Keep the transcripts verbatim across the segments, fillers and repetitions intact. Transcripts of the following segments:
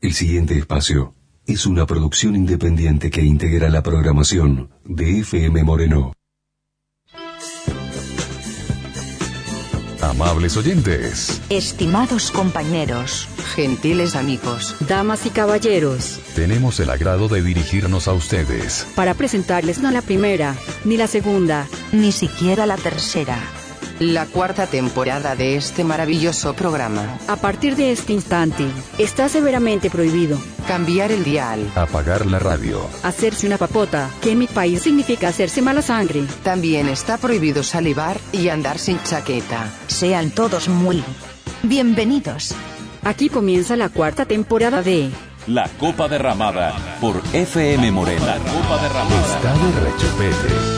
El siguiente espacio es una producción independiente que integra la programación de F M Moreno. Amables oyentes, estimados compañeros, gentiles amigos, damas y caballeros, tenemos el agrado de dirigirnos a ustedes para presentarles no la primera, ni la segunda, ni siquiera la tercera, la cuarta temporada de este maravilloso programa. A partir de este instante, está severamente prohibido cambiar el dial, apagar la radio, hacerse una papota, que en mi país significa hacerse mala sangre. También está prohibido salivar y andar sin chaqueta. Sean todos muy bienvenidos. Aquí comienza la cuarta temporada de La Copa Derramada por F M Moreno. La Copa Derramada está de rechupete.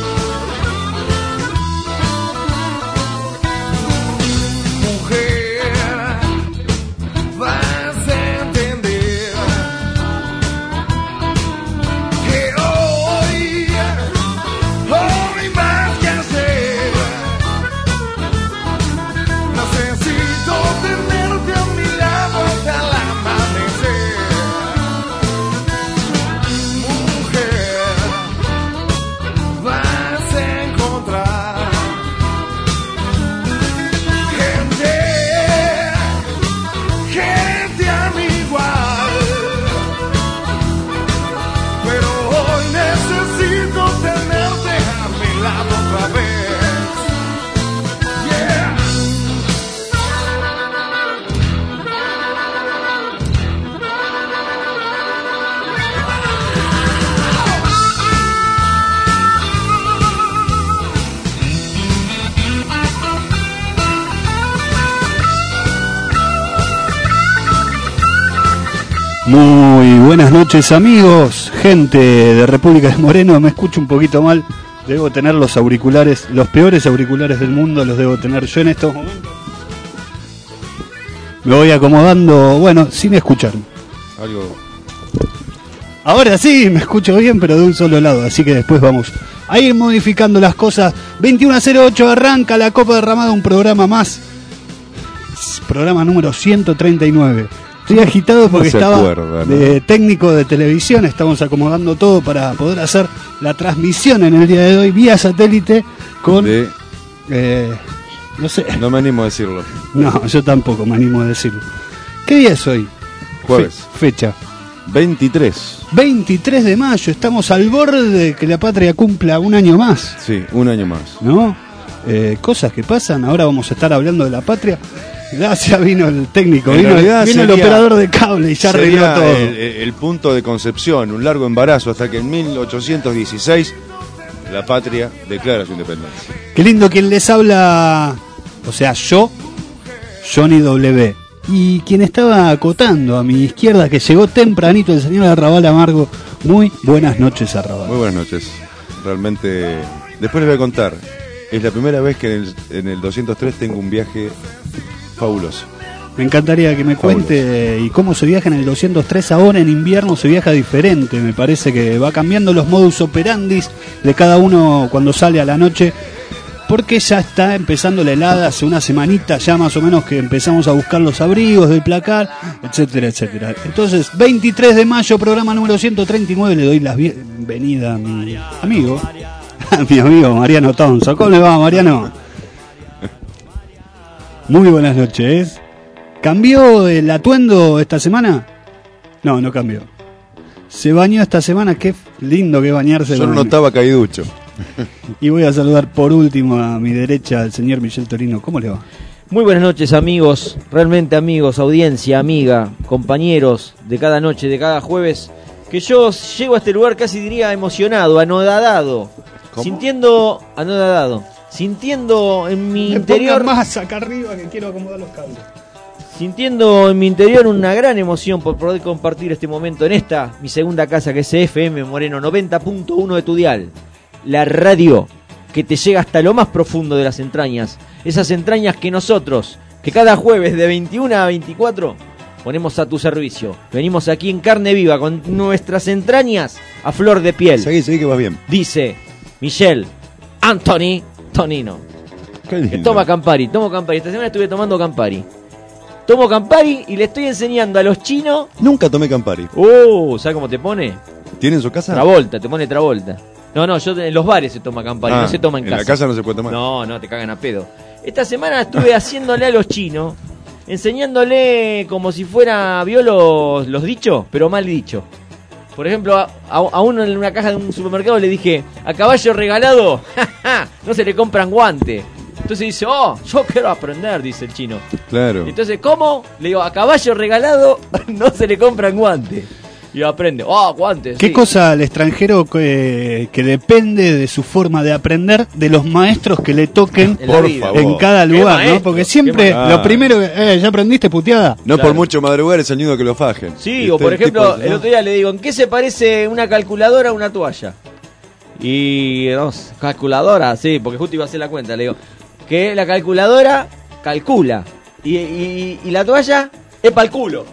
Muy buenas noches, amigos, gente de República de Moreno. Me escucho un poquito mal, debo tener los auriculares, los peores auriculares del mundo los debo tener yo en estos momentos. Me voy acomodando, bueno, sin escuchar. Algo. Ahora sí, me escucho bien, pero de un solo lado, así que después vamos a ir modificando las cosas. veintiuno cero ocho arranca la Copa Derramada, un programa más, programa número ciento treinta y nueve. Estoy agitado porque no estaba acuerda, ¿no? de técnico de televisión, estamos acomodando todo para poder hacer la transmisión en el día de hoy vía satélite con... De... Eh, no sé. No me animo a decirlo. No, yo tampoco me animo a decirlo. ¿Qué día es hoy? Jueves. Fe- fecha. veintitrés. veintitrés de mayo, estamos al borde de que la patria cumpla un año más. Sí, un año más. ¿No? Eh, cosas que pasan, ahora vamos a estar hablando de la patria. Gracias, vino el técnico, en vino, vino sería, el operador de cable y ya arregló todo. El, el punto de concepción, un largo embarazo hasta que en mil ochocientos dieciséis la patria declara su independencia. Qué lindo quien les habla, o sea, yo, Johnny W. Y quien estaba acotando a mi izquierda, que llegó tempranito, el señor Arrabal Amargo. Muy buenas noches, Arrabal. Muy buenas noches. Realmente, después les voy a contar, es la primera vez que en el, en el doscientos tres tengo un viaje fabuloso. Me encantaría que me Fabuloso. cuente y cómo se viaja en el doscientos tres ahora en invierno, se viaja diferente, me parece que va cambiando los modus operandis de cada uno cuando sale a la noche, porque ya está empezando la helada, hace una semanita ya más o menos que empezamos a buscar los abrigos del placar, etcétera, etcétera. Entonces, veintitrés de mayo, programa número ciento treinta y nueve, le doy la bienvenida a mi amigo, a mi amigo Mariano Tonso. ¿Cómo le va, Mariano? Muy buenas noches. ¿Cambió el atuendo esta semana? No, no cambió. ¿Se bañó esta semana? Qué lindo que bañarse. Yo no notaba caiducho. Y voy a saludar por último a mi derecha al señor Michel Torino. ¿Cómo le va? Muy buenas noches, amigos, realmente amigos, audiencia, amiga, compañeros de cada noche, de cada jueves, que yo llego a este lugar casi diría emocionado, anodadado, ¿Cómo? sintiendo, anodadado, sintiendo en mi Me interior, ponga más acá arriba que quiero acomodar los cables. sintiendo en mi interior una gran emoción por poder compartir este momento en esta, mi segunda casa, que es F M Moreno noventa punto uno de tu dial, la radio que te llega hasta lo más profundo de las entrañas, esas entrañas que nosotros, que cada jueves de veintiuna a veinticuatro, ponemos a tu servicio. Venimos aquí en carne viva, con nuestras entrañas a flor de piel. Seguí, seguí que vas bien. Dice Michel Anthony Tonino. Qué lindo. Que toma Campari, tomo Campari. Esta semana estuve tomando Campari. Tomo Campari y le estoy enseñando a los chinos. Nunca tomé Campari. Uh, ¿sabes cómo te pone? ¿Tiene en su casa? Travolta, te pone Travolta. No, no, yo en los bares se toma Campari, Ah, no se toma en, en casa. la casa no se puede tomar. No, no, te cagan a pedo. Esta semana estuve haciéndole a los chinos, enseñándole como si fuera, vio los, los dichos, pero mal dicho. Por ejemplo, a, a uno en una caja de un supermercado le dije, a caballo regalado, no se le compran guantes. Entonces dice, oh, yo quiero aprender, dice el chino. Claro. Entonces, ¿cómo? Le digo, a caballo regalado no se le compran guantes. Y aprende, oh, guantes. ¿Qué sí. cosa al extranjero que, que depende de su forma de aprender de los maestros que le toquen En la Por vida. favor. en cada Qué lugar, maestro, ¿no? Porque qué siempre maestro. lo primero que, eh, ¿ya aprendiste puteada? No Claro. por mucho madrugar es el nido que lo fajen. Sí, Y o usted, por el ejemplo, tipo, el ¿no? otro día le digo, ¿en qué se parece una calculadora a una toalla? Y, no, calculadora, sí, porque justo iba a hacer la cuenta, le digo, que la calculadora calcula, y, y, y la toalla es para el culo.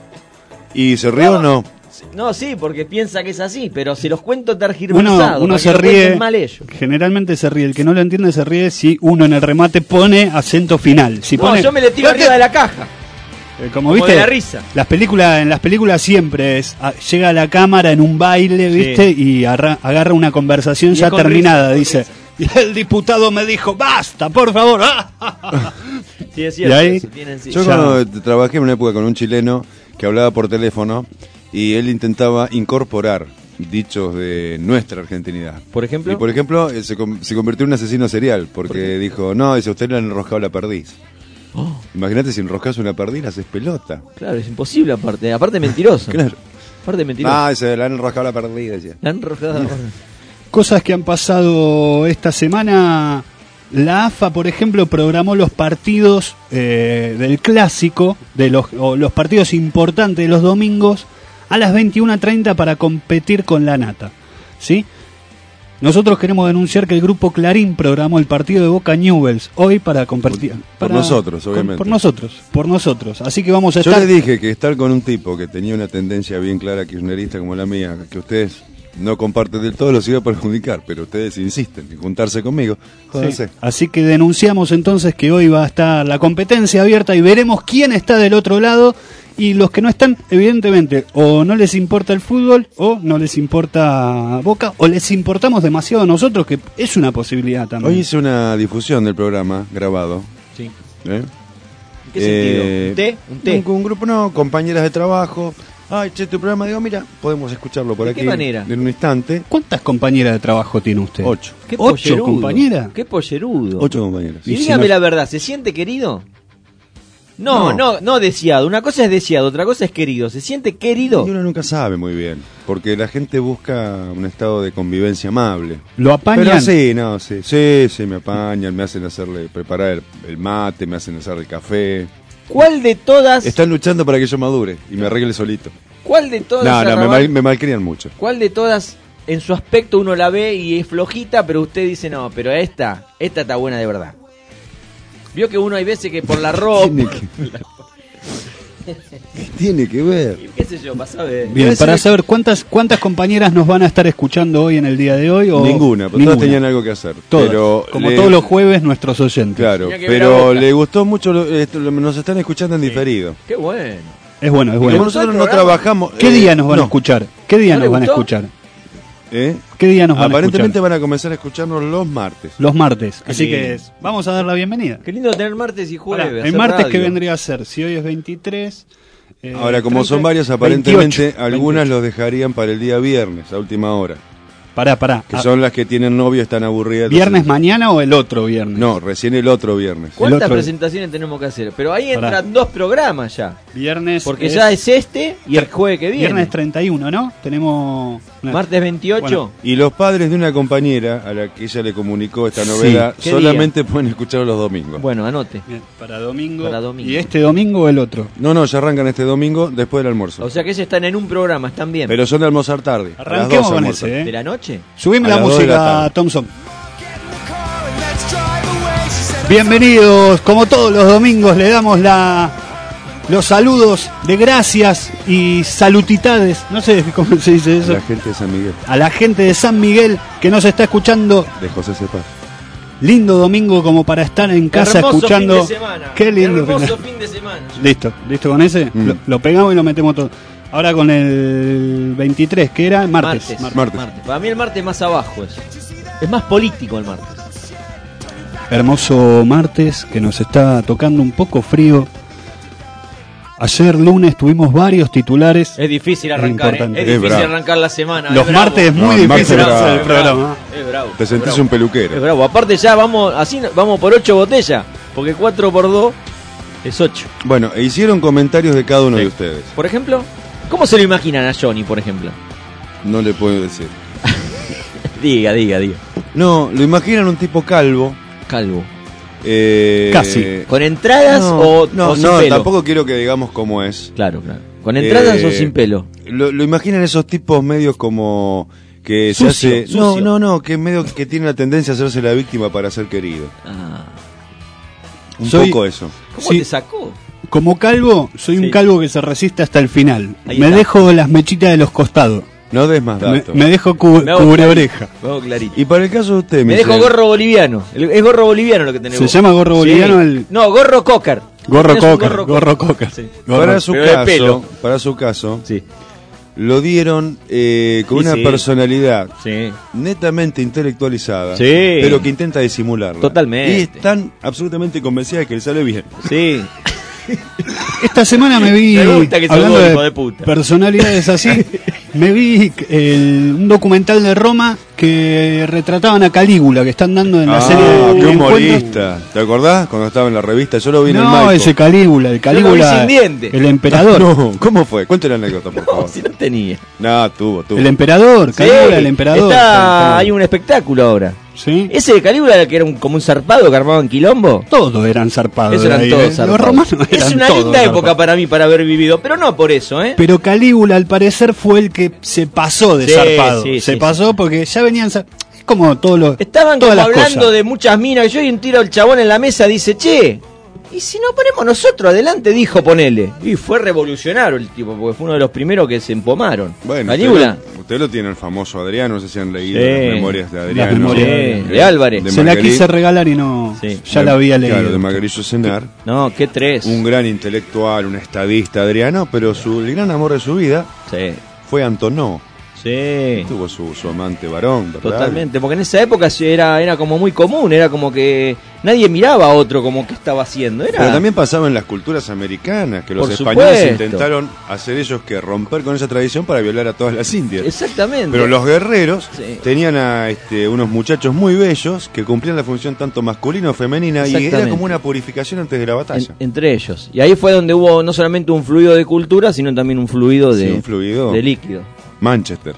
¿Y se rió o no? No, sí, porque piensa que es así, pero se los cuento Uno, tergiversados. uno para se que lo cuenten ríe, mal ellos. generalmente se ríe, el que no lo entiende se ríe si uno en el remate pone acento final. Si No, pone, yo me le tiro arriba de la caja. Eh, como Como viste, de la risa. Las películas, en las películas siempre es, a- llega a la cámara en un baile, viste, y arra- agarra una conversación Y ya es con terminada, risa, dice. Y el diputado me dijo, basta, por favor. ¡Ah! Sí, es cierto. Y ahí- sí, tienen, sí. Yo Ya. cuando t- trabajé en una época con un chileno que hablaba por teléfono y él intentaba incorporar dichos de nuestra argentinidad. Por ejemplo. Y por ejemplo, eh, se, com- se convirtió en un asesino serial porque dijo, no, dice, usted le han enroscado la perdiz. Oh, Imagínate si enroscas una perdiz, la haces pelota. claro, es imposible aparte. Aparte mentiroso. Claro. Aparte mentiroso. Ah, dice, le han enroscado la perdiz, decía. La han rojado. Cosas que han pasado esta semana. La A F A, por ejemplo, programó los partidos eh, del clásico, de los, o los partidos importantes de los domingos, a las veintiuna treinta para competir con la Nata. ¿Sí? Nosotros queremos denunciar que el grupo Clarín programó el partido de Boca Newell's hoy para competir. Por- por para- nosotros, con- obviamente. Por nosotros, por nosotros. Así que vamos a Yo estar. le dije que estar con un tipo que tenía una tendencia bien clara kirchnerista como la mía, que ustedes no comparten del todo, los iba a perjudicar, pero ustedes insisten en juntarse conmigo. Sí. Jódanse. Así que denunciamos entonces que hoy va a estar la competencia abierta y veremos quién está del otro lado. Y los que no están, evidentemente, o no les importa el fútbol, o no les importa Boca, o les importamos demasiado a nosotros, que es una posibilidad también. Hoy hice una difusión del programa grabado. Sí. ¿eh? ¿En qué Eh, sentido? ¿Un té? ¿Un té? Un, un grupo, no, compañeras de trabajo. Ay, che, tu programa, digo, mira, podemos escucharlo por ¿De aquí qué manera? en un instante. ¿Cuántas compañeras de trabajo tiene usted? Ocho. ¿Qué ¿Ocho pollerudo? compañeras? ¿Qué pollerudo? Ocho compañeras. Y Y si dígame no- la verdad, ¿se siente querido? No, no, No. no, deseado. Una cosa es deseado, otra cosa es querido. ¿Se siente querido? Y uno nunca sabe muy bien, porque la gente busca un estado de convivencia amable. ¿Lo apañan? Pero sí, no, sí, sí, sí, me apañan, me hacen hacerle, preparar el, el mate, me hacen hacer el café. ¿Cuál de todas? Están luchando para que yo madure y me arregle solito. ¿Cuál de todas? No, no, me, Arrabal, mal, me malcrian mucho. ¿Cuál de todas en su aspecto uno la ve y es flojita, pero usted dice no, pero esta, esta está buena de verdad? Vio que uno hay veces que por la ropa, Tiene que, ¿Qué tiene que ver? qué sé yo, para saber. Bien, Parece para que- saber cuántas cuántas compañeras nos van a estar escuchando hoy en el día de hoy. O Ninguna, pero ninguna. todas tenían algo que hacer. Todas, pero como le- todos los jueves, nuestros oyentes. Claro, Tenía que ver la pero boca. le gustó mucho, lo- esto, lo- nos están escuchando en diferido. Qué bueno. Es bueno, es Y bueno. como nosotros el no programa? trabajamos... ¿Qué eh, día nos van no, a escuchar? ¿Qué día ¿No nos le van a gustó? escuchar? ¿eh? ¿Qué día nos van a Aparentemente escuchar? van a comenzar a escucharnos los martes. Los martes. Así lindo. que es- vamos a dar la bienvenida. Qué lindo tener martes y jueves. Ahora, el hacer martes que radio. vendría a ser, si hoy es veintitrés. eh, Ahora, como treinta, son varios, aparentemente veintiocho, algunas veintiocho. los dejarían para el día viernes, a última hora. Pará, pará. Que Ah, son las que tienen novio y están aburridas. ¿Viernes entonces- mañana o el otro viernes? No, recién el otro viernes. ¿Cuántas otro- presentaciones tenemos que hacer? Pero ahí Pará. entran dos programas ya. Viernes. Porque ya es este y el jueves que viene. Viernes treinta y uno, ¿no? Tenemos. una- Martes veintiocho. Bueno, Y los padres de una compañera a la que ella le comunicó esta Sí. novedad ¿Qué solamente pueden escucharlo los domingos. Bueno, anote. Bien, para domingo. Para domingo. ¿Y este domingo o el otro? No, no, ya arrancan este domingo después del almuerzo. O sea que ellos están en un programa, están bien. Pero son de almorzar tarde. a las Arranquemos dos con almuerzan. ese, ¿eh? ¿De la noche? Subime A la las dos de la música, tarde. Thompson. Bienvenidos, como todos los domingos le damos la los saludos de gracias y salutitades, no sé cómo se dice eso, La gente de San Miguel, a la gente de San Miguel que nos está escuchando de José Cepaz. Lindo domingo como para estar en casa Hermoso escuchando. Fin de semana. Qué lindo Hermoso fin fin de semana. de... Listo, listo con ese. Mm. Lo, lo pegamos y lo metemos todo. Ahora con el veintitrés, que era martes. Martes, Martes. martes. Para mí el martes más abajo es. Es más político el martes. Hermoso martes que nos está tocando un poco frío. Ayer lunes tuvimos varios titulares. Es difícil Es arrancar, ¿eh? importante. Es Es difícil bravo. arrancar la semana. Los es bravo. martes es muy No, el martes difícil es bravo, hacer el es bravo, programa. Es bravo. Te es sentís bravo. un peluquero. Es bravo. Aparte ya vamos así vamos por ocho botellas, porque cuatro por dos es ocho. Bueno, e hicieron comentarios de cada uno de ustedes. Por ejemplo, ¿cómo se lo imaginan a Johnny, por ejemplo? No le puedo decir. Diga, diga, diga. No, lo imaginan un tipo calvo. Calvo. eh, Casi. ¿Con entradas no, o, no, o sin no, pelo? tampoco quiero que digamos cómo es. Claro, claro. ¿Con entradas Eh, o sin pelo? Lo, lo imaginan esos tipos medios como que Sucio, se hace. sucio. No, no, no, que medio que tiene la tendencia a hacerse la víctima para ser querido. Ah. Un Soy- poco eso. ¿Cómo Sí. te sacó? Como calvo, soy Sí. un calvo que se resiste hasta el final. Ahí Me está. dejo las mechitas de los costados. No des más Me, datos. me dejo cu- Me hago cubre clarito. oreja. Me hago clarito. Y para el caso de usted, Me mi dejo señor, gorro boliviano. El- Es gorro boliviano lo que tenemos. ¿Se llama gorro boliviano el- No, gorro cócar. Gorro Tenés un coca, gorro coca. Sí. Gorro- para su pero de caso, pelo. para su caso, Sí. lo dieron eh, con Sí, una sí. personalidad Sí. netamente intelectualizada, Sí. pero que intenta disimularla. Totalmente. Y están absolutamente convencidas de que le sale bien. Sí. Esta semana me vi, Me gusta que sos hablando vos, de, hijo de puta. personalidades así, me vi el- un documental de Roma que retrataban a Calígula, que están dando en la Ah, serie de qué Encuentros. humorista. ¿Te acordás cuando estaba en la revista? Yo lo vi en el No, Maipo. ese Calígula, el lo vi Calígula, sin dientes. el emperador. No, ¿cómo fue? Cuéntale la anécdota, por No, favor. si no tenía. No, tuvo, tuvo. El emperador, Calígula, Sí, el emperador. Está, hay un espectáculo ahora. ¿Sí? Ese de Calígula era que era un, como un zarpado que armaban quilombo. Todos eran zarpados. Eso eran ahí, todos ¿eh? zarpados. Los romanos Es eran una todos linda zarpados. época para mí para haber vivido, pero no por eso, ¿eh? Pero Calígula al parecer fue el que se pasó de Sí, zarpado. sí, se sí, pasó porque ya venían... zar- Es como todos los... Estaban todas como las hablando cosas. de muchas minas. Yo y un tiro al chabón en la mesa dice, che, ¿y si no ponemos nosotros adelante? Dijo, ponele. Y fue revolucionario el tipo, porque fue uno de los primeros que se empomaron. Bueno, Calígula. usted lo, usted lo tiene el famoso Adriano, no sé si han leído Sí. las memorias de Adriano. memorias de- de Álvarez. Se la Marguerite- quise regalar y no... Sí. Ya de- la había leído. Claro, de Magaricio Cenar. No, qué tres. Un gran intelectual, un estadista, Adriano, pero su, el gran amor de su vida Sí, fue Antonó. sí. Tuvo su, su amante varón, ¿verdad? Totalmente, porque en esa época sí era, era como muy común, era como que nadie miraba a otro como que estaba haciendo. Era... Pero también pasaba en las culturas americanas, que los Por españoles supuesto. intentaron hacer ellos que romper con esa tradición para violar a todas las indias. Exactamente. Pero los guerreros Sí. tenían a este, unos muchachos muy bellos que cumplían la función tanto masculina o femenina y era Exactamente. como una purificación antes de la En- batalla. entre ellos. Y ahí fue donde hubo no solamente un fluido de cultura, sino también un fluido de, Sí, un fluido. de líquido. Manchester.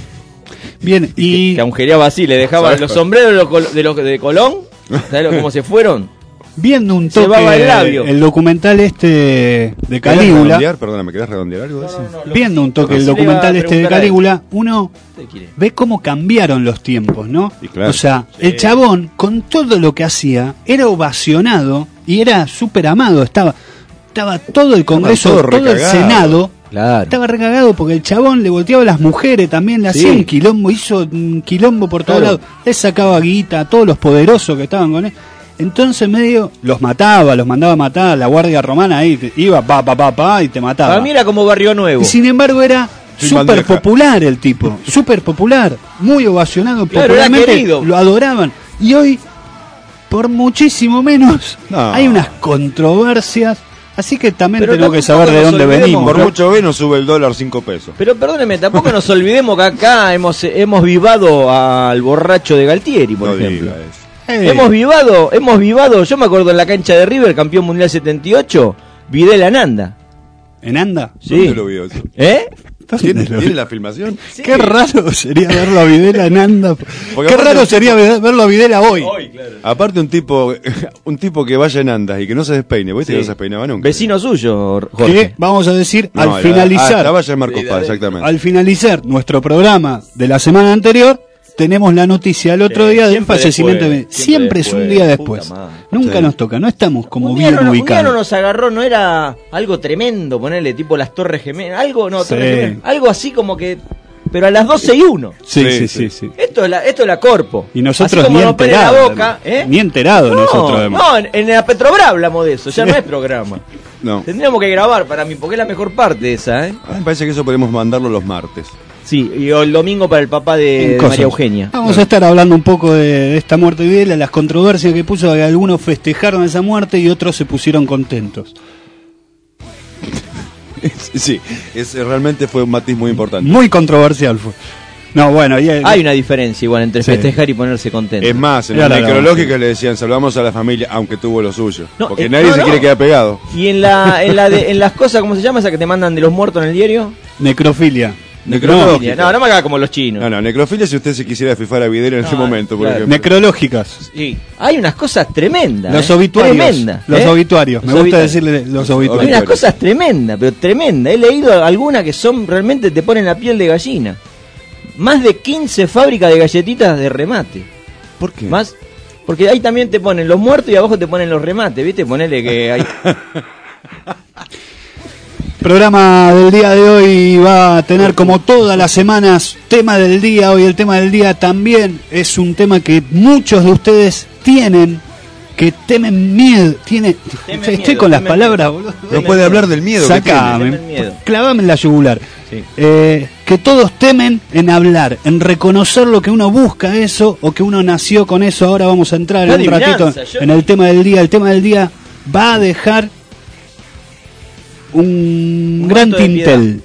Bien, y... Que agujereaba así, le dejaba ¿Sabes? los sombreros de, los col- de, los- de Colón. ¿Sabes lo- cómo se fueron? Viendo un Se toque baba el labio. el documental este de ¿Querés Calígula, redondear? Perdóname, ¿querés redondear algo de eso? viendo un toque el Sí, le iba documental a este de preguntar a él. Calígula, uno ¿Qué quiere? ve cómo cambiaron los tiempos, ¿no? Y claro. O sea, el chabón con todo lo que hacía era ovacionado y era súper amado, estaba estaba todo el Congreso, todo todo, el recagado. Senado Claro. estaba recagado porque el chabón le volteaba a las mujeres también, le Sí. hacía un quilombo, hizo un quilombo por todos Claro. lados, le sacaba guita a todos los poderosos que estaban con él. Entonces medio los mataba, los mandaba a matar, la guardia romana ahí te- iba pa pa pa pa y te mataba. Para mí era como Barrio Nuevo. Y sin embargo era Sin súper bandeja. popular el tipo, súper popular, muy ovacionado, Claro, era popularmente querido. lo adoraban. Y hoy, por muchísimo menos, No. hay unas controversias, así que también Pero tenemos que tampoco saber de nos dónde olvidemos, venimos. Por ¿no? mucho menos sube el dólar cinco pesos. Pero perdóneme, tampoco nos olvidemos que acá hemos, hemos vivado al borracho de Galtieri, por No ejemplo. diga eso. Eh, Hemos vivado, hemos vivado, yo me acuerdo en la cancha de River, campeón mundial setenta y ocho, Videla Ananda. ¿En Anda? Sí. ¿Dónde lo vio eso? ¿Eh? ¿Tiene, ¿Dónde lo- ¿Tiene la filmación? Qué raro sería verlo a Videla en Anda. Porque Qué aparte raro un sería ve- verlo a Videla hoy. Aparte un tipo un tipo que vaya en andas y que no se despeine, ¿viste? Sí. Que no se despeinaba nunca. Vecino suyo, Jorge. Que vamos a decir, No, al la- finalizar, Ah, la valla de Marcos Paz, exactamente. al finalizar nuestro programa de la semana anterior, tenemos la noticia el otro Sí, día del siempre fallecimiento de... después, Siempre, siempre es un después, día puta después. madre. Nunca Sí. nos toca, no estamos como un día, bien no, un día ubicados. no nos agarró, no era algo tremendo, ponerle tipo las Torres Gemelas, algo, no, Sí. Torres Gemelas, algo así como que pero a las doce y uno. Sí, sí, sí, sí, sí. Esto es la, esto es la Corpo. Y nosotros Así como ni nos pone la enterado, boca, ¿eh? Ni enterado No, nosotros. además. no, en, en la Petrobras hablamos de eso, ya no es programa. No. Tendríamos que grabar para mí, porque es la mejor parte esa, ¿eh? A mí me parece que eso podemos mandarlo los martes. Sí, y el domingo para el papá de, de Cosas. María Eugenia. Vamos a estar hablando un poco de, de esta muerte de Videla, las controversias que puso, que algunos festejaron esa muerte y otros se pusieron contentos. Sí, es, realmente fue un matiz muy importante. Muy controversial fue. No, bueno, y, Hay una diferencia igual entre Sí. festejar y ponerse contento. Es más, en Era la la necrológica le decían saludamos a la familia, aunque tuvo lo suyo. No, porque eh, nadie no, se no. quiere quedar pegado. Y en la, en la de, en las cosas, ¿cómo se llama esa que te mandan de los muertos en el diario? necrofilia. Necrológica. No, no me haga como los chinos. No, no, necrofilia si usted se quisiera fifar a Videla en No, ese momento, por claro. ejemplo. Necrológicas. Sí. Hay unas cosas tremendas. Los ¿eh? obituarios. Tremendas. Los ¿eh? obituarios. Los Me gusta obituarios. decirle los Hay obituarios. unas cosas tremendas, pero tremendas. He leído algunas que son realmente te ponen la piel de gallina. Más de quince fábricas de galletitas de remate. ¿Por qué? Más, porque ahí también te ponen los muertos y abajo te ponen los remates, ¿viste? Ponele que hay. Programa del día de hoy va a tener, como todas las semanas, tema del día. Hoy el tema del día también es un tema que muchos de ustedes tienen, que temen miedo. Tiene, Temen estoy miedo, con las temen palabras, miedo. boludo. No puede hablar del miedo que Sacame, Temen miedo. clavame en la yugular. Sí. Eh, que todos temen en hablar, en reconocer lo que uno busca eso o que uno nació con eso. Ahora vamos a entrar en Qué un ratito adivinanza, yo- en el tema del día. El tema del día va a dejar un, Un gran manto de tintel.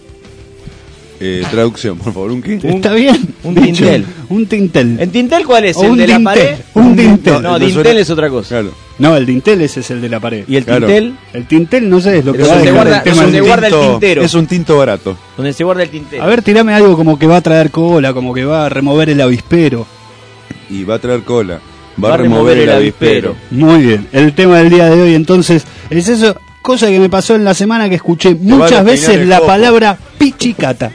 Eh, traducción, por favor, ¿un qué? ¿Está bien? un Dicho, tintel. Un tintel. ¿En Tintel cuál es? O ¿El un de la dintel, pared? un dintel. No, No, Dintel suena- es otra cosa. Claro. No, el dintel ese es el de la pared. ¿Y el Claro. Tintel? El tintel no sé, es lo que Pero va a se dejar guarda- el tema eso del se día. guarda el tintero. Es un tinto barato. Donde se guarda el tintero. A ver, tirame algo como que va a traer cola, como que va a remover el avispero. Y va a traer cola. Va, a remover el avispero. Muy bien, el tema del día de hoy entonces es eso, cosa que me pasó en la semana que escuché va a muchas despeinar veces el la coco. palabra pichicata.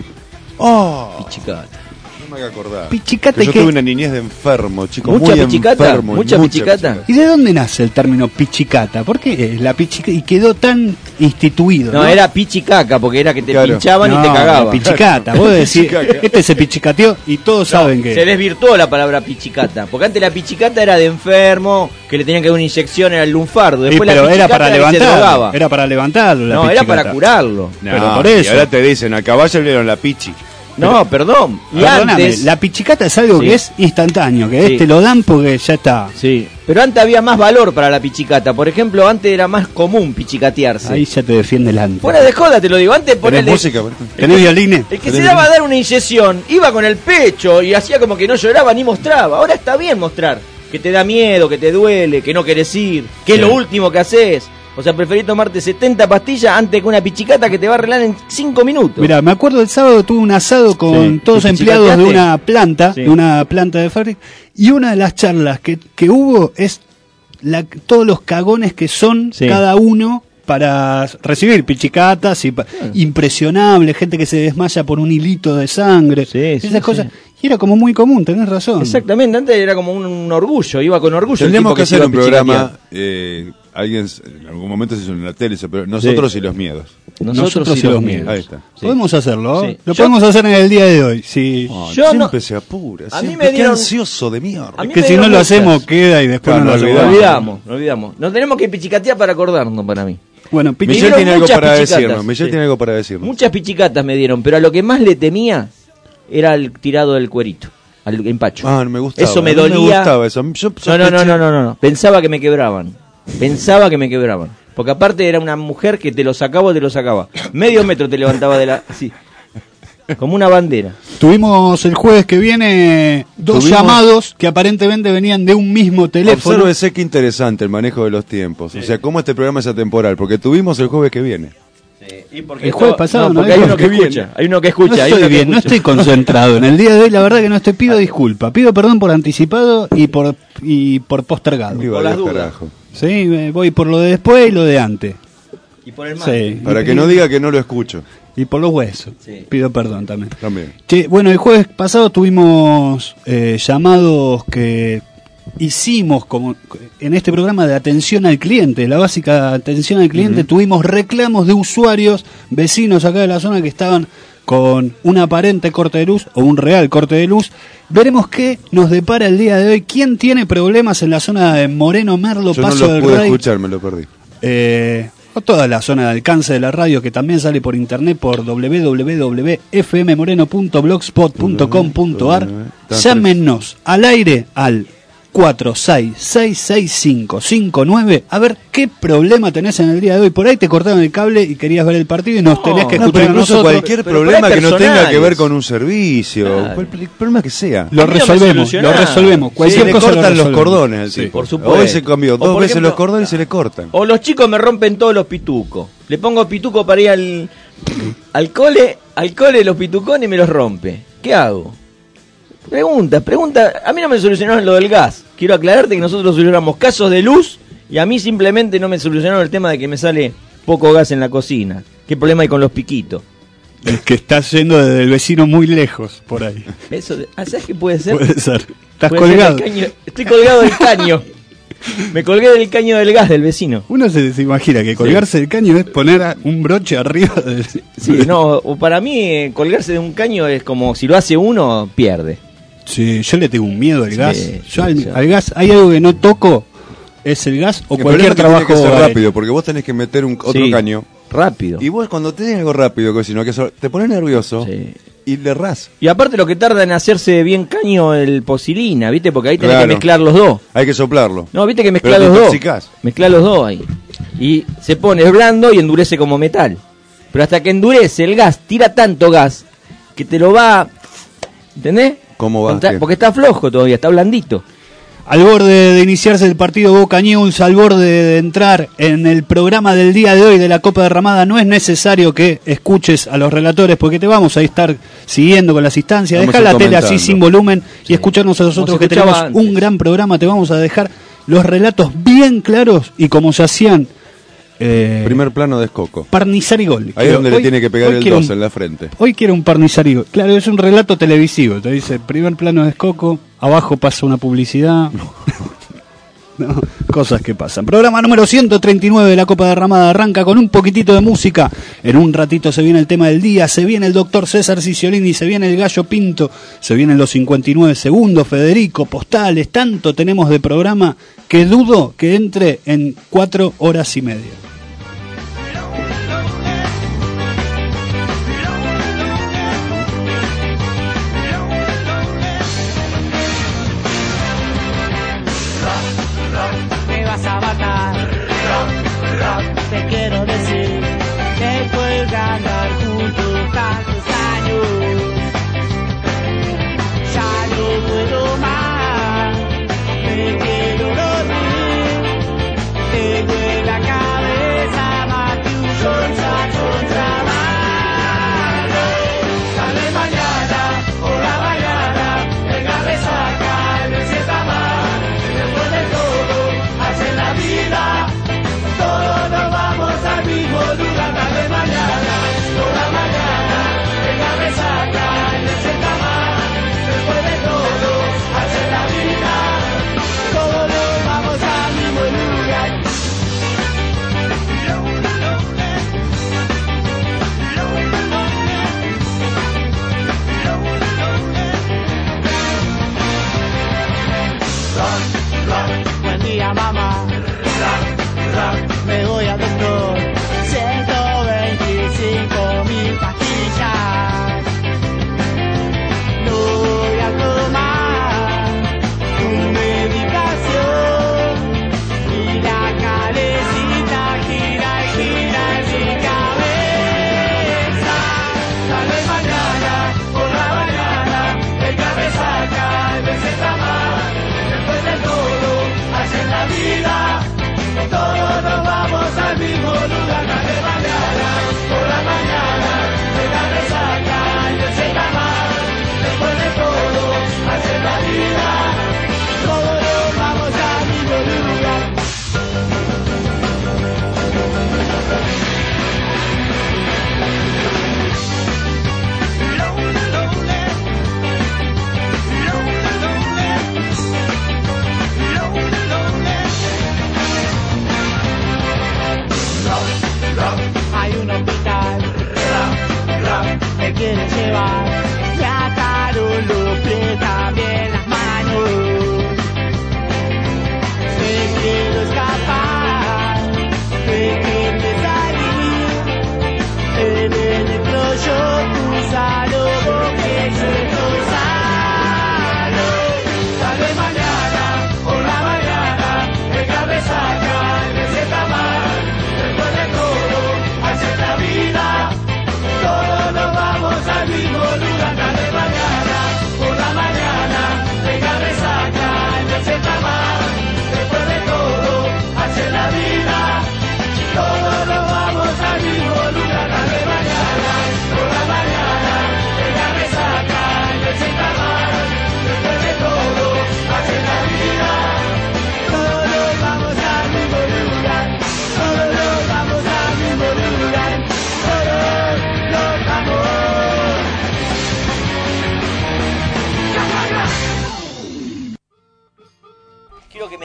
Oh, Pichicata. no me hago acordar. Pichicata, Que yo ¿y qué? tuve una niñez de enfermo, chicos. ¿Mucha muy pichicata? enfermo, ¿Mucha pichicata? ¿Y de dónde nace el término pichicata? ¿Por qué es la pichicata? Y quedó tan instituido. No, No, era pichicaca, porque era que te Claro. pinchaban No, y te cagaban. la pichicata. Vos decís, Pichicaca. este se pichicateó y todos saben que... Se desvirtuó la palabra pichicata, porque antes la pichicata era de enfermo, que le tenían que dar una inyección, era el lunfardo. Sí, Después pero la era pichicata para que se levantarlo. drogaba. Era para levantarlo. la No, era pichicata. para curarlo. No, Pero por y eso. ahora te dicen, a caballo le dieron la pichi. No, perdón. Y Perdóname, antes. la pichicata es algo Sí. que es instantáneo, que Sí. este lo dan porque ya está. Sí. Pero antes había más valor para la pichicata. Por ejemplo, antes era más común pichicatearse. Ahí ya te defiende el antes. Fuera de joda, te lo digo. Antes ¿Tenés ponele. música? por ejemplo? ¿Tenés violines? El que se daba a dar una inyección iba con el pecho y hacía como que no lloraba ni mostraba. Ahora está bien mostrar que te da miedo, que te duele, que no querés ir, que es Sí. lo último que haces. O sea, preferís tomarte setenta pastillas antes que una pichicata que te va a arreglar en cinco minutos. Mira, me acuerdo el sábado tuve un asado con Sí. todos ¿Te empleados de pichicateaste? una planta, Sí. de una planta de fábrica, y una de las charlas que, que hubo es la, todos los cagones que son Sí. cada uno para recibir pichicatas y pa- impresionable, gente que se desmaya por un hilito de sangre, Sí, sí, esas cosas. sí. Y era como muy común, tenés razón. Exactamente, antes era como un, un orgullo, iba con orgullo. el Tendríamos tipo que se hacer iba un a pichicatear. programa, eh, alguien s- en algún momento se hizo en la tele, eso, pero nosotros y los miedos. Nosotros, y los miedos. Ahí está. Sí. Podemos hacerlo, Sí. lo Yo- podemos hacer en el día de hoy. Sí. Oh, Yo siempre no- se apura, a mí siempre. me Qué dieron- ansioso de mierda. A mí que me si no dieron lo muchas. hacemos queda y después Claro, no lo nos Lo hacemos. olvidamos, lo olvidamos. Nos tenemos que pichicatear para acordarnos para mí. Bueno, pichi- Michelle dieron tiene algo muchas para pichicatas, decirnos. Michelle sí. tiene algo para decirnos. Muchas pichicatas me dieron, pero a lo que más le temía era el tirado del cuerito, al empacho. Ah, no me gustaba. Eso me a mí dolía. Me gustaba eso. Yo No, no, no, sospeché- no, no, no, no. Pensaba que me quebraban. Pensaba que me quebraban. Porque aparte era una mujer que te lo sacaba o te lo sacaba. Medio metro te levantaba de la... Sí. Como una bandera. Tuvimos el jueves que viene dos Tuvimos- llamados que aparentemente venían de un mismo teléfono. Obsérvese qué interesante el manejo de los tiempos. O sea, cómo este programa es atemporal. Porque tuvimos el jueves que viene. Y porque El jueves pasado, ¿no? porque El hay uno que jueves que escucha. viene. Hay uno que No escucha. hay estoy uno que bien, no escucha. estoy concentrado. En el día de hoy la verdad que no estoy, pido disculpa. Pido perdón por anticipado y por y por postergado. Viva Por las Dios, dudas. carajo. Sí, me voy por lo de después y lo de antes. Y por el mal. Sí. Para Y- que no diga que no lo escucho. Y por los huesos. Sí. Pido perdón también. También. Che, bueno, el jueves pasado tuvimos eh, llamados que hicimos como en este programa de atención al cliente, la básica atención al cliente, tuvimos reclamos de usuarios, vecinos acá de la zona que estaban con un aparente corte de luz o un real corte de luz. Veremos qué nos depara el día de hoy. ¿Quién tiene problemas en la zona de Moreno, Merlo, Yo Paso no del lo pude Rey? escuchar, me lo perdí. Eh, o toda la zona de alcance de la radio, que también sale por internet por doble u doble u doble u punto f m moreno punto blogspot punto com punto a r. Llámenos al aire al cuatro seis seis seis cinco cinco nueve a ver qué problema tenés en el día de hoy. Por ahí te cortaron el cable y querías ver el partido y nos no, tenés que no, escuchar pero a nosotros. Cualquier problema que no tenga que ver con un servicio, claro. Cualquier problema que sea. Lo resolvemos, lo resolvemos. Cualquier se cosa le cortan lo los cordones al sí, tipo. Por supuesto. Hoy se cambió dos veces ejemplo, los cordones y se le cortan. O los chicos me rompen todos los pitucos. Le pongo pituco para ir al, al cole, al cole los pitucones y me los rompe. ¿Qué hago? Pregunta, pregunta. A mí no me solucionaron lo del gas. Quiero aclararte que nosotros solucionamos casos de luz y a mí simplemente no me solucionaron el tema de que me sale poco gas en la cocina. ¿Qué problema hay con los piquitos? Es que estás yendo desde el vecino muy lejos, por ahí. Eso, ¿sabes qué puede ser? Puede ser. Estás puede colgado. Ser caño, estoy colgado del caño. Me colgué del caño del gas del vecino. Uno se, se imagina que colgarse sí. del caño es poner un broche arriba del... Sí, no, o para mí eh, colgarse de un caño es como si lo hace uno, pierde. Sí, yo le tengo un miedo al sí, gas. Sí, yo al, sí. al gas, hay algo que no toco, es el gas o el cualquier trabajo. Tiene que ser rápido, porque vos tenés que meter un otro sí, caño. Rápido. Y vos cuando tenés algo rápido, que sino que te pones nervioso sí. y le errás. Y aparte lo que tarda en hacerse bien caño el posilina, ¿viste? Porque ahí tenés claro. que mezclar los dos. Hay que soplarlo. No, ¿viste que mezclar los dos? Mezclar los dos ahí. Y se pone blando y endurece como metal. Pero hasta que endurece el gas, tira tanto gas que te lo va... ¿Entendés? ¿Cómo va? Porque, porque está flojo todavía, está blandito. Al borde de iniciarse el partido Boca News, al borde de entrar en el programa del día de hoy de la Copa Derramada, no es necesario que escuches a los relatores porque te vamos a estar siguiendo con las instancias. Deja la tele así sin volumen sí. y escucharnos a nosotros que tenemos antes. Un gran programa. Te vamos a dejar los relatos bien claros y como se hacían. Eh, Primer plano de Escoco. Parnizarigol. Ahí es donde hoy, le tiene que pegar el dos un, en la frente. Hoy quiero un Parnizarigol. Claro, es un relato televisivo. Te dice, primer plano de Escoco, abajo pasa una publicidad. No, cosas que pasan. Programa número ciento treinta y nueve de la Copa Derramada arranca con un poquitito de música. En un ratito se viene el tema del día, se viene el doctor César Ciciolini, se viene el Gallo Pinto, se vienen los cincuenta y nueve segundos, Federico, postales, tanto tenemos de programa que dudo que entre en cuatro horas y media. Te quiero decir que puedes ganar juntos tantos años. Ya no puedo más, me quiero dormir. Tengo en la cabeza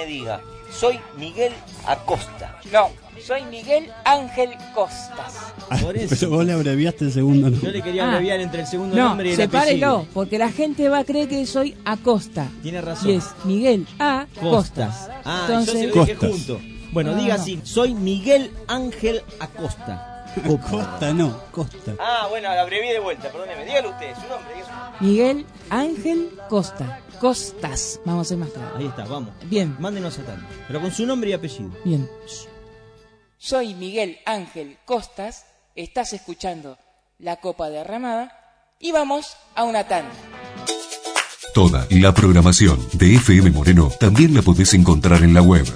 me diga, soy Miguel Acosta. No, soy Miguel Ángel Costas. Por eso. Pero vos le abreviaste el segundo nombre. Yo le quería Ah. abreviar entre el segundo No, nombre y el apellido. sepárelo, porque la gente va a creer que soy Acosta. Tiene razón. Y es Miguel A. Costas. Costas. Ah, Entonces, yo se lo dije Costas. junto. Bueno, No, diga no. así, soy Miguel Ángel Acosta. Costa no, Costa. Ah, bueno, la abrevié de vuelta, perdóneme. Dígalo usted, su nombre. Diga su nombre. Miguel Ángel Costa. Costas. Vamos a ser más claros. Ahí está, vamos. Bien, Mándenos a tal. Pero con su nombre y apellido. bien. Soy Miguel Ángel Costas, estás escuchando La Copa Derramada y vamos a una tanda. Toda la programación de F M Moreno también la podés encontrar en la web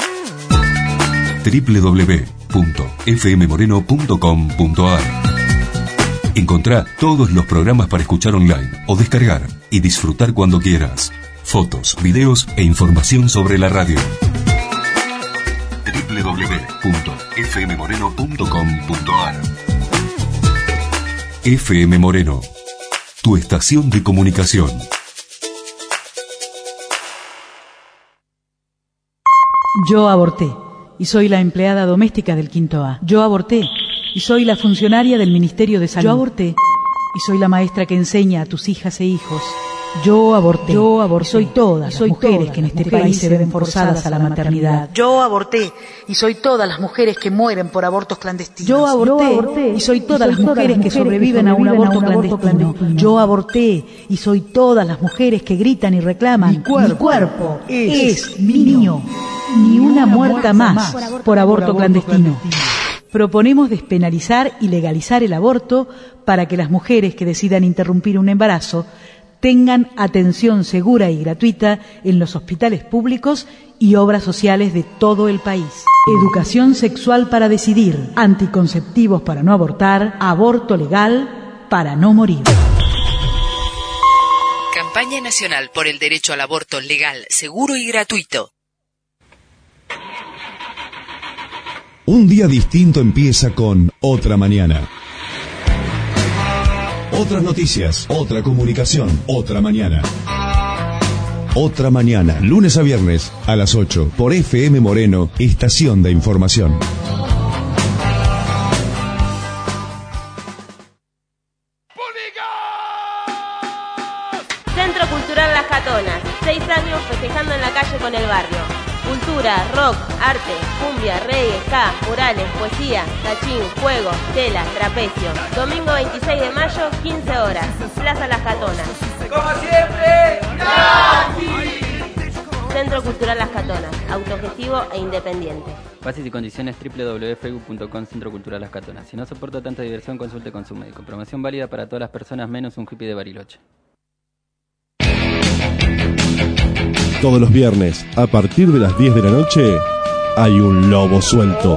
doble u doble u doble u punto f m moreno punto com punto a r. Encontrá todos los programas para escuchar online o descargar y disfrutar cuando quieras. Fotos, videos e información sobre la radio. doble u doble u doble u punto f m moreno punto com punto a r. F M Moreno, tu estación de comunicación. Yo aborté y soy la empleada doméstica del Quinto A. Yo aborté y soy la funcionaria del Ministerio de Salud. Yo aborté y soy la maestra que enseña a tus hijas e hijos. Yo aborté. Yo aborté. Soy todas las mujeres que en este país se ven forzadas a la maternidad. Yo aborté y soy todas las mujeres que mueren por abortos clandestinos. Yo aborté y soy todas las mujeres que sobreviven a un aborto clandestino. Yo aborté y soy todas las mujeres que gritan y reclaman. Mi cuerpo es mío. Ni una muerta más por aborto clandestino. Proponemos despenalizar y legalizar el aborto para que las mujeres que decidan interrumpir un embarazo tengan atención segura y gratuita en los hospitales públicos y obras sociales de todo el país. Educación sexual para decidir, anticonceptivos para no abortar, aborto legal para no morir. Campaña Nacional por el Derecho al Aborto Legal, Seguro y Gratuito. Un día distinto empieza con Otra Mañana. Otras noticias, otra comunicación, otra mañana. Otra Mañana, lunes a viernes a las ocho por F M Moreno, estación de información. Centro Cultural Las Catonas, seis años festejando en la calle con el barrio. Cultura, rock, arte, cumbia, reggae, ska, murales, poesía, cachín, juegos, tela, trapecio. Domingo veintiséis de mayo, quince horas, Plaza Las Catonas. Como siempre, gratis. Centro Cultural Las Catonas, autogestivo e independiente. Bases y condiciones doble u doble u doble u punto facebook punto com Centro Cultural Las Catonas. Si no soporta tanta diversión, consulte con su médico. Promoción válida para todas las personas menos un hippie de Bariloche. Todos los viernes, a partir de las diez de la noche, hay un lobo suelto.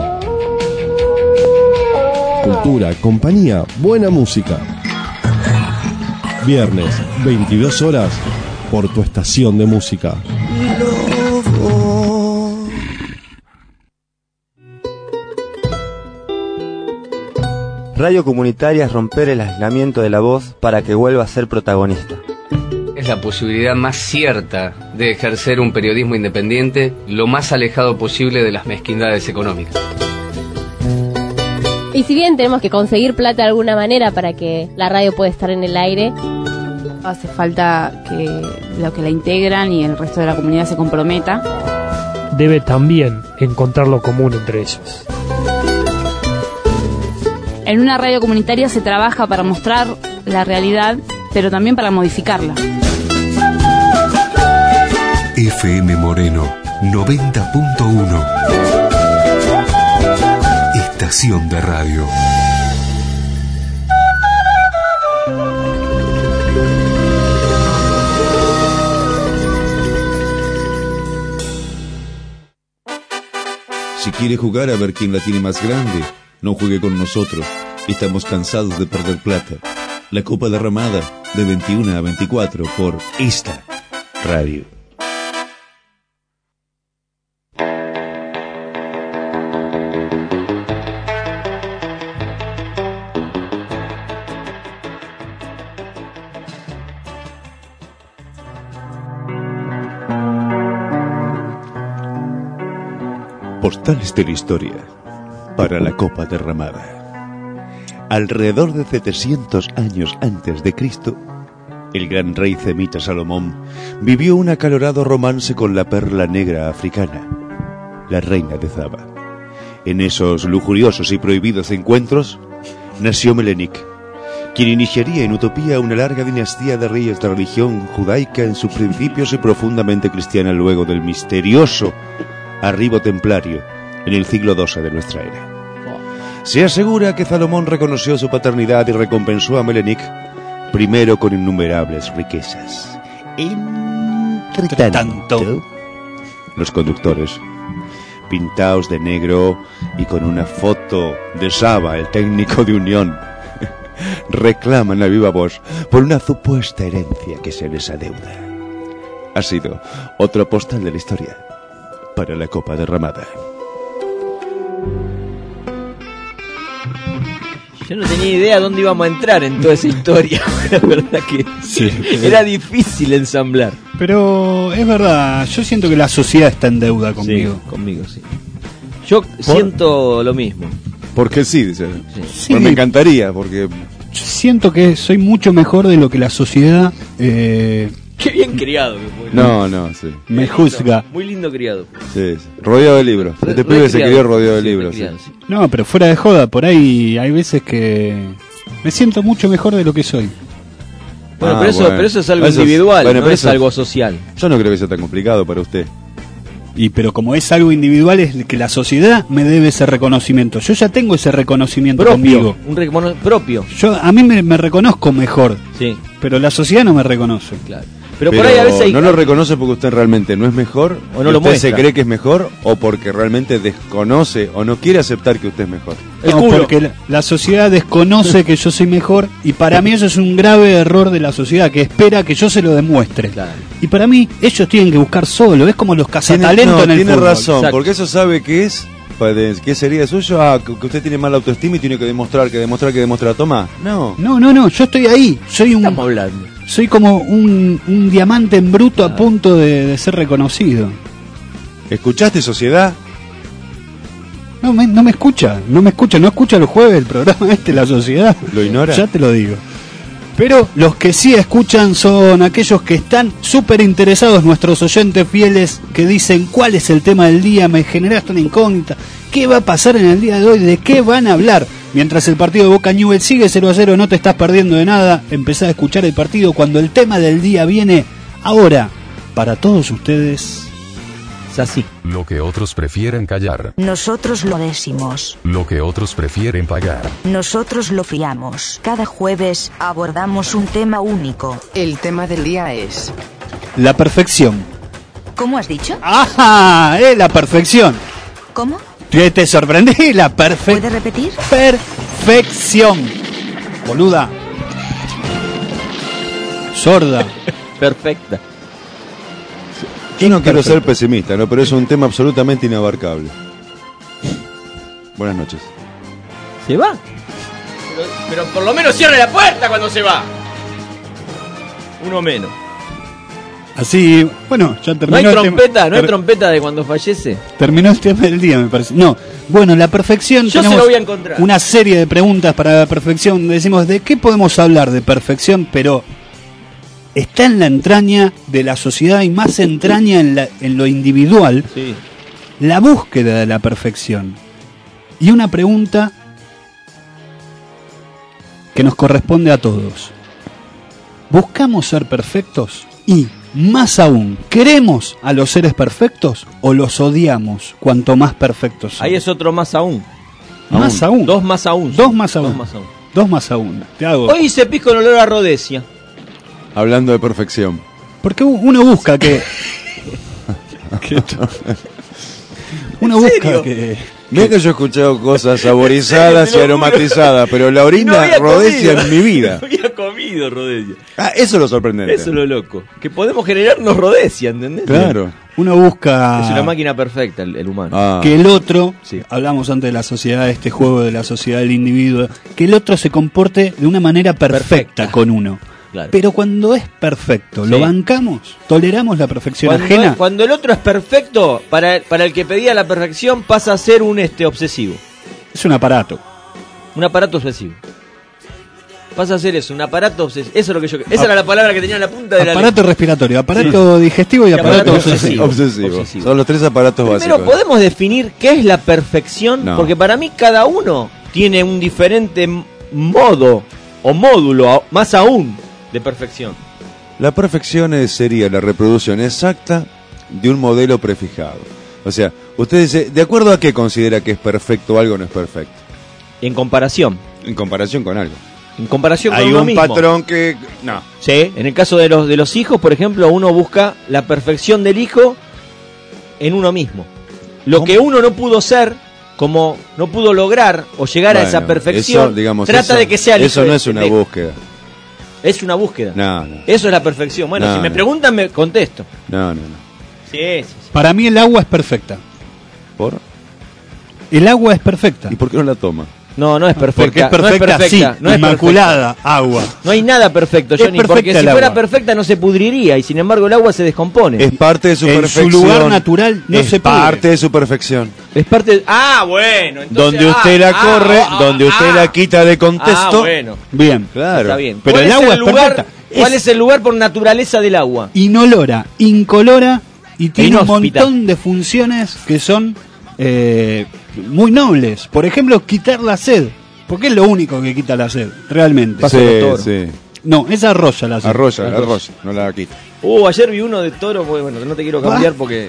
Cultura, compañía, buena música. Viernes, veintidós horas, por tu estación de música. Radio comunitaria es romper el aislamiento de la voz para que vuelva a ser protagonista. Es la posibilidad más cierta de ejercer un periodismo independiente lo más alejado posible de las mezquindades económicas. Y si bien tenemos que conseguir plata de alguna manera para que la radio pueda estar en el aire, hace falta que los que la integran y el resto de la comunidad se comprometa. Debe también encontrar lo común entre ellos. En una radio comunitaria se trabaja para mostrar la realidad, pero también para modificarla. F M Moreno noventa punto uno. Estación de radio. Si quiere jugar a ver quién la tiene más grande, no juegue con nosotros. Estamos cansados de perder plata. La Copa Derramada, de veintiuno a veinticuatro por esta radio. Postales de la historia para la copa derramada. Alrededor de setecientos años antes de Cristo, el gran rey semita Salomón vivió un acalorado romance con la perla negra africana, la reina de Saba. En esos lujuriosos y prohibidos encuentros nació Melenik, quien iniciaría en utopía una larga dinastía de reyes de religión judaica en sus principios y profundamente cristiana luego del misterioso arribo templario en el siglo doce de nuestra era. Se asegura que Salomón reconoció su paternidad y recompensó a Melenik primero con innumerables riquezas. Entre tanto, los conductores, pintados de negro y con una foto de Saba, el técnico de Unión, reclaman a viva voz por una supuesta herencia que se les adeuda. Ha sido otra postal de la historia para la copa derramada. Yo no tenía idea dónde íbamos a entrar en toda esa historia. La verdad que sí, era difícil ensamblar. Pero es verdad, yo siento que la sociedad está en deuda conmigo. Sí, conmigo, sí. Yo ¿Por? siento lo mismo. Porque sí, dice. Sí. Sí. Bueno, me encantaría, porque... Yo siento que soy mucho mejor de lo que la sociedad... Eh, Qué bien criado que fue. No, no, sí. Me juzga. Muy lindo criado. Sí, sí. Rodeado de libros. Este Re, pibe se crió rodeado de sí, libros. criado, sí. sí. No, pero fuera de joda, por ahí hay veces que me siento mucho mejor de lo que soy. Bueno, ah, pero, eso, bueno. pero eso es algo eso individual, bueno, no pero es eso, algo social. Yo no creo que sea tan complicado para usted. Y pero como es algo individual, es que la sociedad me debe ese reconocimiento. Yo ya tengo ese reconocimiento propio, conmigo. Un reconocimiento propio. Yo a mí me, me reconozco mejor. Sí. Pero la sociedad no me reconoce. Claro. Pero, Pero por ahí a veces hay... no lo reconoce porque usted realmente no es mejor, o no lo usted muestra. se cree que es mejor, o porque realmente desconoce o no quiere aceptar que usted es mejor. No, porque la, la sociedad desconoce que yo soy mejor y para mí eso es un grave error de la sociedad que espera que yo se lo demuestre. Claro. Y para mí ellos tienen que buscar solo, es como los cazatalentos no, en el tiene fútbol. razón, Exacto. porque eso sabe que es, ¿qué sería suyo? Ah, que usted tiene mala autoestima y tiene que demostrar, que demostrar, que demostrar. Toma, no. No, no, no, yo estoy ahí, soy un... Estamos hablando. Soy como un, un diamante en bruto a punto de, de ser reconocido. ¿Escuchaste, sociedad? No me, no me escucha, no me escucha, no escucha los jueves el programa este, la sociedad. ¿Lo ignora? Ya te lo digo. Pero los que sí escuchan son aquellos que están súper interesados, nuestros oyentes fieles, que dicen cuál es el tema del día, me generaste una incógnita, qué va a pasar en el día de hoy, de qué van a hablar. Mientras el partido de Boca Newell's sigue cero a cero, no te estás perdiendo de nada, empezá a escuchar el partido cuando el tema del día viene ahora, para todos ustedes. Es así. Lo que otros prefieren callar. Nosotros lo decimos. Lo que otros prefieren pagar. Nosotros lo fiamos. Cada jueves abordamos un tema único. El tema del día es... La perfección. ¿Cómo has dicho? ¡Ajá! ¡Eh, la perfección! ¿Cómo? ¿Te, te sorprendí? La perfección. ¿Puedes repetir? Perfección. Boluda. Sorda. Perfecta. Yo no quiero ser pesimista, ¿no? Pero es un tema absolutamente inabarcable. Buenas noches. ¿Se va? Pero, pero por lo menos cierre la puerta cuando se va. Uno menos. Así, bueno, ya terminó. No hay el trompeta, tema. no hay trompeta de cuando fallece. Terminó el tema del día, me parece. No, bueno, la perfección. Yo se lo voy a encontrar. Una serie de preguntas para la perfección. Decimos, ¿de qué podemos hablar de perfección? Pero está en la entraña de la sociedad y más entraña en, la, en lo individual. Sí. La búsqueda de la perfección. Y una pregunta que nos corresponde a todos. ¿Buscamos ser perfectos? Y, más aún, ¿queremos a los seres perfectos o los odiamos cuanto más perfectos son? Ahí es otro más aún. Más aún. aún. Dos más aún. Dos más aún. Dos más aún. Dos más aún. Te hago. Hoy hice pis con olor a Rhodesia. Hablando de perfección. Porque uno busca que... uno busca que... Mira que yo he escuchado cosas saborizadas y aromatizadas, pero la orina no Rhodesia comido. en mi vida. No había comido Rhodesia. Ah, eso es lo sorprendente. Eso es lo loco. Que podemos generarnos Rhodesia, ¿entendés? Claro. Uno busca... Es una máquina perfecta el, el humano. Ah. Que el otro, Sí. hablamos antes de la sociedad, este juego de la sociedad del individuo, que el otro se comporte de una manera perfecta, Perfecta. con uno. Claro. Pero cuando es perfecto, Sí. ¿lo bancamos? ¿Toleramos la perfección Cuando, ajena? es- cuando el otro es perfecto, para, para el que pedía la perfección pasa a ser un este obsesivo. Es un aparato. Un aparato obsesivo. Pasa a ser eso, un aparato obsesivo. Eso es lo que yo. Esa era la palabra que tenía en la punta de la Aparato lengua. respiratorio, aparato digestivo y Y aparato, aparato obsesivo. Obsesivo. Obsesivo. Son los tres aparatos Primero, básicos. ¿podemos definir qué es la perfección? No. Porque para mí cada uno tiene un diferente m- modo o módulo, a- más aún, de perfección. La perfección es- sería la reproducción exacta de un modelo prefijado. O sea, usted dice, ¿de acuerdo a qué considera que es perfecto o algo no es perfecto? En comparación. En comparación con algo. En comparación con Hay uno un mismo. patrón que... No. Sí, en el caso de los, de los hijos, por ejemplo, uno busca la perfección del hijo en uno mismo. Lo que uno no pudo ser, como no pudo lograr o llegar a Bueno, esa perfección, eso, digamos, trata eso- de que sea el Eso hijo no de- es una de- búsqueda. Es una búsqueda. No, no. Eso es la perfección. Bueno, No, si me no. preguntan, me contesto. No, no, no. Sí, sí, sí. Para mí el agua es perfecta. ¿Por? El agua es perfecta. ¿Y por qué no la toma? No, no es perfecta. Porque es perfecta, no es perfecta, sí, no es inmaculada, perfecta. agua. No hay nada perfecto, Es Johnny, porque perfecta si el fuera agua. perfecta no se pudriría y sin embargo el agua se descompone. Es parte de su En perfección. su lugar natural no es se pudre. parte de su perfección. Es parte de- Ah, bueno. Entonces, Donde ah, usted la ah, corre, ah, donde usted ah. la quita de contexto. Ah, bueno. Bien. Claro. Está bien. Pero ¿Cuál el es agua es lugar, perfecta. ¿Cuál Es- es el lugar por naturaleza del agua? Inolora, incolora y tiene un Inhóspita. montón de funciones que son eh, muy nobles. Por ejemplo, quitar la sed. Porque es lo único que quita la sed, realmente. Sí, sí. No, esa arrolla la sed. Arrolla, la arrolla, no la quita. Uh, ayer vi uno de toro, bueno, no te quiero cambiar porque...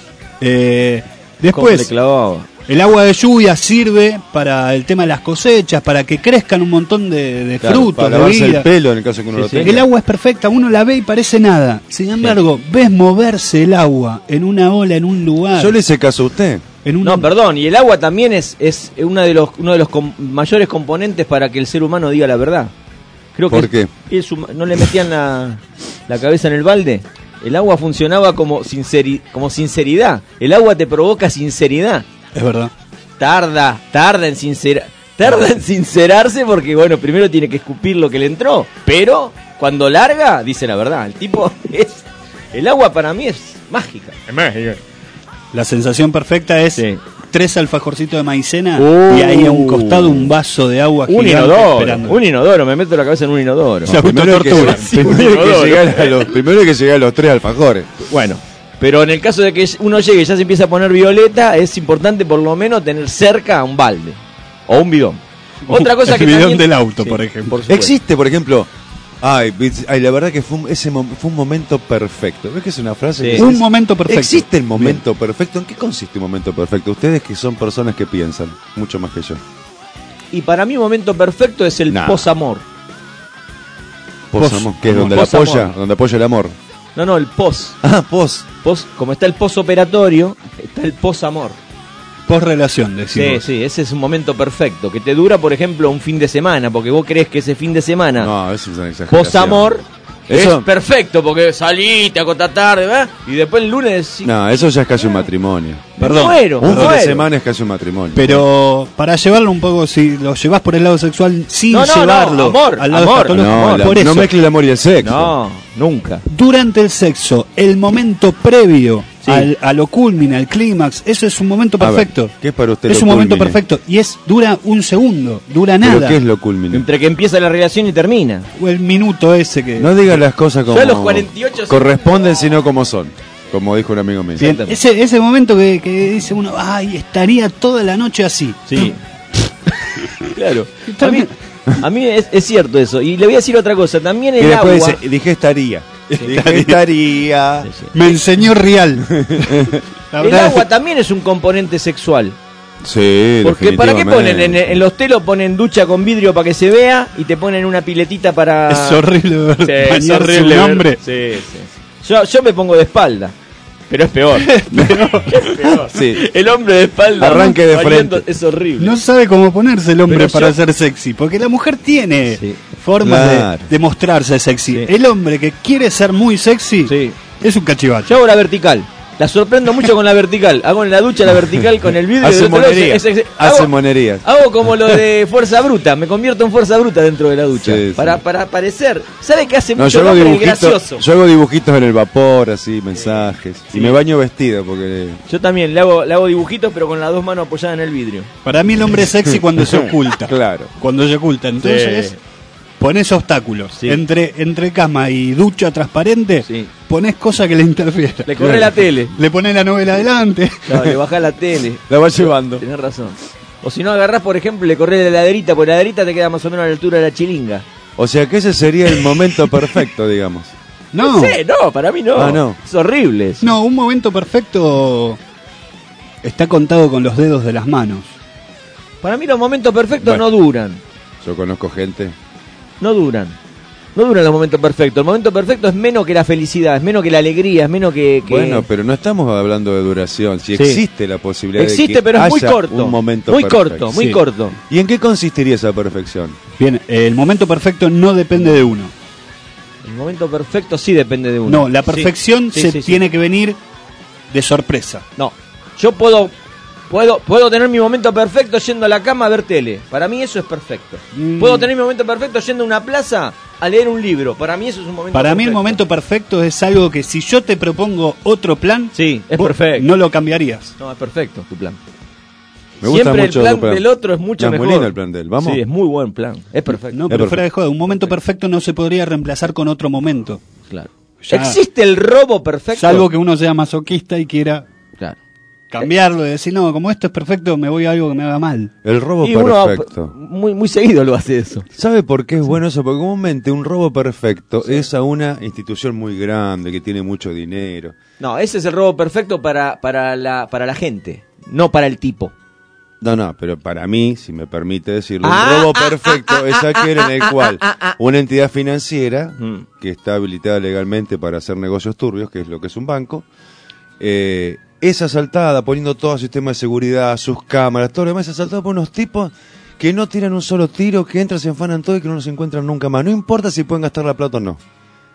Eh, cómo le después, clavaba. el agua de lluvia sirve para el tema de las cosechas, para que crezcan un montón de, de Claro, frutos, para de lavarse vida. el pelo en el caso que uno Sí, lo sí. tenga. El agua es perfecta, uno la ve y parece nada. Sin embargo, ves moverse el agua en una ola, en un lugar. Yo le hice caso a usted. En un... No, perdón, y el agua también es, es uno de los, uno de los com- mayores componentes para que el ser humano diga la verdad. Creo que ¿Por es- qué? es huma- ¿No le metían la, la cabeza en el balde? El agua funcionaba como, sinceri- como sinceridad. El agua te provoca sinceridad. Es verdad. Tarda, tarda en sincerar. Tarda en sincerarse porque, bueno, primero tiene que escupir lo que le entró. Pero cuando larga, dice la verdad. El tipo es... El agua para mí es mágica. Es mágica. La sensación perfecta es Sí. tres alfajorcitos de maicena Uh. y ahí a un costado un vaso de agua Un gigante inodoro, esperando. un inodoro, me meto la cabeza en un inodoro. Se Primero hay que, tortura. primero hay que llegar a los, primero hay que llegar a los tres alfajores. Bueno, pero en el caso de que uno llegue y ya se empieza a poner violeta, es importante por lo menos tener cerca un balde o un bidón. Otra cosa El que bidón también... del auto, Sí, por ejemplo. por supuesto. Existe, por ejemplo, ay, vis- ay, la verdad que fue un, ese mom- fue un momento perfecto. ¿Ves que es una frase? Sí. que Un es- momento perfecto. ¿Existe el momento perfecto? ¿En qué consiste un momento perfecto? Ustedes que son personas que piensan mucho más que yo. Y para mí un momento perfecto es el Nah. posamor. Posamor, que es donde la Posamor. apoya, donde apoya el amor. No, no, el pos. Ah, pos. Pos, como está el posoperatorio, está el posamor. Post-relación, Sí, decimos. sí, ese es un momento perfecto, que te dura, por ejemplo, un fin de semana, porque vos crees que ese fin de semana, No, eso es una exageración. posamor, Eso- es perfecto, porque salí, te acostás tarde, ¿verdad? Y después el lunes... sí, No, eso ya es casi un matrimonio. Perdón. me muero, Un me fin de muero. semana es casi un matrimonio. Pero para llevarlo un poco, si lo llevas por el lado sexual sin No, no, no, llevarlo amor, al lado amor. escatológico, no, la- por eso, no mezcle el amor y el sexo. No, nunca. durante el sexo, el momento previo Sí. al, a lo culmina, al clímax, eso es un momento A ver, perfecto. ¿qué es para usted Es lo un momento culmine? perfecto y es dura un segundo, dura ¿Pero nada. qué es lo culmine? Entre que empieza la relación y termina. O el minuto ese que... No digas las cosas como Yo a los cuarenta y ocho corresponden, sino como son. Como dijo un amigo mío. Bien, ese, ese momento que, que dice uno, ay, estaría toda la noche así. Sí. Claro. A mí, a mí es, es cierto eso. Y le voy a decir otra cosa. También Y el después agua... dice, dije estaría. Dije estaría. Me enseñó Real. La El verdad es agua también es un componente sexual. Sí, Porque ¿para qué ponen? En, definitivamente. en los telos ponen ducha con vidrio para que se vea y te ponen una piletita para... Es horrible ver Sí, es bañarse horrible un ver- hombre. Sí, sí, sí. Yo, yo me pongo de espalda. Pero es peor. Es peor. Sí. El hombre de espalda. Arranque de bailando frente. Es horrible. No sabe cómo ponerse el hombre Pero para yo- ser sexy, porque la mujer tiene Sí. formas Claro. de, de mostrarse sexy. Sí. El hombre que quiere ser muy sexy Sí. es un cachivache. Yo hago la vertical. La sorprendo mucho con la vertical. Hago en la ducha la vertical con el vidrio. Hace del otro lado. monerías. Es- es- Hace hago- monerías. Hago como lo de Fuerza Bruta. Me convierto en Fuerza Bruta dentro de la ducha. Sí, sí. para, para parecer. ¿Sabe qué hace No, mucho yo hago, el dibujitos, gracioso? yo hago dibujitos en el vapor, así, mensajes. Y me baño vestido porque... Yo también le hago, le hago dibujitos, pero con las dos manos apoyadas en el vidrio. Para mí el hombre es sexy cuando se oculta. Claro. Cuando se oculta. Entonces, Sí. pones obstáculos. Sí. Entre, entre cama y ducha transparente, Sí. pones cosas que le interfieren. Le corre la tele. Le pones la novela adelante. Claro, le bajás la tele. La vas llevando. Tenés razón. O si no agarrás, por ejemplo, y le corres la heladerita, porque la heladerita te queda más o menos a la altura de la chiringa. O sea que ese sería el momento perfecto, digamos. No. No sé, no, para mí no. Ah, no. Es horrible eso. No, un momento perfecto está contado con los dedos de las manos. Para mí los momentos perfectos Bueno. no duran. Yo conozco gente. No duran. No duran los momentos perfectos. El momento perfecto es menos que la felicidad, es menos que la alegría, es menos que... que- Bueno, pero no estamos hablando de duración. Si Sí. existe la posibilidad Existe, de que pero es muy haya corto. un momento Muy perfecto. corto, muy Sí. corto. ¿Y en qué consistiría esa perfección? Bien, el momento perfecto no depende de uno. El momento perfecto sí depende de uno. No, la perfección Sí, se sí, sí, tiene que venir de sorpresa. No, yo puedo, puedo, puedo tener mi momento perfecto yendo a la cama a ver tele. Para mí eso es perfecto. Mm. Puedo tener mi momento perfecto yendo a una plaza a leer un libro. Para mí eso es un momento Para perfecto. mí el momento perfecto es algo que si yo te propongo otro plan, Sí, es vos perfecto. no lo cambiarías. No, es perfecto tu plan. Me gusta Siempre mucho el plan tu plan. del otro es mucho No, es muy mejor. lindo el plan de él. ¿Vamos? Sí, es muy buen plan. Es perfecto. No, Es pero perfecto. fuera de joda, un momento perfecto no se podría reemplazar con otro momento. Claro. Ya- ¿Existe el robo perfecto? Salvo que uno sea masoquista y quiera Claro. cambiarlo y decir, no, como esto es perfecto, me voy a algo que me haga mal. El robo Y uno perfecto. muy, muy seguido lo hace eso. ¿Sabe por qué es bueno eso? Porque comúnmente un robo perfecto es a una institución muy grande que tiene mucho dinero. No, ese es el robo perfecto para, para, la, para la gente, no para el tipo. No, no, pero para mí, si me permite decirlo, Ah, un robo ah, perfecto ah, es ah, aquel ah, en el ah, cual ah, ah. una entidad financiera Mm. que está habilitada legalmente para hacer negocios turbios, que es lo que es un banco, eh, es asaltada poniendo todo el sistema de seguridad, sus cámaras, todo lo demás, es asaltada por unos tipos que no tiran un solo tiro, que entran, se enfanan todo y que no los encuentran nunca más. No importa si pueden gastar la plata o no.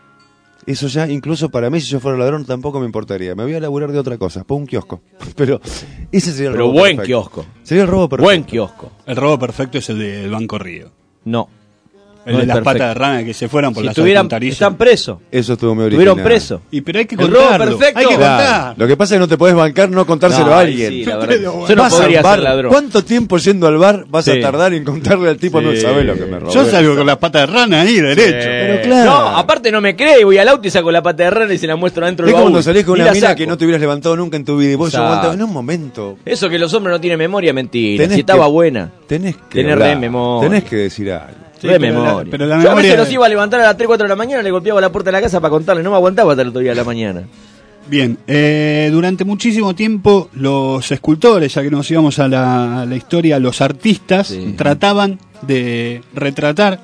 Eso ya, incluso para mí, si yo fuera ladrón, tampoco me importaría. Me voy a laburar de otra cosa, por un kiosco. Pero ese sería el Pero robo buen perfecto. kiosco. Sería el robo perfecto. Buen kiosco. El robo perfecto es el del Banco Río. No. El No de es las perfecto. patas de rana que se fueron por Si las estuvieran, alcantarillas. están presos. Eso estuvo muy original. Estuvieron presos. Y pero hay que El robo contarlo. perfecto. Hay que Claro. contar. Lo que pasa es que no te podés bancar no contárselo No, a ahí alguien. sí, la verdad. Pero Yo no Vas al podría bar, ser ladrón. ¿cuánto tiempo yendo al bar vas Sí. a tardar en contarle al tipo? Sí. No sabés lo que me robé? Yo salgo con las patas de rana ahí, derecho. Eh, claro. No, aparte no me cree, voy al auto y saco la pata de rana y se la muestro adentro Es del como baúl. cuando salís con Ni una la mina saco. que no te hubieras levantado nunca en tu vida y vos Exacto. aguantás en un momento. Eso que los hombres no tienen memoria, mentira. Tenés Si estaba que- buena. Tenés que Tenés hablar, re memoria. Tenés que decir algo. Sí, de pero la- memoria. pero la Yo a veces memoria- los iba a levantar a las tres, cuatro de la mañana, le golpeaba la puerta de la casa para contarle, no me aguantaba hasta el otro día de la mañana. Bien, eh, durante muchísimo tiempo los escultores, ya que nos íbamos a la, a la historia, los artistas Sí. trataban de retratar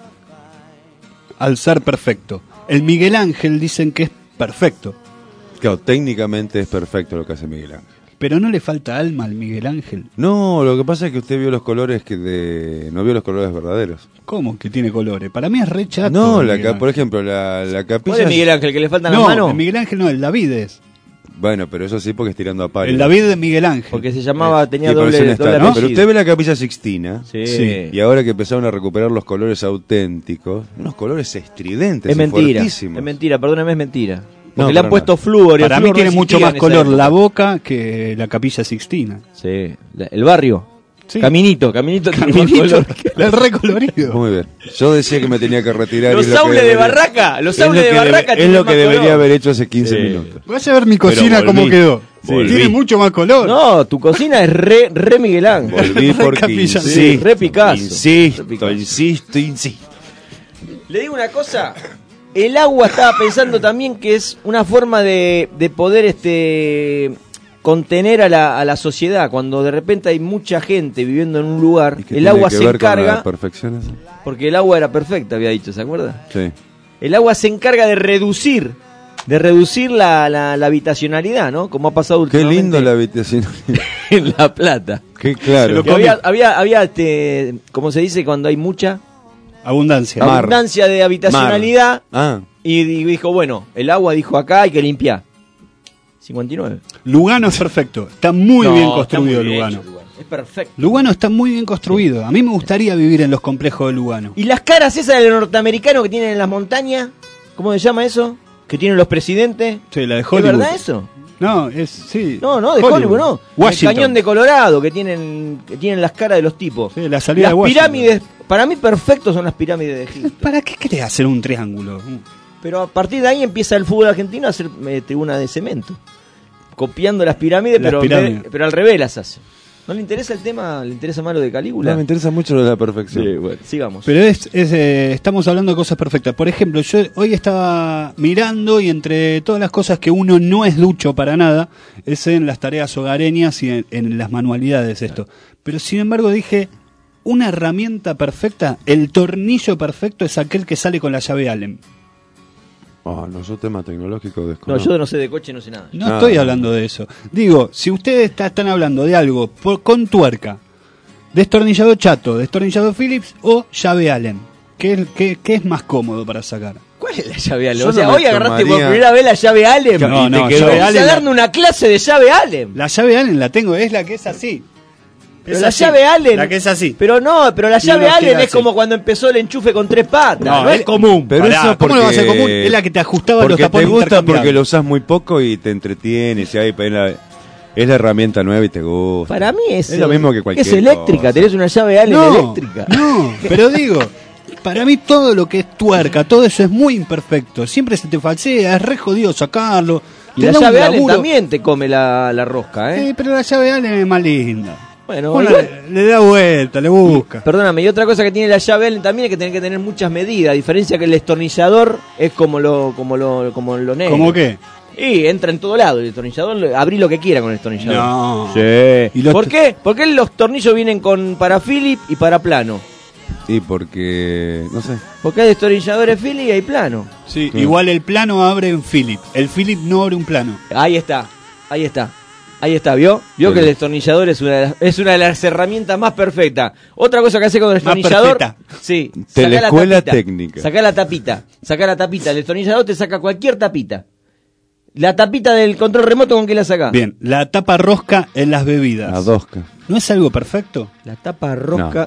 al ser perfecto. El Miguel Ángel dicen que es perfecto, Claro, técnicamente es perfecto lo que hace Miguel Ángel. pero no le falta alma al Miguel Ángel. No, lo que pasa es que usted vio los colores que de... no vio los colores verdaderos. ¿Cómo que tiene colores? Para mí es re chato. No, la Miguel ca- Ángel. por ejemplo, la, la capilla... ¿Cuál es Miguel Ángel? ¿Que le faltan No, las manos? el Miguel Ángel no, el David es. Bueno, pero eso sí porque es tirando a palo. El David de Miguel Ángel. Porque se llamaba, tenía Y por doble, eso no doble está, ¿no? apellido. Pero usted ve la capilla Sixtina. Sí. Sí. Y ahora que empezaron a recuperar los colores auténticos, unos colores estridentes Es y mentira, fuertísimos. es mentira, perdóneme, es mentira. Porque No, le han para puesto nada. flúor. y el Para mí flúor no tiene mucho existía más en esa color época. la boca que la capilla Sixtina. Sí, la- el barrio. Sí. Caminito, Caminito tiene más Caminito, color. el recolorido. Muy bien. Yo decía que me tenía que retirar. Los y es lo que saules de debería- Barraca, los es lo saules de que debe- Barraca Es tienen lo que más debería color. haber hecho hace quince Sí. minutos. Vas a ver mi cocina Pero cómo volví. quedó. Volví. Tiene mucho más color. No, tu cocina es re, re Miguel Ángel. Volví porque Capilla, insisto, sí, re Picasso. insisto, Re Picasso. insisto, insisto. Le digo una cosa, el agua estaba pensando también que es una forma de, de poder este contener a la, a la sociedad. Cuando de repente hay mucha gente viviendo en un lugar, ¿Y qué el tiene agua que se ver con la encarga, perfección esa? porque el agua era perfecta, había dicho, ¿se acuerda? Sí. El agua se encarga de reducir, de reducir la, la, la habitacionalidad, ¿no? Como ha pasado Qué últimamente lindo la habitación. en La Plata. Qué claro. Que había, había, había este, ¿cómo se dice cuando hay mucha? Abundancia. Mar. Abundancia de habitacionalidad. Ah, Y di- dijo, bueno, el agua dijo acá hay que limpiar. cincuenta y nueve. Lugano es perfecto. Está muy No, bien está construido muy bien Lugano. hecho, Lugano. Es perfecto. Lugano está muy bien construido. A mí me gustaría vivir en los complejos de Lugano. Y las caras esas de los norteamericanos que tienen en las montañas, ¿cómo se llama eso? Que tienen los presidentes. Sí, la de ¿Es Hollywood. verdad eso? No, es sí. No, no, de Hollywood, Hollywood, no. Washington. El cañón de Colorado que tienen que tienen las caras de los tipos. Sí, la salida las de Washington. pirámides, para mí perfectos son las pirámides de Egipto. ¿Para qué querés hacer un triángulo? Pero a partir de ahí empieza el fútbol argentino a hacer eh, tribuna de cemento. Copiando las pirámides, Las pero, pirámides. de- pero al revés las hace. ¿No le interesa el tema? ¿Le interesa más lo de Calígula? No, me interesa mucho lo de la perfección. Sí, bueno, sigamos. Pero es, es, eh, estamos hablando de cosas perfectas. Por ejemplo, yo hoy estaba mirando y entre todas las cosas que uno no es ducho para nada, es en las tareas hogareñas y en, en las manualidades esto. Pero sin embargo dije, una herramienta perfecta, el tornillo perfecto es aquel que sale con la llave Allen. Ah, no, yo tema tecnológico No, desconozco. yo no sé de coche, no sé nada. No Ah. estoy hablando de eso. Digo, si ustedes está- están hablando de algo por, con tuerca, destornillador chato, destornillador Phillips o llave Allen, ¿qué, es- qué, qué es más cómodo para sacar? ¿Cuál es la llave Allen? Yo O sea, no me hoy agarraste por tomaría- primera vez la llave Allen. No, y no, te quedó. llave Vamos Allen a la- darle una clase de llave Allen. La llave Allen la tengo, es la que es así. Pero Es la así, llave Allen. La que es así. Pero no, pero la Y llave uno Allen tira es así. como cuando empezó el enchufe con tres patas. No, es es- común. Pero Pará, eso ¿cómo no va a ser porque- común? Es la que te ajustaba los Porque tapones te gusta porque intercambiables. lo usas muy poco y te entretienes y ahí es la, es la herramienta nueva y te gusta. Para mí es, Es lo mismo que cualquier es eléctrica, cosa. tenés una llave Allen No, eléctrica. no, pero digo, para mí todo lo que es tuerca, todo eso es muy imperfecto. Siempre se te falsea, es re jodido sacarlo. Y te la da un llave Allen laburo. también te come la, la rosca, ¿eh? Sí, pero la llave Allen es más linda. Bueno, Uno igual- le, le da vuelta, le busca. Perdóname, y otra cosa que tiene la llave Allen también es que tiene que tener muchas medidas, a diferencia que el destornillador es como lo como lo como lo negro. ¿Cómo qué? Y entra en todo lado, el destornillador, lo- abrí lo que quiera con el destornillador. No. Sí. Y los ¿Por te- qué? Porque los tornillos vienen con para Philip y para plano. Y porque, no sé. Porque hay destornilladores Philip y hay plano. Sí, Sí. igual el plano abre en Philip. El Philip no abre un plano. Ahí está, ahí está. Ahí está, ¿vio? Vio Bien. que el destornillador es una, de las, es una de las herramientas más perfectas. Otra cosa que hace con el Más destornillador. perfecta. Sí. sacá la Teleescuela tapita, técnica. Sacá la tapita. Sacá la tapita. El destornillador te saca cualquier tapita. La tapita del control remoto, ¿con qué la saca? Bien, la tapa rosca en las bebidas. La dosca. ¿No es algo perfecto? La tapa rosca.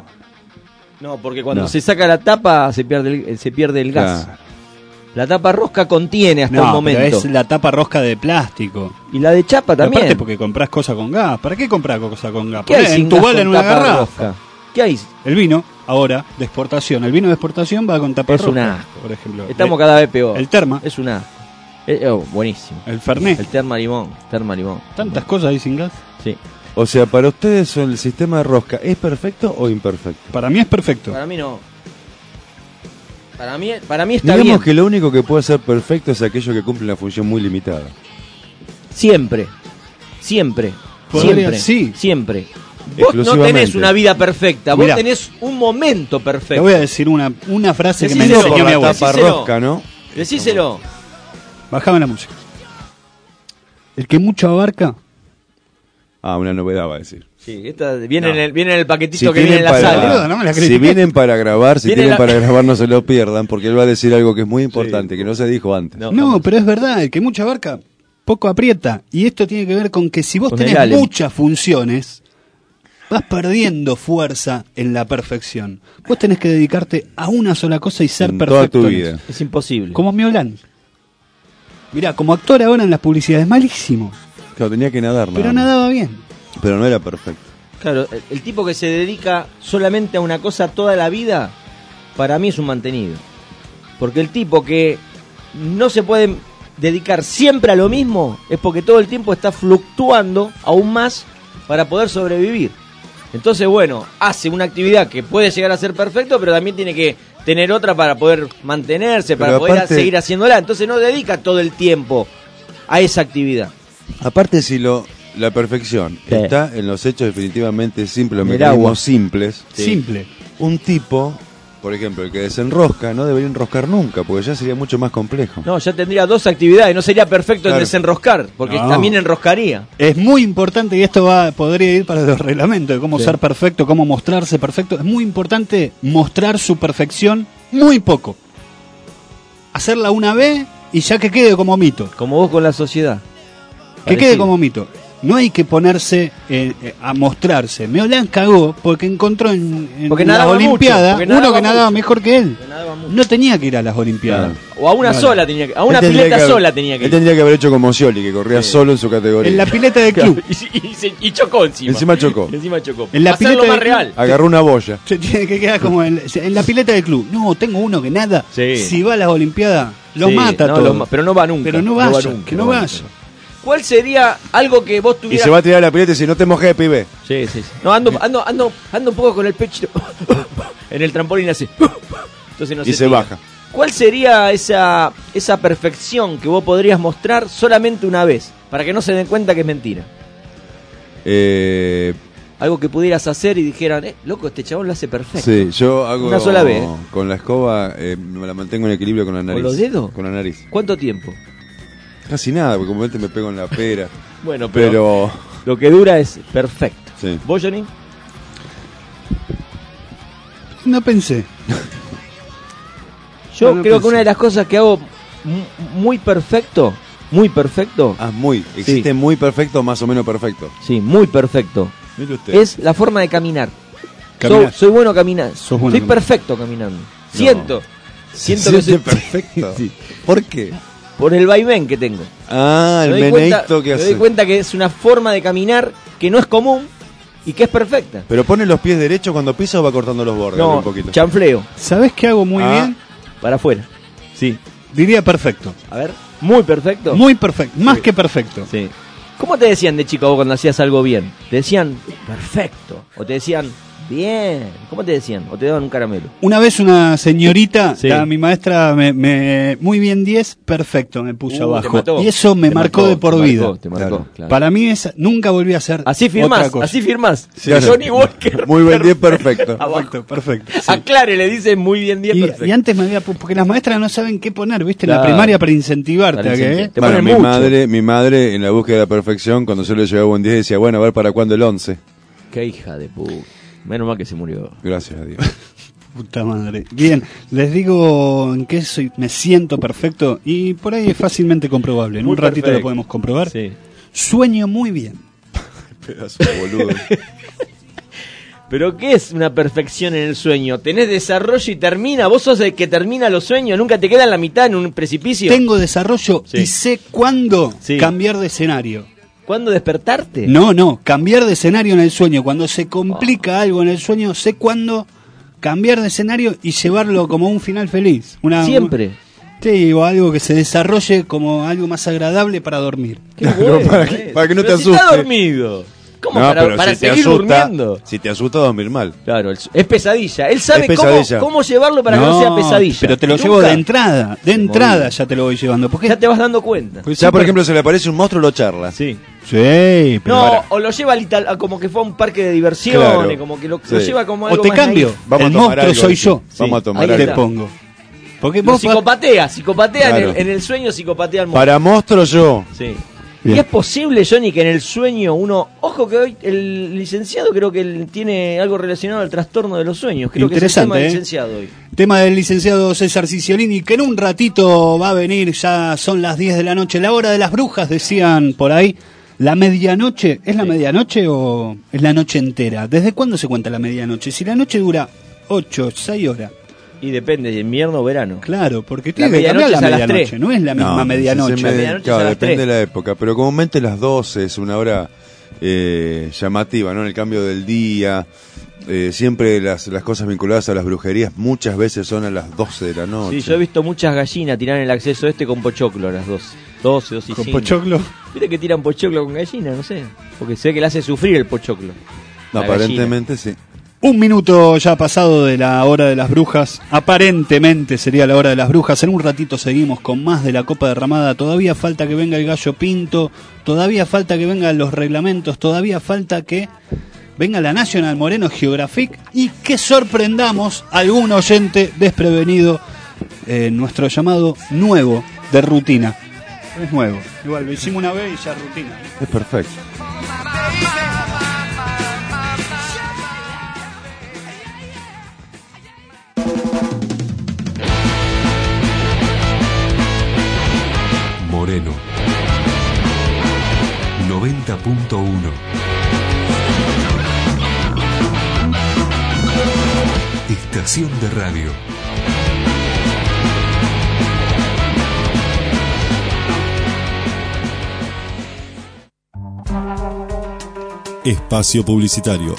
No, porque cuando No. se saca la tapa se pierde el, se pierde el gas. Claro. La tapa rosca contiene hasta No, un momento. pero es la tapa rosca de plástico. Y la de chapa también. Aparte porque comprás cosas con gas. ¿Para qué comprar cosas con gas? ¿Qué hay Ponés sin en tu gas bala con en una tapa garrafa. rosca? ¿Qué hay? El vino, ahora, de exportación. El vino de exportación va con tapa Es rosca, un asco. por ejemplo. Estamos el, cada vez peor. El terma, Es una. eh, oh, buenísimo. el fernet. El terma limón. Terma limón. Tantas cosas ahí sin gas. Sí. O sea, para ustedes el sistema de rosca, ¿es perfecto o imperfecto? Para mí es perfecto. Para mí no. Para mí, para mí está Digamos bien. que lo único que puede ser perfecto es aquello que cumple una función muy limitada. Siempre. Siempre. Podría- Siempre. sí. Siempre. Vos no Exclusivamente. tenés una vida perfecta. Vos Mirá. tenés un momento Te perfecto. voy a decir una, una frase que me Decíselo, enseñó mi por la abuela. tapa Decíselo. rosca, ¿no? Decíselo. Bajame la música. El que mucho abarca, Ah, una novedad va a decir. Sí, esta viene, No. en el, viene en el paquetito Si que viene en tienen, la para, sala. Boludo, no me la si critiques. vienen para grabar, si Viene tienen la- para grabar no se lo pierdan, porque él va a decir algo que es muy importante, que no se dijo antes. No, no, jamás. pero es verdad, el que mucho abarca, poco aprieta. Y esto tiene que ver con que si vos Con el tenés Allen. muchas funciones, vas perdiendo fuerza en la perfección. Vos tenés que dedicarte a una sola cosa y ser En perfecto. toda tu en vida. eso. Es imposible. Como Miolán. Mirá, como actor ahora en las publicidades, malísimo. Claro, tenía que nadar, Pero nada más. nadaba bien. Pero no era perfecto. Claro, el, el tipo que se dedica solamente a una cosa toda la vida, para mí es un mantenido. Porque el tipo que no se puede dedicar siempre a lo mismo es porque todo el tiempo está fluctuando aún más para poder sobrevivir. Entonces, bueno, hace una actividad que puede llegar a ser perfecto, pero también tiene que tener otra para poder mantenerse, para Pero poder aparte- seguir haciéndola. Entonces no dedica todo el tiempo a esa actividad. Aparte, si lo la perfección Sí. está en los hechos definitivamente simples, los En el mecanismos agua. simples, Sí. Simple. un tipo, por ejemplo, el que desenrosca, no debería enroscar nunca, porque ya sería mucho más complejo. No, ya tendría dos actividades, no sería perfecto en Claro. desenroscar, porque No. también enroscaría. Es muy importante, y esto va podría ir para los reglamentos, de cómo Sí. ser perfecto, cómo mostrarse perfecto. Es muy importante mostrar su perfección muy poco. Hacerla una vez y ya que quede como mito. Como vos con la sociedad. Que quede como mito. No hay que ponerse eh, eh, a mostrarse. Meolán cagó porque encontró en, en Porque las nadaba Olimpiadas mucho, uno nadaba que nadaba mucho. mejor que él. No tenía que ir a las Olimpiadas. O a una Claro. sola tenía que, a una Él tendría pileta que haber- sola tenía que Él ir. tendría que haber hecho como Scioli, que corría solo en su categoría. En la pileta del club. Y, y se- y chocó encima. Encima chocó. Encima chocó. En la Va a ser lo pileta más del real. Agarró una boya. Se tiene que quedar como en, en la pileta del club. No, tengo uno que nada. Sí. Si va a las Olimpiadas, lo Sí, mata no, todo. lo ma- pero no va nunca. Pero no va vaya, nunca, que no va vaya. nunca. ¿Cuál sería algo que vos Y tuvieras? se va a tirar a la pileta y dice, no te mojes, pibe. Sí, sí, sí. No, ando, ando, ando, ando un poco con el pecho en el trampolín así. Entonces no Y se tira. baja. ¿Cuál sería esa, esa perfección que vos podrías mostrar solamente una vez? Para que no se den cuenta que es mentira. Eh, Algo que pudieras hacer y dijeran, eh, loco, este chabón lo hace perfecto. sí, yo hago... Una sola vez. Con la escoba eh, me la mantengo en equilibrio con la nariz. los dedos? Con la nariz. ¿Cuánto tiempo? Casi nada, porque comúnmente me pego en la pera. Bueno, pero, Pero... lo que dura es perfecto. Sí. ¿Vos, Johnny? No pensé. Yo No, no creo pensé. que una de las cosas que hago mu- muy perfecto, muy perfecto, Ah, muy. Existe muy perfecto o más o menos perfecto. sí, muy perfecto, Mire usted. es la forma de caminar. Caminar. Soy, soy bueno caminando. Sos bueno Soy caminando. perfecto caminando. Siento. Se Siento que soy siente perfecto. Sí. ¿Por qué? Por el vaivén que tengo. Ah, el Me doy meneíto cuenta- que Me hace. doy cuenta que es una forma de caminar que no es común y que es perfecta. Pero pone los pies derechos cuando pisa o va cortando los bordes No, un poquito. chanfleo, ¿Sabés qué hago muy Ah. bien? para afuera. Sí. Diría perfecto. A ver, muy perfecto. Muy perfecto. Más que perfecto. Sí. ¿Cómo te decían de chico vos cuando hacías algo bien? ¿Te decían perfecto? ¿O te decían bien? ¿Cómo te decían? ¿O te daban un caramelo? Una vez una señorita, Sí. la- mi maestra, me, me- muy bien diez, perfecto, me puso Uh, te abajo. mató. Y eso me Te marcó marcó, de por te vida. marcó, te marcó, claro. Para mí esa, nunca volví a hacer Así otra firmás, cosa. así firmás. Sí, claro. Johnny Walker. Muy buen día, perfecto. Abajo. Perfecto. sí. Aclare, le dice muy bien día Y, perfecto. y antes me había pu- porque las maestras no saben qué poner, ¿viste? En la Claro. primaria para incentivarte Para a que incentivar. Te Bueno, ponen mi mucho. madre, mi madre en la búsqueda de la perfección, cuando yo le llevaba un diez decía, bueno, a ver para cuándo el once. Qué hija de puta. Menos mal que se murió. Gracias a Dios. Puta madre. Bien, les digo en qué soy, me siento perfecto y por ahí es fácilmente comprobable. En Muy un ratito perfecto. lo podemos comprobar. Sí. Sueño muy bien. Pedazo de boludo. Pero ¿qué es una perfección en el sueño? ¿Tenés desarrollo y termina? ¿Vos sos el que termina los sueños? ¿Nunca te queda en la mitad en un precipicio? Tengo desarrollo Sí. y sé cuándo Sí. cambiar de escenario. ¿Cuándo despertarte? No, no, cambiar de escenario en el sueño. Cuando se complica algo en el sueño, sé cuándo cambiar de escenario y llevarlo como un final feliz. Una, Siempre. Sí, o algo que se desarrolle como algo más agradable para dormir. Qué bueno, para que- eh. para que no Pero te si está asuste. dormido. ¿Cómo No, para, pero para si te seguir asusta, durmiendo? si te asusta dormir mal. Claro, el su- es pesadilla. Él sabe Es cómo, pesadilla. cómo llevarlo para que no sea pesadilla. Pero te lo ¿Nunca? llevo de entrada, de Se entrada movía. ya te lo voy llevando. Porque Ya te vas dando cuenta. pues Ya, por súper- ejemplo, se le aparece un monstruo, lo charla. Sí. Sí, pero No, para- o lo lleva al Ital- a como que fue a un parque de diversiones, Claro. como que lo, lo Sí. lleva como o algo te más cambio. naif. Vamos a el tomar monstruo algo, soy dice. yo. Vamos a Sí, tomar ahí Te algo. está. pongo. Porque Lo vos pa- psicopatea, psicopatea en, Claro. el, en el sueño, psicopatea al monstruo. Para monstruo yo. Sí. Bien. Y es posible, Johnny, que en el sueño uno... Ojo que hoy el licenciado creo que él tiene algo relacionado al trastorno de los sueños. Creo que es el Interesante, tema del ¿eh? licenciado hoy. Tema del licenciado César Ciciolini, que en un ratito va a venir, ya son las diez de la noche, la hora de las brujas, decían por ahí. La medianoche, ¿es la medianoche o es la noche entera? ¿Desde cuándo se cuenta la medianoche? Si la noche dura ocho, seis horas. Y depende de invierno o verano. Claro, porque La tiene que cambiar medianoche la es a las medianoche, tres. no es la misma No, medianoche. si se me- medianoche claro, es a las depende tres. de la época, pero comúnmente las doce es una hora eh, llamativa, ¿no? En el cambio del día, eh, siempre las, las cosas vinculadas a las brujerías muchas veces son a las doce de la noche. Sí, yo he visto muchas gallinas tirar en el acceso este con pochoclo a las doce. doce, doce y Con cinco. pochoclo. Viste que tiran pochoclo con gallina, no sé. Porque sé que le hace sufrir el pochoclo. No, La aparentemente sí. Un minuto ya pasado de la hora de las brujas. Aparentemente sería la hora de las brujas. En un ratito seguimos con más de la Copa Derramada. Todavía falta que venga el gallo pinto. Todavía falta que vengan los reglamentos. Todavía falta que venga la National Moreno Geographic. Y que sorprendamos a algún oyente desprevenido. Eh, nuestro llamado nuevo de rutina. Es nuevo. Igual lo hicimos una vez y ya es rutina. Es perfecto. Moreno. noventa punto uno. Estación de radio. Espacio publicitario.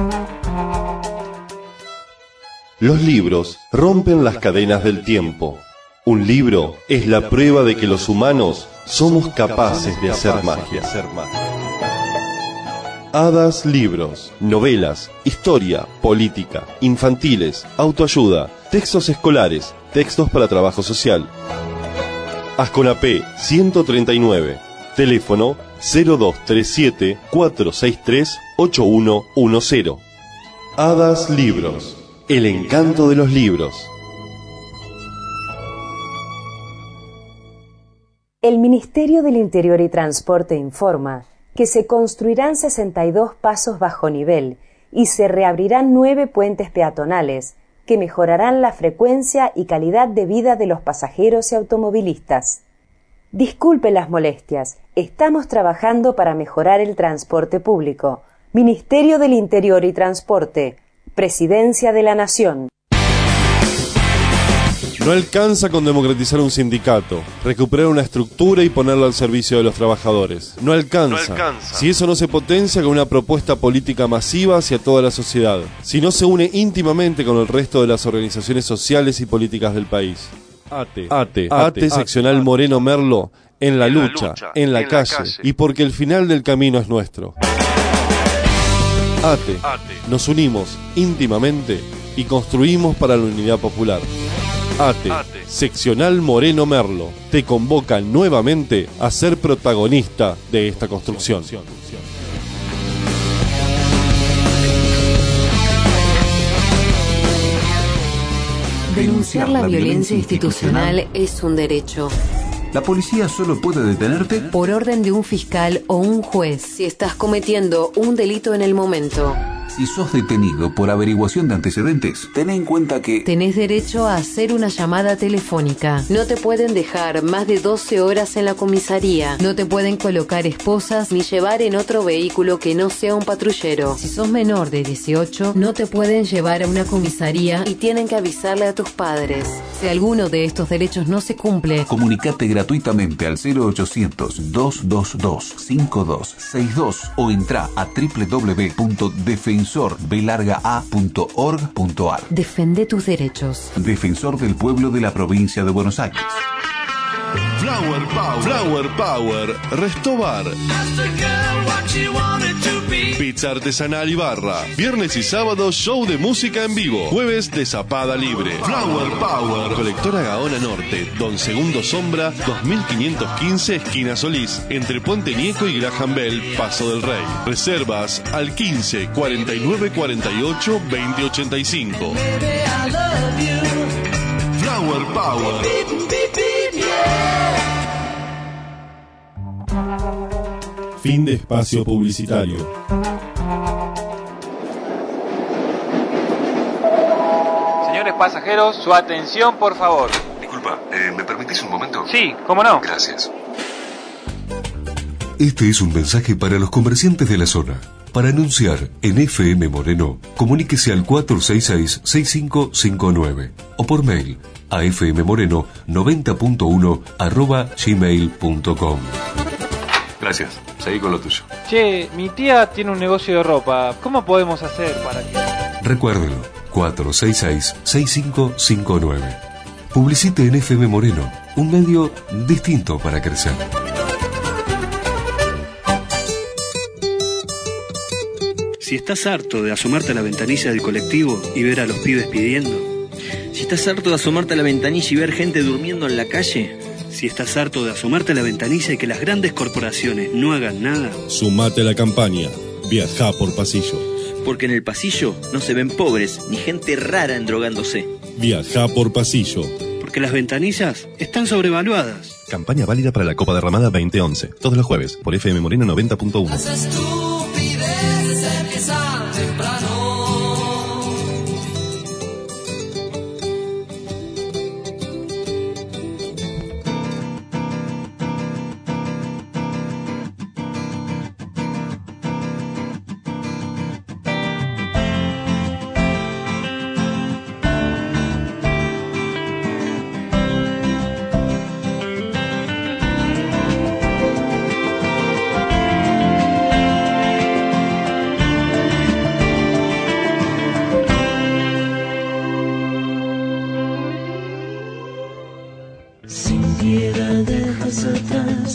Los libros rompen las cadenas del tiempo. Un libro es la prueba de que los humanos somos capaces de hacer magia. Hadas Libros, novelas, historia, política, infantiles, autoayuda, textos escolares, textos para trabajo social. Asconapé ciento treinta y nueve, teléfono cero dos tres siete, cuatro seis tres, ocho uno uno cero. Hadas Libros, el encanto de los libros. El Ministerio del Interior y Transporte informa que se construirán sesenta y dos pasos bajo nivel y se reabrirán nueve puentes peatonales que mejorarán la frecuencia y calidad de vida de los pasajeros y automovilistas. Disculpe las molestias, estamos trabajando para mejorar el transporte público. Ministerio del Interior y Transporte, Presidencia de la Nación. No alcanza con democratizar un sindicato, recuperar una estructura y ponerlo al servicio de los trabajadores. No alcanza. No alcanza. Si eso no se potencia con una propuesta política masiva hacia toda la sociedad. Si no se une íntimamente con el resto de las organizaciones sociales y políticas del país. ATE, ATE, ATE, seccional Moreno Merlo, en la lucha, en la calle, y porque el final del camino es nuestro. ATE, nos unimos íntimamente y construimos para la unidad popular. ATE, seccional Moreno Merlo, te convoca nuevamente a ser protagonista de esta construcción. Denunciar la violencia institucional es un derecho. La policía solo puede detenerte por orden de un fiscal o un juez si estás cometiendo un delito en el momento. Si sos detenido por averiguación de antecedentes, ten en cuenta que tenés derecho a hacer una llamada telefónica. No te pueden dejar más de doce horas en la comisaría. No te pueden colocar esposas ni llevar en otro vehículo que no sea un patrullero. Si sos menor de dieciocho, no te pueden llevar a una comisaría y tienen que avisarle a tus padres. Si alguno de estos derechos no se cumple, comunicate gratuitamente al cero ochocientos, dos dos dos, cinco dos seis dos o entra a doble u doble u doble u punto defensor b larga a punto org punto a r. Defende tus derechos. Defensor del pueblo de la provincia de Buenos Aires. Flower Power, Flower Power, Restobar. Pizza artesanal y barra. Viernes y sábado show de música en vivo. Jueves de zapada libre. Flower Power. Colectora Gaona Norte, Don Segundo Sombra, dos mil quinientos quince, esquina Solís, entre Puente Nieco y Graham Bell, Paso del Rey. Reservas al quince, cuarenta y nueve, cuarenta y ocho, veinte, ochenta y cinco. Flower Power. Fin de espacio publicitario. Señores pasajeros, su atención, por favor. Disculpa, eh, ¿me permitís un momento? Sí, ¿cómo no? Gracias. Este es un mensaje para los comerciantes de la zona. Para anunciar en F M Moreno, comuníquese al cuatro seis seis, seis cinco cinco nueve o por mail a fmmoreno noventa punto uno arroba gmail punto com. Gracias, seguí con lo tuyo. Che, mi tía tiene un negocio de ropa. ¿Cómo podemos hacer para que...? Recuérdelo, cuatro seis seis, seis cinco cinco nueve. Publicite en F M Moreno, un medio distinto para crecer. Si estás harto de asomarte a la ventanilla del colectivo y ver a los pibes pidiendo. Si estás harto de asomarte a la ventanilla y ver gente durmiendo en la calle. Si estás harto de asomarte a la ventanilla y que las grandes corporaciones no hagan nada. Sumate a la campaña. Viajá por pasillo. Porque en el pasillo no se ven pobres ni gente rara endrogándose. Viajá por pasillo. Porque las ventanillas están sobrevaluadas. Campaña válida para la Copa Derramada veinte once. Todos los jueves por F M Moreno noventa punto uno.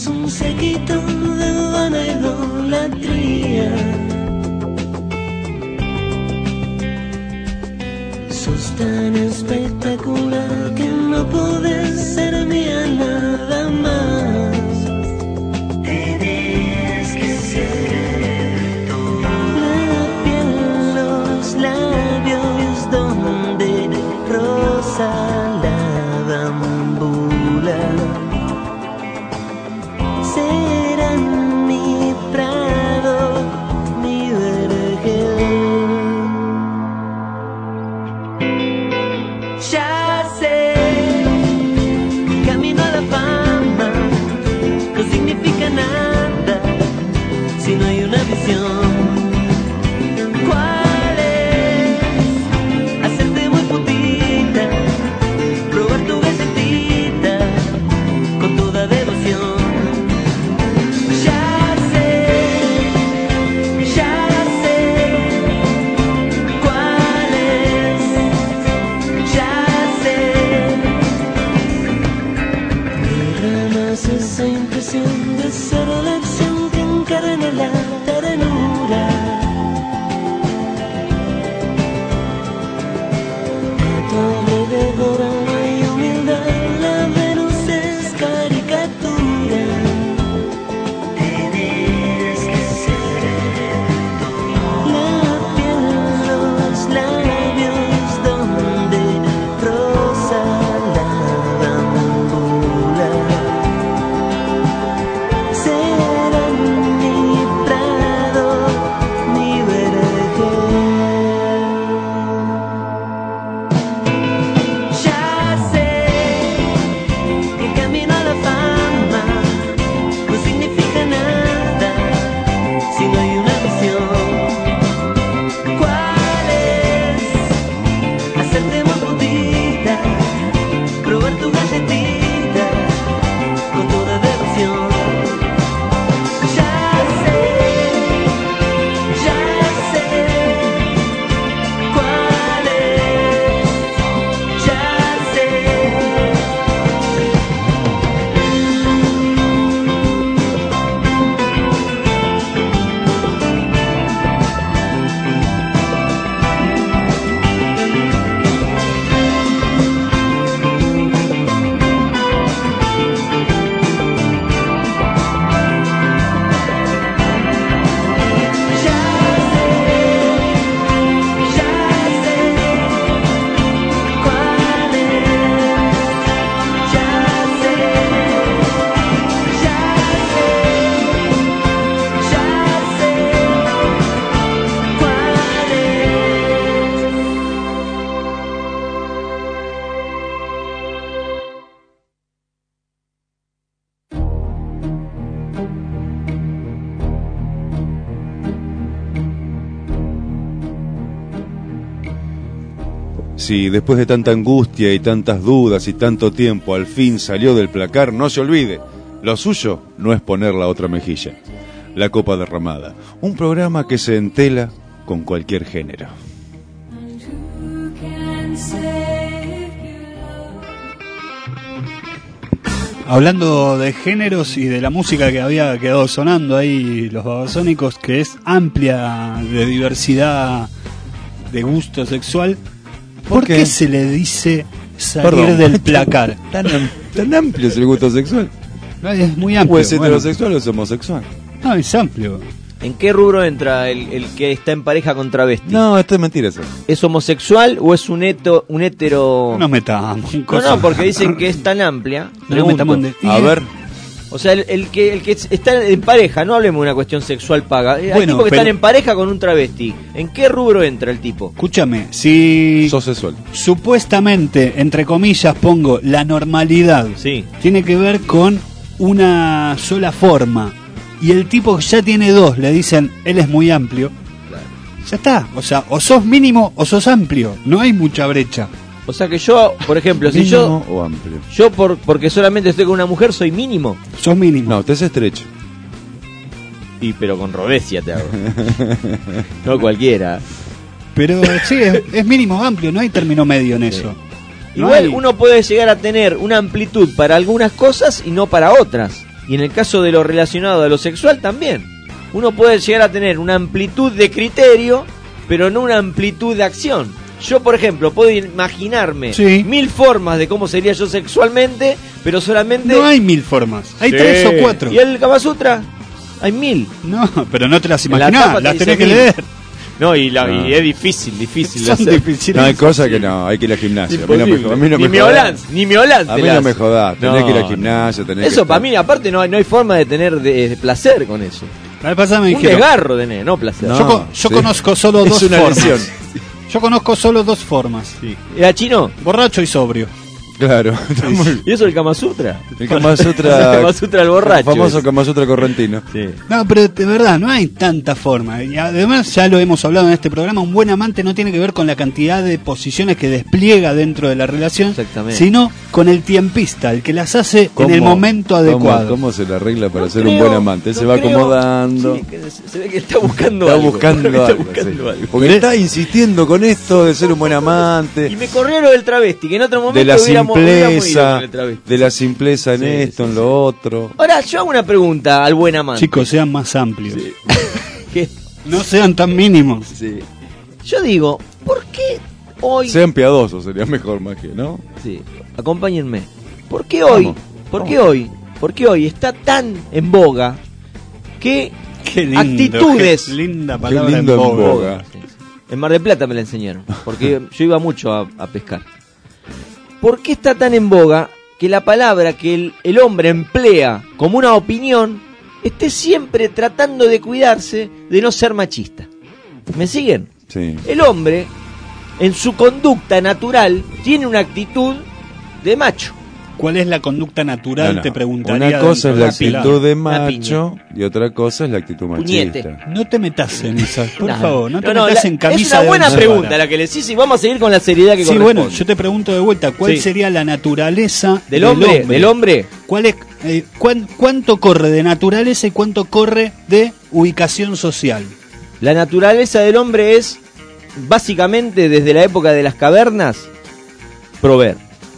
es un séquito de vana idolatría. Sos tan espectacular que no podés ser mía nada más. Tenés que ser tú. La piel, los labios donde rosa la bambula serán mi prado, mi vergel. Ya sé, camino a la fama, no significa nada si no hay una visión. ¿Cuál es? Hacerte muy putita, probar tu galletita con toda devoción. Ya sé, ya sé cuál es, ya sé. Derramas esa impresión de ser la acción que encarna la ternura. A tu alrededor no hay humildad, la Venus es caricatura. Tenés que ser tú. La piel, los labios donde rosa la bambula serán mi prado, mi vergel. Ya sé que camino a la fama no significa nada si no hay una visión. ¿Cuál es? Hacerte muy putita, probar tu galletita con toda devoción. Ya sé, ya sé cuál es, ya sé. Si después de tanta angustia y tantas dudas y tanto tiempo al fin salió del placar, no se olvide, lo suyo no es poner la otra mejilla. La copa derramada, un programa que se entela con cualquier género. Hablando de géneros y de la música que había quedado sonando ahí, los Babasónicos, que es amplia de diversidad de gusto sexual, ¿por, ¿Por qué? qué se le dice salir Perdón, del placar? Tan, tan amplio es el gusto sexual. Es muy amplio. ¿O es heterosexual bueno. o es homosexual? No, es amplio. ¿En qué rubro entra el, el que está en pareja con travesti? No, esto es mentira eso. ¿Es homosexual o es un, eto, un hetero...? No metamos. No, no, porque dicen que es tan amplia. No metamos de... A ver... O sea, el, el que el que está en pareja, no hablemos de una cuestión sexual paga. Hay bueno, tipos que pero... están en pareja con un travesti. ¿En qué rubro entra el tipo? Escúchame, si... Sos sexual. Supuestamente, entre comillas, pongo la normalidad. Sí. Tiene que ver con una sola forma. Y el tipo ya tiene dos, le dicen, él es muy amplio. Claro. Ya está. O sea, o sos mínimo o sos amplio. No hay mucha brecha. O sea que yo, por ejemplo, si yo o amplio. Yo por porque solamente estoy con una mujer soy mínimo. Sos mínimo. No, usted es estrecho. Y pero con rodecia te hago. No cualquiera. Pero sí, es, es mínimo amplio, no hay término medio en sí. eso. No Igual hay... uno puede llegar a tener una amplitud para algunas cosas y no para otras. Y en el caso de lo relacionado a lo sexual también. Uno puede llegar a tener una amplitud de criterio, pero no una amplitud de acción. Yo, por ejemplo, puedo imaginarme Sí. mil formas de cómo sería yo sexualmente, pero solamente... No hay mil formas, hay Sí. tres o cuatro. ¿Y el Kama Sutra? Hay mil. No, pero no te las En la imaginás, tapa te las dice tenés que mil. leer. No, y, la, No. y es difícil, difícil. de Son hacer. difíciles. No, hay cosas que no, hay que ir al gimnasio. A mí no me, Imposible. a mí no Ni me mi jodas. Holans, ni mi Holans A te mí la no hace. me jodas, tenés No. que ir al gimnasio, tenés Eso que para estar- mí, aparte, no hay, no hay forma de tener de, de placer con eso. La vez pasada me Un dijeron, desgarro tenés, no placer. yo, co- yo sí. conozco solo Es dos una formas. lesión. Yo conozco solo dos formas. ¿Era chino? Borracho y sobrio. Claro, está muy- ¿Y eso el Kama Sutra? el Kama Sutra. El Kama Sutra del borracho. El famoso ese. Kama Sutra correntino. Sí. No, pero de verdad, no hay tanta forma. Y además, ya lo hemos hablado en este programa, un buen amante no tiene que ver con la cantidad de posiciones que despliega dentro de la relación, Exactamente. sino con el tiempista, el que las hace en ¿Cómo- el momento adecuado. ¿Cómo, cómo se le arregla para No ser creo, un buen amante? Él se no va creo. acomodando. Sí, que se, se ve que está buscando Está algo. buscando Está algo, buscando sí. algo. Porque está insistiendo con esto de ser un buen amante, Y me corrió lo del travesti, que en otro momento de la hubiéramos, hubiéramos ido simpleza, con el travesti. de la simpleza en Sí, esto, sí, en lo otro. Ahora, yo hago una pregunta al buen amante. Chicos, sean más amplios. Que- No sean tan mínimos. Sí. yo digo, ¿por qué hoy... Sean piadosos, sería mejor más que, ¿no? Sí, acompáñenme. ¿Por qué hoy, Vamos, por vamos. qué hoy, por qué hoy está tan en boga que Qué lindo, actitudes... qué linda Qué palabra lindo en en boga. boga. En Mar del Plata me la enseñaron, porque yo iba mucho a, a pescar. ¿Por qué está tan en boga que la palabra que el, el hombre emplea como una opinión esté siempre tratando de cuidarse de no ser machista? ¿Me siguen? Sí. El hombre, en su conducta natural, tiene una actitud de macho. ¿Cuál es la conducta natural? No, no. Te preguntaría. Una cosa es dentro la de pilar. actitud de Una macho y otra cosa es la actitud Puñete. machista. No te metas en esas, por No, favor, no te no, no, metas la- en camisa es una de buena once pregunta varas. la que le decís y vamos a seguir con la seriedad que Sí, corresponde. bueno, yo te pregunto de vuelta, ¿cuál Sí. sería la naturaleza ¿Del hombre? ¿Del hombre? ¿Cuál es, eh, cuán- ¿Cuánto corre de naturaleza y cuánto corre de ubicación social? La naturaleza del hombre es, básicamente, desde la época de las cavernas, proveer.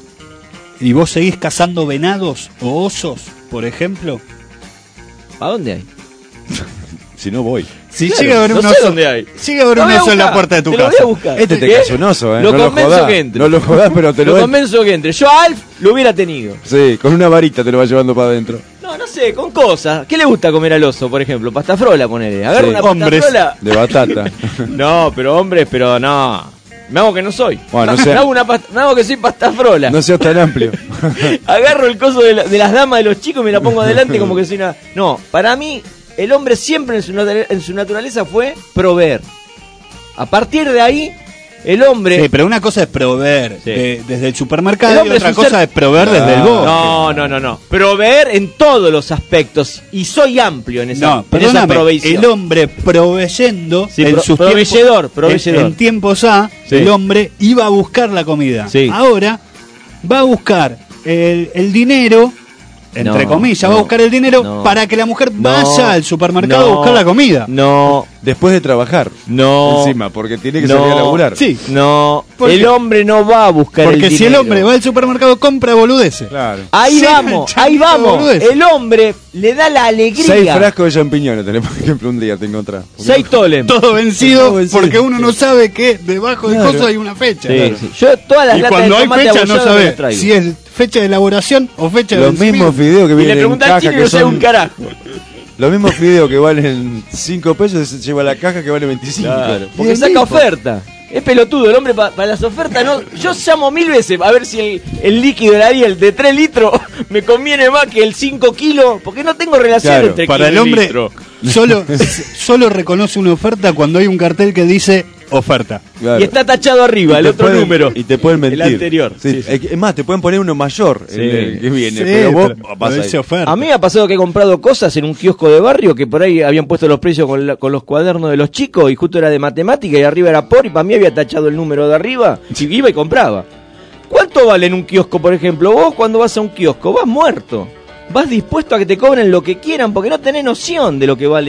¿Y vos seguís cazando venados o osos, por ejemplo? ¿A dónde hay? Si no voy. Si Claro, llega a haber no un sé oso, dónde hay. llega a haber Lo un voy a oso en la buscar, puerta de tu te lo casa. voy a buscar. Este te ¿Qué? caza un oso, ¿eh? Lo no lo convenzo jodás. que entre. No lo jodás, pero te Lo lo... convenzo que entre. Yo a Alf lo hubiera tenido. Sí, con una varita te lo va llevando para adentro. No, no sé, con cosas. ¿Qué le gusta comer al oso, por ejemplo? Pastafrola, ponele. Agarra Sí. una Hombres. pastafrola. De batata. No, pero hombres, pero no. Me hago que no soy. Bueno, no me, sea- hago una past- me hago que soy pastafrola. No seas tan amplio. Agarro el coso de, la- de las damas de los chicos y me la pongo adelante como que soy una... No, para mí, el hombre siempre en su, nat- en su naturaleza fue proveer. A partir de ahí, el hombre... Sí, pero una cosa es proveer Sí. de- desde el El supermercado y hombre otra es un cosa ser- es proveer desde el bosque. No, no, no, no. Proveer en todos los aspectos. Y soy amplio en esa, No, en esa perdóname, provisión. el hombre proveyendo Sí, en pro- sus proveedor, tiempos, proveedor. En, en tiempos A, Sí. el hombre iba a buscar la comida. Sí. Ahora va a buscar el, el dinero, entre No, comillas, va no, a buscar el dinero no. para que la mujer No, vaya al supermercado no, a buscar la comida. No, Después de trabajar. no. Encima, porque tiene que no, salir a laburar. Sí, No, ¿Por el qué? hombre no va a buscar el porque dinero. si el hombre va al supermercado compra boludeces. Claro. Ahí Sí, vamos, el ahí changuito vamos. boludez. El hombre le da la alegría. Seis frascos de champiñones tenés, por ejemplo, un día te encontrás. Seis tolem. Todo vencido, Todo vencido. porque uno no sabe que debajo del Claro. coso hay una fecha. Sí, Claro. sí. Yo todas las Y latas cuando de hay tomate fecha no abollado me las sabes traigo. si es fecha de elaboración o fecha de Los vencimiento. mismos fideos que Y le vienen en preguntan al caja chino y que no sabe un son... carajo. Los mismos fideos que valen cinco pesos se lleva la caja que vale veinticinco. Claro, Y porque el saca mismo. oferta. Es pelotudo, el hombre pa- para las ofertas no. Yo llamo mil veces a ver si el, el líquido del Ariel de tres litros me conviene más que el cinco kilos, porque no tengo relación Claro, entre Para kilo el y hombre litro. solo, solo reconoce una oferta cuando hay un cartel que dice oferta. Claro. Y está tachado arriba, Y el te otro pueden- número. Y te pueden mentir. El anterior. Sí, Sí, sí. Es que- es más, te pueden poner uno mayor Sí. el, el que viene. Sí, pero vos pero- pasa pero ahí. dice oferta. A mí me ha pasado que he comprado cosas en un kiosco de barrio que por ahí habían puesto los precios con, la- con los cuadernos de los chicos y justo era de matemática y arriba era por y para mí había tachado el número de arriba y iba y compraba. ¿Cuánto vale en un kiosco, por ejemplo? Vos cuando vas a un kiosco vas muerto. Vas dispuesto a que te cobren lo que quieran porque no tenés noción de lo que vale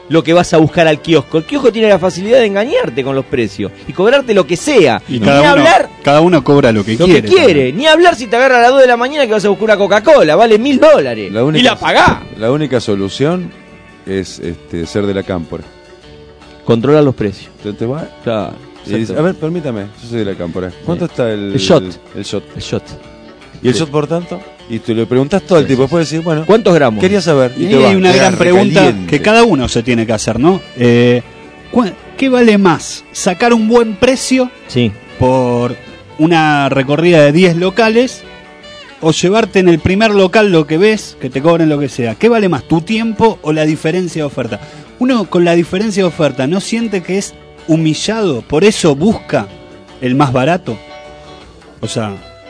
lo que vas a buscar al kiosco. El kiosco tiene la facilidad de engañarte con los precios y cobrarte lo que sea. Y Ni cada uno, hablar cada uno cobra lo que lo quiere. que quiere. Ni hablar si te agarra a las dos de la mañana que vas a buscar una Coca-Cola. Vale mil dólares. La única, y la pagás. La única solución es este, ser de la cámpora. Controlar los precios. ¿Te, te va? Claro. Y dice, a ver, permítame, yo soy de la cámpora. ¿Cuánto Sí. está el, El shot. El, el shot. El shot. ¿Y el Sí. shot por tanto? Y tú le preguntas todo el Sí, tipo. sí, Después decís, bueno, ¿cuántos gramos? quería saber. Y te ahí va. hay una Queda gran pregunta recaliente. que cada uno se tiene que hacer, ¿no? Eh, ¿cu- ¿Qué vale más? ¿Sacar un buen precio Sí. por una recorrida de diez locales o llevarte en el primer local lo que ves, que te cobren lo que sea? ¿Qué vale más, tu tiempo o la diferencia de oferta? Uno con la diferencia de oferta no siente que es humillado, por eso busca el más barato. O sea,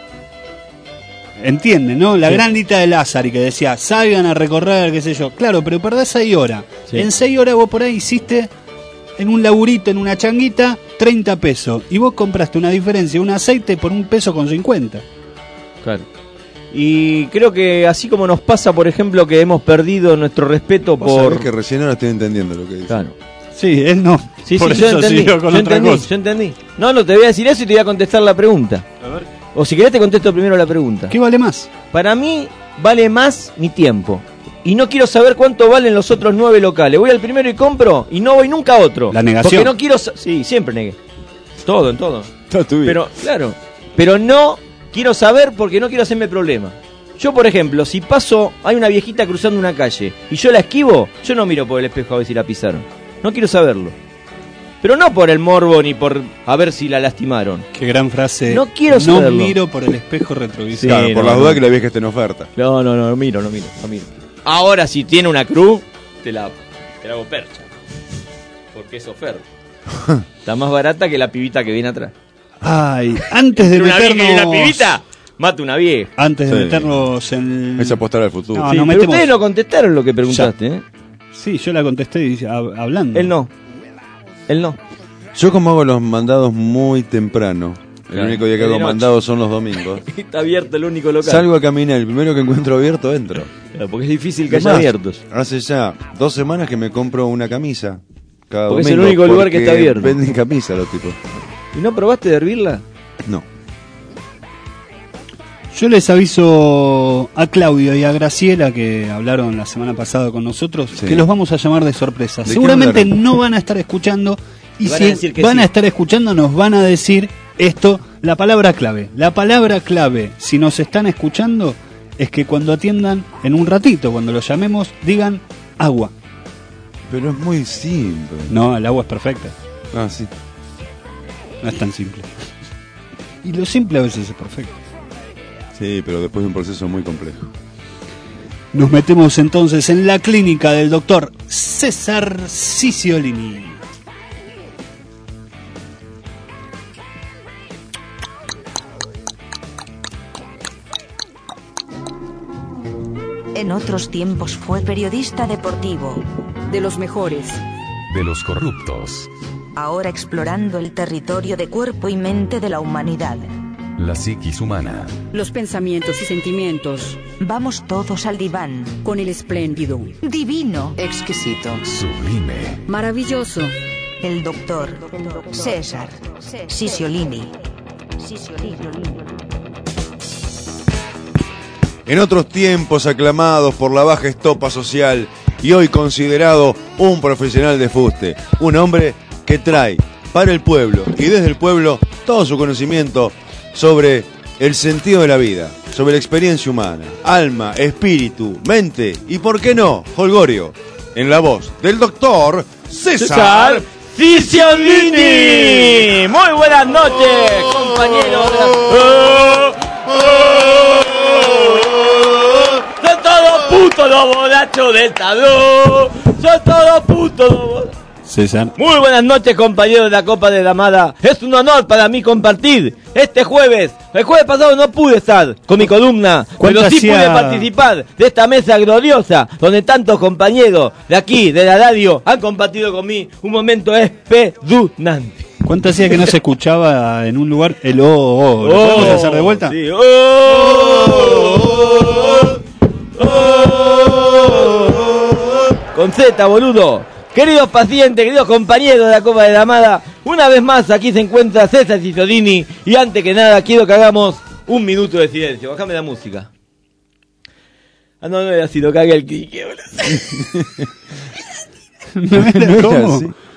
entiende, ¿no? La Sí. gran lista de Lázaro que decía, salgan a recorrer, qué sé yo. Claro, pero perdés seis horas. Sí. En seis horas vos por ahí hiciste en un laburito, en una changuita, treinta pesos. Y vos compraste una diferencia, un aceite por un peso con cincuenta. Claro. Y creo que así como nos pasa, por ejemplo, que hemos perdido nuestro respeto Vos por... sabés que recién ahora estoy entendiendo lo que dice. Claro. Sí, él no. Sí, Por sí, yo eso entendí, siguió con yo otra entendí, cosa. yo entendí. No, no, te voy a decir eso y te voy a contestar la pregunta. A ver. O si querés te contesto primero la pregunta. ¿Qué vale más? Para mí vale más mi tiempo. Y no quiero saber cuánto valen los otros nueve locales. Voy al primero y compro y no voy nunca a otro. La negación. Porque no quiero... sa- Sí, siempre negué. Todo, en todo. Toda tu vida. Pero, claro. Pero no quiero saber porque no quiero hacerme problema. Yo, por ejemplo, si paso, hay una viejita cruzando una calle y yo la esquivo, yo no miro por el espejo a ver si la pisaron. No quiero saberlo. Pero no por el morbo ni por a ver si la lastimaron. Qué gran frase. No quiero No saberlo. miro por el espejo retrovisor. Sí, Claro, por no, las no. dudas que la vieja esté en oferta. No, no, no, no miro, no miro, no miro. Ahora, si tiene una cruz, te la, te la hago percha. Porque es oferta. Está más barata que la pibita que viene atrás. Ay, antes de ¿Una vieja y meternos... una pibita? Mata una vieja. Antes de Sí. meternos en... Es apostar al futuro. No, Sí, nos pero metemos- ustedes no contestaron lo que preguntaste, ¿eh? Sí, yo la contesté y- hab- hablando. Él no. Él no. Yo como hago los mandados muy temprano, el Claro. único día que De hago noche. mandados son los domingos. Está abierto el único local. Salgo a caminar, el primero que encuentro abierto entro. Claro, porque es difícil que haya Además, abiertos. Hace ya dos semanas que me compro una camisa. Cada Porque es el domingo, único lugar que porque está abierto. Venden camisa los tipos. ¿Y no probaste de hervirla? No. Yo les aviso a Claudio y a Graciela, que hablaron la semana pasada con nosotros, Sí. que los vamos a llamar de sorpresa. ¿De qué Seguramente hablaron? no van a estar escuchando, y Van a si decir que van sí. a estar escuchando nos van a decir esto, la palabra clave. La palabra clave, si nos están escuchando, es que cuando atiendan en un ratito, cuando los llamemos, digan agua. Pero es muy simple. No, el agua es perfecta. Ah, sí. No es tan simple. Y lo simple a veces es perfecto. Sí, pero después de un proceso muy complejo. Nos metemos entonces en la clínica del doctor César Ciciolini. En otros tiempos fue periodista deportivo. De los mejores. De los corruptos. Ahora explorando el territorio de cuerpo y mente de la humanidad. La psiquis humana. Los pensamientos y sentimientos. Vamos todos al diván. Con el espléndido. Divino. Exquisito. Sublime. Maravilloso. El doctor César Ciciolini. En otros tiempos aclamados por la baja estopa social y hoy considerado un profesional de fuste, un hombre que trae para el pueblo y desde el pueblo todo su conocimiento sobre el sentido de la vida, sobre la experiencia humana, alma, espíritu, mente y, por qué no, holgorio, en la voz del doctor César Ciciolini. Muy buenas noches, compañeros. Oh, oh, son todos putos los borrachos de Estado. Son todos putos los borrachos. César. Muy buenas noches, compañeros de la Copa de Damada. Es un honor para mí compartir este jueves. El jueves pasado no pude estar con mi columna, pero sí hacía? pude participar de esta mesa gloriosa donde tantos compañeros de aquí, de la radio, han compartido conmigo un momento espeluznante. ¿Cuánto hacía que no se escuchaba en un lugar el oh, oh, oh? ¿Lo podemos hacer de vuelta? Sí. Oh, oh, oh, oh, oh. Con Z, boludo. Queridos pacientes, queridos compañeros de la Copa de la Amada, una vez más aquí se encuentra César Citodini y antes que nada quiero que hagamos un minuto de silencio. Bájame la música. Ah, no, no era así, lo cagué el quique, ¿No era cómo?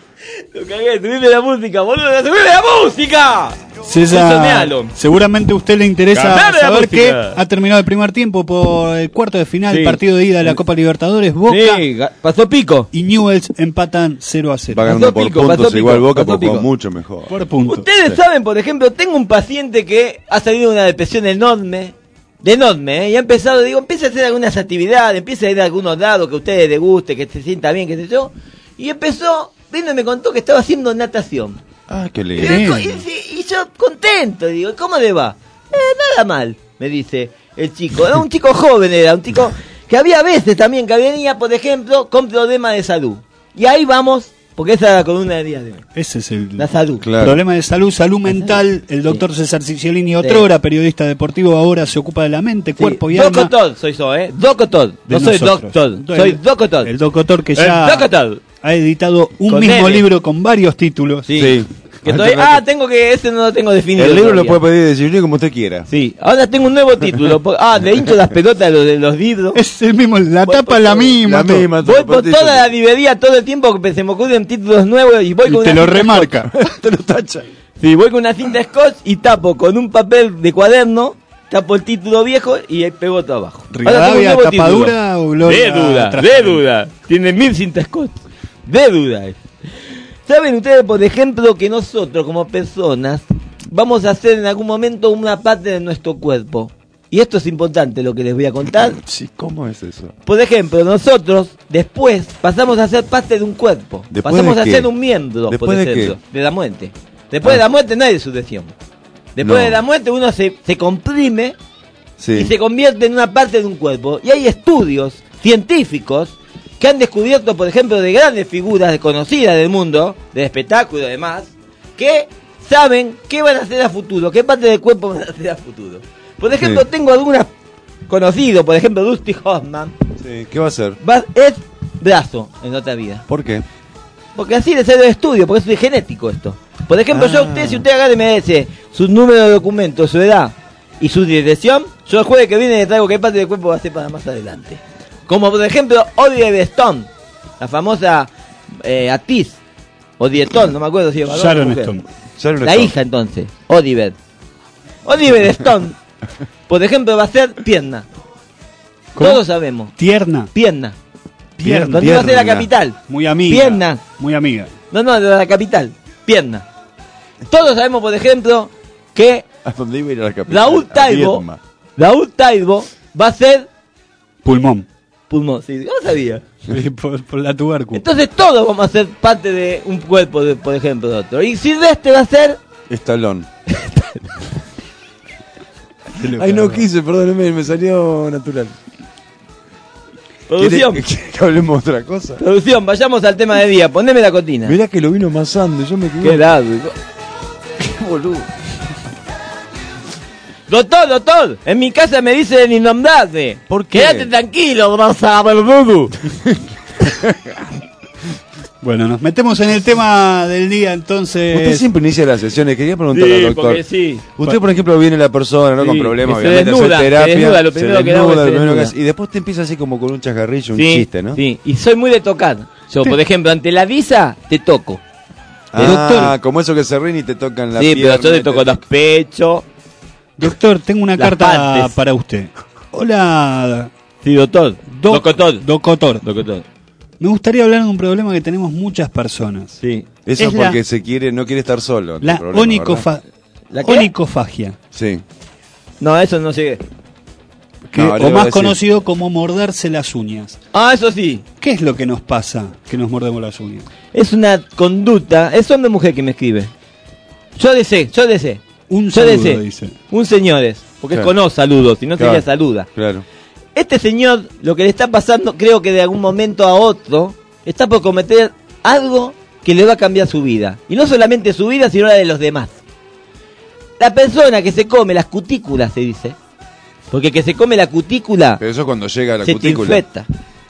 Lo cagué, subime la música, boludo, subime la música. César, Sonealo. seguramente a usted le interesa Cambiame la saber que música. ha terminado el primer tiempo por el cuarto de final, Sí. partido de ida de la Copa Libertadores. Boca Sí, ga- pasó pico. y Newell's empatan cero a cero. Va ganando Pasó por pico, puntos, pasó pico, igual Boca, pasó por pico. mucho mejor. Por puntos. Ustedes Sí. saben, por ejemplo, tengo un paciente que ha salido de una depresión enorme, de enorme, ¿eh? Y ha empezado, digo, empieza a hacer algunas actividades, empieza a ir a algunos lados que a ustedes les guste, que se sienta bien, qué sé yo, y empezó, vino y me contó que estaba haciendo natación. Ah, qué Y, lindo. yo- y- y yo contento, digo, ¿cómo le va? Eh, nada mal, me dice el chico. Era un chico joven, era un chico que había veces también que venía, por ejemplo, con problemas de salud. Y ahí vamos, porque esa es la columna del día de hoy. Ese es el La salud. Claro. problema de salud, salud mental. El doctor César Cicciolini, otrora periodista deportivo, ahora se ocupa de la mente, cuerpo y alma. Doctor soy yo, ¿eh? Doctor. No de soy nosotros. doctor, soy doctor. El doctor que El ya doctor. ha editado un Con mismo N. libro con varios títulos. Sí. Que estoy, ah, tengo que, ese no lo tengo definido. El libro lo todavía. puede pedir de Gigli como usted quiera. Sí, ahora tengo un nuevo título. por- Ah, le hincho las pelotas de los, de los libros. Es el mismo, la tapa es la misma. La todo. misma. Voy por toda la librería todo el tiempo que se me ocurren títulos nuevos y voy Y con te una lo cinta remarca. Te lo tacha. scotch. Sí, voy con una cinta scotch y tapo con un papel de cuaderno, tapo el título viejo y ahí pego todo abajo. Ahora tengo un Rivadavia, nuevo tapadura título. o gloria. De duda, de transparente. duda. Tiene mil cintas scotch. De duda. ¿Saben ustedes, por ejemplo, que nosotros como personas vamos a hacer en algún momento una parte de nuestro cuerpo? Y esto es importante lo que les voy a contar. Sí, ¿cómo es eso? Por ejemplo, nosotros después pasamos a ser parte de un cuerpo. ¿Después Pasamos de a qué? ser un miembro, ¿Después por de ejemplo, qué? de la muerte. Después Ah. de la muerte no hay sucesión. Después No. de la muerte uno se, se comprime Sí. y se convierte en una parte de un cuerpo. Y hay estudios científicos que han descubierto, por ejemplo, de grandes figuras desconocidas del mundo, del espectáculo y demás, que saben qué van a hacer a futuro, qué parte del cuerpo van a hacer a futuro. Por ejemplo, Sí. tengo algunas conocidos, por ejemplo, Dusty Hoffman, Sí, ¿qué va a hacer? va- es brazo en otra vida. ¿Por qué? Porque así les sale el estudio, porque es genético esto. Por ejemplo, yo a Ah. usted, si usted agarra y me dice su número de documento, su edad y su dirección, yo el jueves que viene le traigo qué parte del cuerpo va a ser para más adelante. Como por ejemplo, Oliver Stone, la famosa eh, actriz, o director, no me acuerdo si es varón o Sharon mujer. Stone. Sharon La Stone. hija entonces, Oliver. Oliver Stone, por ejemplo, va a ser pierna. ¿Cómo? Todos sabemos. Tierna. Pierna. Pierna. Cuando iba a ser la Pierna. capital. Muy amiga. Pierna. Muy amiga. No, no, de la capital. Pierna. Todos sabemos, por ejemplo, que ¿A dónde iba a ir a la capital? Raúl A Taibo, Vietnam. Raúl Taibo va a ser Pulmón. pulmón. Sí, ¿cómo sabía? por, por la tubércula. Entonces todos vamos a ser parte de un cuerpo, de, por ejemplo, de otro. Y Silvestre va a ser... Estalón. Ay, no quise, perdóneme, me salió natural. Producción. ¿Quiere que, que hablemos de otra cosa? Producción, vayamos al tema de día. Poneme la cortina. Mirá que lo vino masando, yo me quedé. Qué largo. Qué boludo. Doctor, doctor, en mi casa me dicen innombrable. ¿Por qué? Quédate tranquilo, raza verdugo. Bueno, nos metemos en el tema del día entonces. Usted siempre inicia las sesiones, quería preguntarle al Sí, doctor. porque sí. Usted, por ejemplo, viene la persona, ¿no? Sí, Con problemas, que se obviamente, desnuda, hace terapia. se desnuda, lo primero se que hago es desnuda, se lo primero que desnuda. hace, y después te empieza así como con un chascarrillo, un Sí, chiste, ¿no? Sí, y soy muy de tocar. Yo, por ejemplo, ante la visa, te toco. Ah, Doctor. como eso que se ríen y te tocan la Sí, pierna. pero yo te y toco los pechos. Doctor, tengo una Las carta partes. para usted. Hola, Sí, doctor. Doc- Doctor. Doctor. Doctor. Me gustaría hablar de un problema que tenemos muchas personas. Sí. Eso Es es porque la- se quiere, no quiere estar solo. ante La el problema, onicofa- ¿La qué? onicofagia, Sí. No, eso no llegué. que- No, ahora o iba a más decir. conocido como morderse las uñas. Ah, eso sí. ¿Qué es lo que nos pasa que nos mordemos las uñas? Es una conducta. Es hombre o mujer que me escribe. Yo deseo, yo deseo. Un Yo saludo, deseo. dice. Un señores. Porque Claro. es con O saludos, si no Claro. sería saluda. Claro. Este señor, lo que le está pasando, creo que de algún momento a otro, está por cometer algo que le va a cambiar su vida. Y no solamente su vida, sino la de los demás. La persona que se come las cutículas, se dice. Porque que se come la cutícula Pero eso cuando llega a la se te cutícula. infecta.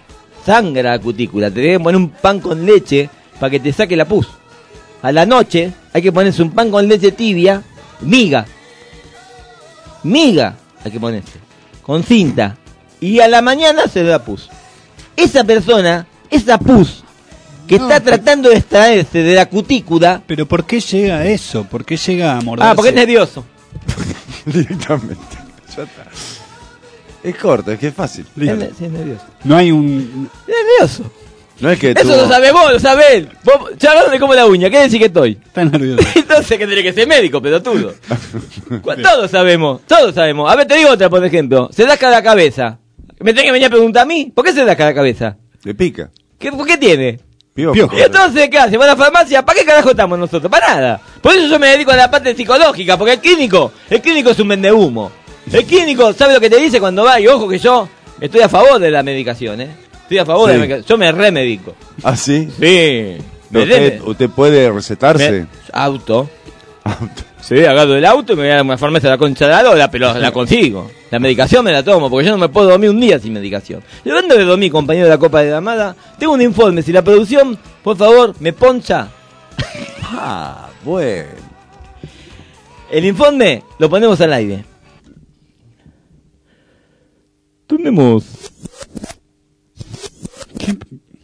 sangra la cutícula. Te deben poner un pan con leche para que te saque la pus. A la noche hay que ponerse un pan con leche tibia, miga. Miga hay que ponerse, con cinta. Y a la mañana se da pus. Esa persona, esa pus, que no, está tratando de extraerse de la cutícula. Pero ¿por qué llega a eso? ¿Por qué llega a morderse? Ah, porque es nervioso. Directamente. Ya está. Es corto, es que es fácil. Es, es nervioso. No hay un... Es nervioso. No es que Eso tú... lo sabés vos, lo sabés. Vos, ya no me como la uña, ¿qué decís que estoy? Está nervioso. Entonces que tenés que ser médico, pelotudo. Todos sabemos, todos sabemos. A ver, te digo otra, por ejemplo. Se da cada cabeza. ¿Me tenés que venir a preguntar a mí? ¿Por qué se da cada cabeza? Le pica. ¿Qué, ¿Por qué tiene? Piojo. Y entonces, ¿qué hace? ¿Va a la farmacia? ¿Para qué carajo estamos nosotros? Para nada. Por eso yo me dedico a la parte psicológica, porque el clínico, el clínico es un vendehumo. El clínico sabe lo que te dice cuando va, y ojo que yo estoy a favor de la medicación, ¿eh? Estoy a favor Sí. de la medicación. Yo me remedico. ¿Ah, sí? Sí. Me ¿Usted, deme. usted puede recetarse? Me- auto. Auto. Sí, agarro el auto y me voy a una farmacia de la concha de la lora, pero la consigo. La medicación me la tomo, porque yo no me puedo dormir un día sin medicación. Y hablando de dormir, compañero de la Copa de Damada, tengo un informe. Si la producción, por favor, me poncha. Ah, bueno. El informe lo ponemos al aire. Tenemos... ¿Qué?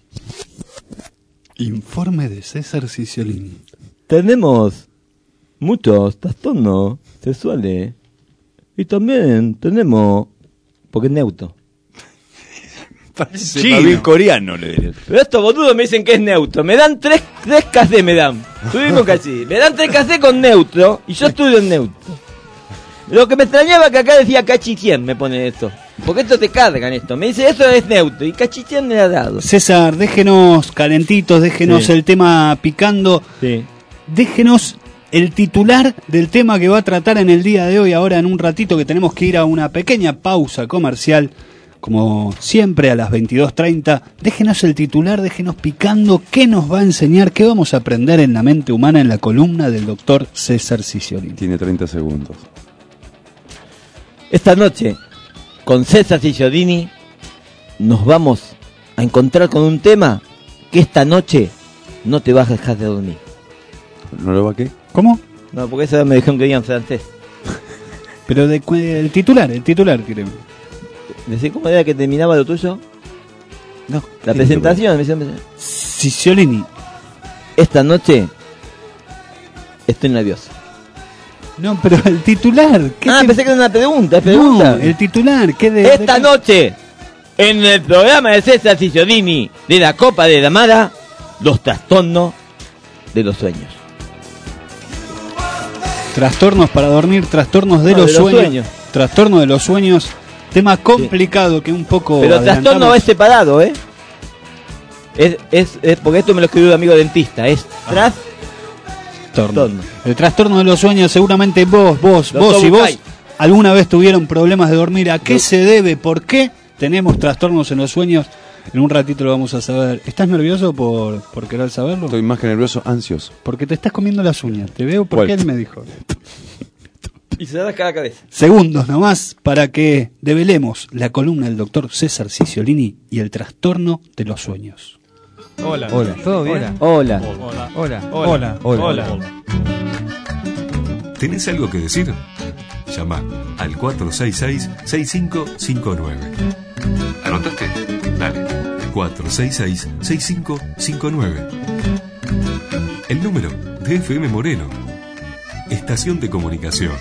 Informe de César Ciciolini. Tenemos muchos trastornos sexuales. Y también tenemos... Porque es neutro. Parece más bien coreano, le diré. Pero estos boludos me dicen que es neutro. Me dan tres, tres casé, me dan. Tuvimos casi. Me dan tres casé con neutro. Y yo estudio en neutro. Lo que me extrañaba que acá decía cachicien, me pone esto. Porque esto te cargan esto. Me dice, eso es neutro. Y cachicien me ha dado. César, déjenos calentitos, déjenos Sí. el tema picando. Sí. Déjenos el titular del tema que va a tratar en el día de hoy, ahora en un ratito que tenemos que ir a una pequeña pausa comercial, como siempre a las veintidós treinta. Déjenos el titular, déjenos picando qué nos va a enseñar, qué vamos a aprender en la mente humana en la columna del doctor César Ciciolini. Tiene treinta segundos. Esta noche, con César Ciciolini, nos vamos a encontrar con un tema que esta noche no te vas a dejar de dormir. ¿No lo va a qué? ¿Cómo? No, porque esa me dijeron que diga en francés. Pero de, cu- el titular, el titular, queremos. ¿Decís cómo era que terminaba lo tuyo? No. La presentación, me decían, Ciciolini. esta noche estoy nervioso. No, pero el titular. ¿qué Ah, te- pensé que era una pregunta, es pregunta. No, el titular, ¿qué de, Esta de- noche, en el programa de César Ciciolini de la Copa de Damara, los trastornos de los sueños. Trastornos para dormir, trastornos de, No, los, de los sueños, sueños. Trastorno de los sueños, tema complicado que un poco Pero el adelantamos. trastorno es separado, ¿eh? Es, es, es- porque esto me lo escribió un amigo dentista, es tras... Trastorno. El trastorno de los sueños, seguramente vos, vos, Lo vos y vos Tobukai. alguna vez tuvieron problemas de dormir. ¿A qué se debe? ¿Por qué tenemos trastornos en los sueños? En un ratito lo vamos a saber. ¿Estás nervioso por, por querer saberlo? Estoy más que nervioso, ansioso. Porque te estás comiendo las uñas. Te veo porque ¿Cuál? él me dijo. Y se da cada cabeza. Segundos nomás para que develemos la columna del doctor César Ciciolini y el trastorno de los sueños. Hola. Hola. ¿Todo bien? Hola. Hola. Hola. Hola. Hola. Hola. ¿Tenés algo que decir? Llama al cuatro seis seis, seis cinco cinco nueve. ¿Anotaste? Dale. cuatro seis seis, seis cinco cinco nueve. El número de F M Moreno. Estación de comunicación.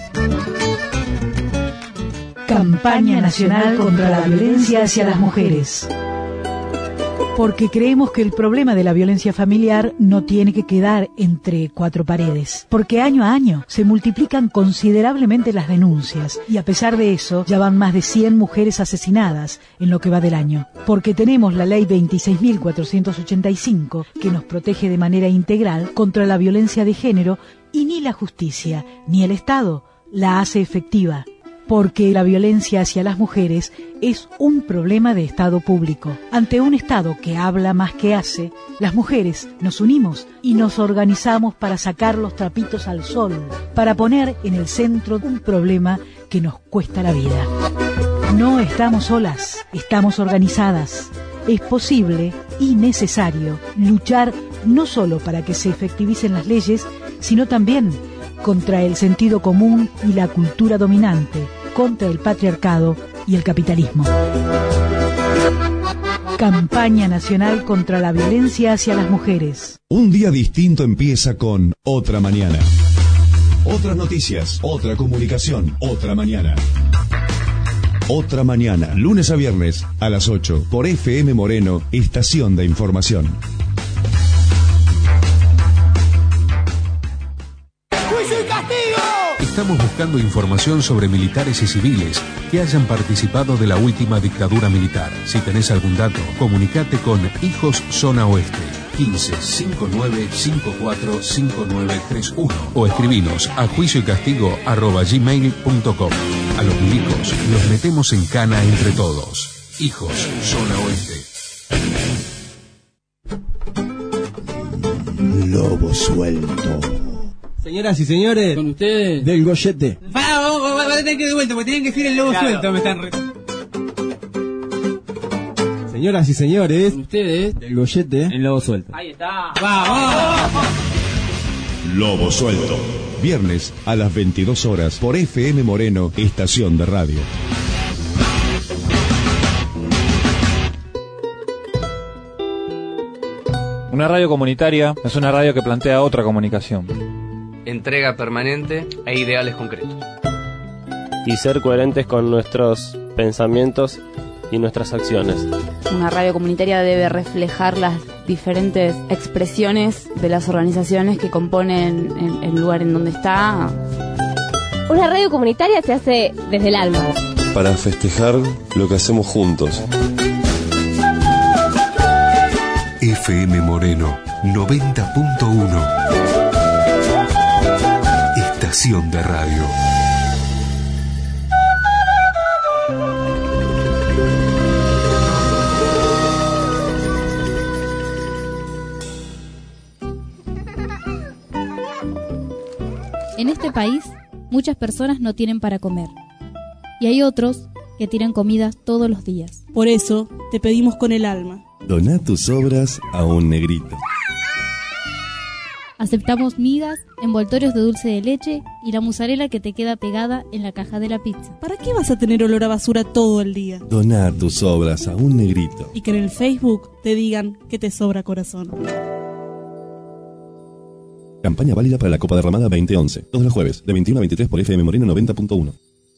Campaña Nacional contra la Violencia hacia las Mujeres. Porque creemos que el problema de la violencia familiar no tiene que quedar entre cuatro paredes. Porque año a año se multiplican considerablemente las denuncias y a pesar de eso ya van más de cien mujeres asesinadas en lo que va del año. Porque tenemos la ley veintiséis mil cuatrocientos ochenta y cinco que nos protege de manera integral contra la violencia de género y ni la justicia ni el Estado la hace efectiva. Porque la violencia hacia las mujeres es un problema de Estado público. Ante un Estado que habla más que hace, las mujeres nos unimos y nos organizamos para sacar los trapitos al sol, para poner en el centro un problema que nos cuesta la vida. No estamos solas, estamos organizadas. es posible y necesario luchar no solo para que se efectivicen las leyes, sino también contra el sentido común y la cultura dominante, contra el patriarcado y el capitalismo. Campaña Nacional contra la Violencia hacia las Mujeres. Un día distinto empieza con Otra Mañana. Otras noticias, otra comunicación, otra mañana. Otra Mañana, lunes a viernes a las ocho por F M Moreno, estación de información. ¡Juicio y castigo! Estamos buscando información sobre militares y civiles que hayan participado de la última dictadura militar. Si tenés algún dato, comunicate con Hijos Zona Oeste quince cincuenta y nueve cincuenta y cuatro cincuenta y nueve treinta y uno o escribinos a juicio y castigo arroba gmail punto com. A los milicos los metemos en cana entre todos. Hijos Zona Oeste. Lobo suelto. Señoras y señores, con ustedes, del Goyete. Va, vamos, vamos, vamos a tener que ir de vuelta, porque tienen que ser el lobo Claro. suelto, me están re... Señoras y señores, Con ustedes, del Goyete. el lobo suelto. Ahí está. ¡Vamos! Lobo suelto. Viernes a las veintidós horas por F M Moreno, estación de radio. Una radio comunitaria es una radio que plantea otra comunicación. Entrega permanente e ideales concretos. Y ser coherentes con nuestros pensamientos y nuestras acciones. Una radio comunitaria debe reflejar las diferentes expresiones de las organizaciones que componen el, el lugar en donde está. Una radio comunitaria se hace desde el alma. Para festejar lo que hacemos juntos. F M Moreno noventa punto uno. Estación de radio. En este país, muchas personas no tienen para comer. Y hay otros que tiran comida todos los días. Por eso, te pedimos con el alma. Doná tus obras a un negrito. Aceptamos migas, envoltorios de dulce de leche y la mozzarella que te queda pegada en la caja de la pizza. ¿Para qué vas a tener olor a basura todo el día? Donar tus obras a un negrito. Y que en el Facebook te digan que te sobra corazón. Campaña válida para la Copa Derramada veinte once. Todos los jueves, de veintiuno a veintitrés por F M Moreno noventa punto uno.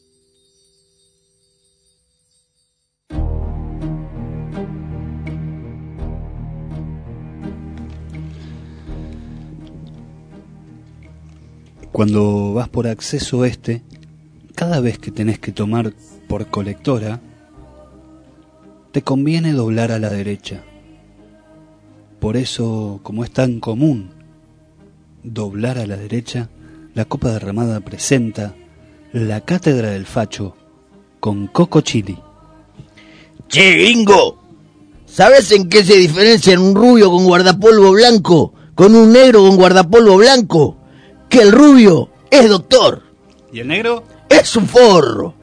Cuando vas por acceso este, cada vez que tenés que tomar por colectora, te conviene doblar a la derecha. Por eso, como es tan común doblar a la derecha, la Copa Derramada presenta La Cátedra del Facho con Coco Chili. Che, gringo, ¿sabes en qué se diferencia un rubio con guardapolvo blanco con un negro con guardapolvo blanco? Que el rubio es doctor. ¿Y el negro? Es un forro.